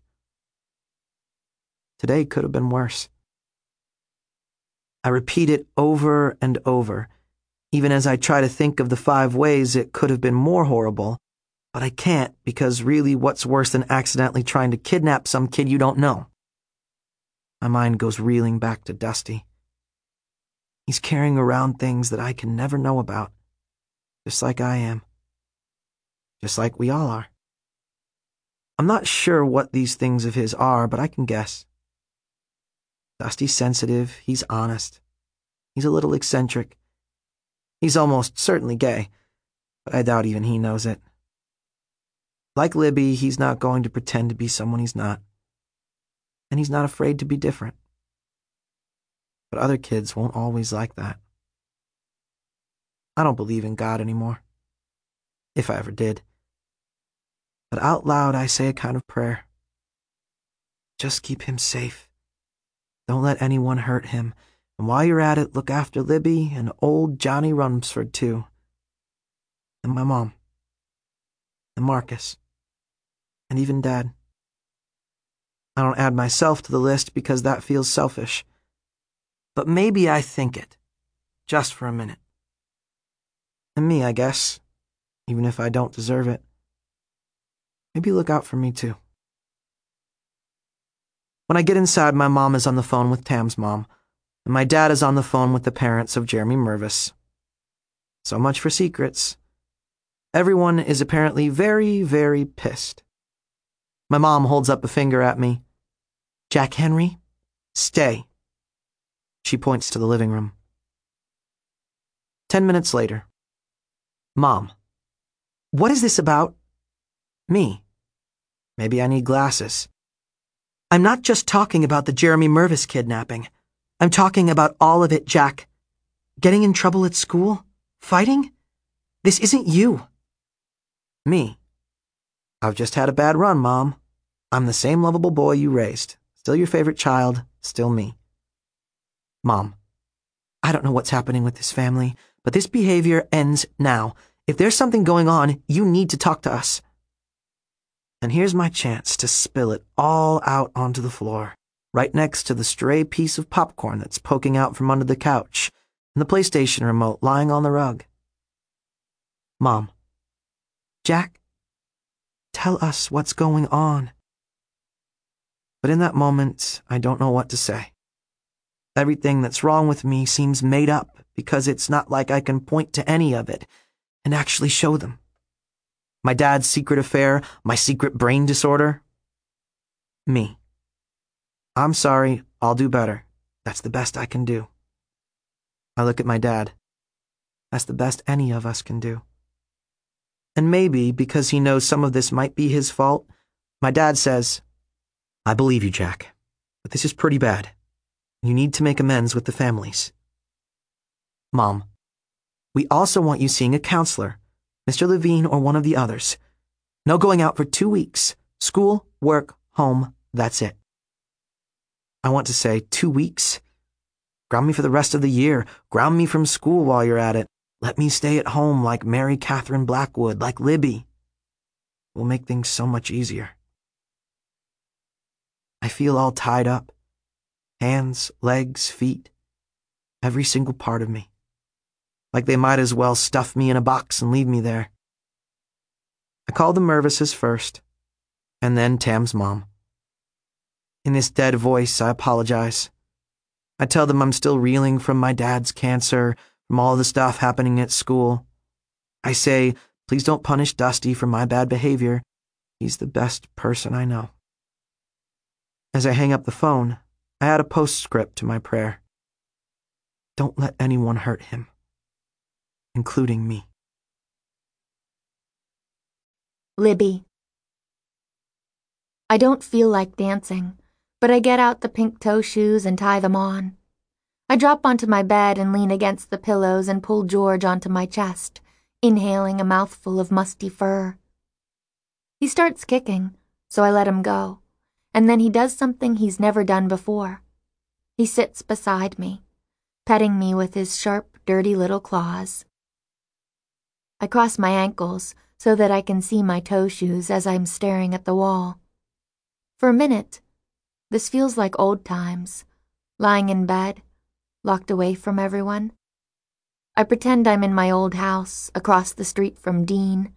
Today could have been worse. I repeat it over and over, even as I try to think of the 5 ways it could have been more horrible, but I can't because really what's worse than accidentally trying to kidnap some kid you don't know? My mind goes reeling back to Dusty. He's carrying around things that I can never know about, just like I am. Just like we all are. I'm not sure what these things of his are, but I can guess. Dusty's sensitive, he's honest. He's a little eccentric. He's almost certainly gay, but I doubt even he knows it. Like Libby, he's not going to pretend to be someone he's not. And he's not afraid to be different. But other kids won't always like that. I don't believe in God anymore. If I ever did. But out loud I say a kind of prayer. Just keep him safe. Don't let anyone hurt him. And while you're at it, look after Libby and old Johnny Rumsford too. And my mom. And Marcus. And even Dad. I don't add myself to the list because that feels selfish. But maybe I think it. Just for a minute. And me, I guess. Even if I don't deserve it. Maybe look out for me too. When I get inside, my mom is on the phone with Tam's mom, and my dad is on the phone with the parents of Jeremy Mervis. So much for secrets. Everyone is apparently very, very pissed. My mom holds up a finger at me. "Jack Henry, stay." She points to the living room. 10 minutes later. "Mom, what is this about?" "Me. Maybe I need glasses." "I'm not just talking about the Jeremy Mervis kidnapping. I'm talking about all of it, Jack. Getting in trouble at school? Fighting? This isn't you." "Me. I've just had a bad run, Mom. I'm the same lovable boy you raised. Still your favorite child, still me." "Mom, I don't know what's happening with this family, but this behavior ends now. If there's something going on, you need to talk to us." And here's my chance to spill it all out onto the floor, right next to the stray piece of popcorn that's poking out from under the couch and the PlayStation remote lying on the rug. "Mom, Jack, tell us what's going on." But in that moment, I don't know what to say. Everything that's wrong with me seems made up because it's not like I can point to any of it and actually show them. My dad's secret affair, my secret brain disorder. Me. I'm sorry, I'll do better. That's the best I can do. I look at my dad. That's the best any of us can do. And maybe, because he knows some of this might be his fault, my dad says, "I believe you, Jack, but this is pretty bad. You need to make amends with the families." "Mom, we also want you seeing a counselor, Mr. Levine or one of the others. No going out for 2 weeks. School, work, home, that's it." I want to say, 2 weeks? Ground me for the rest of the year. Ground me from school while you're at it. Let me stay at home like Mary Catherine Blackwood, like Libby. We'll make things so much easier. I feel all tied up. Hands, legs, feet. Every single part of me. Like they might as well stuff me in a box and leave me there. I call the Mervises first, and then Tam's mom. In this dead voice, I apologize. I tell them I'm still reeling from my dad's cancer, from all the stuff happening at school. I say, please don't punish Dusty for my bad behavior. He's the best person I know. As I hang up the phone, I add a postscript to my prayer. Don't let anyone hurt him, including me. Libby. I don't feel like dancing, but I get out the pink toe shoes and tie them on. I drop onto my bed and lean against the pillows and pull George onto my chest, inhaling a mouthful of musty fur. He starts kicking, so I let him go, and then he does something he's never done before. He sits beside me, petting me with his sharp, dirty little claws. I cross my ankles so that I can see my toe shoes as I'm staring at the wall. For a minute, this feels like old times, lying in bed, locked away from everyone. I pretend I'm in my old house across the street from Dean,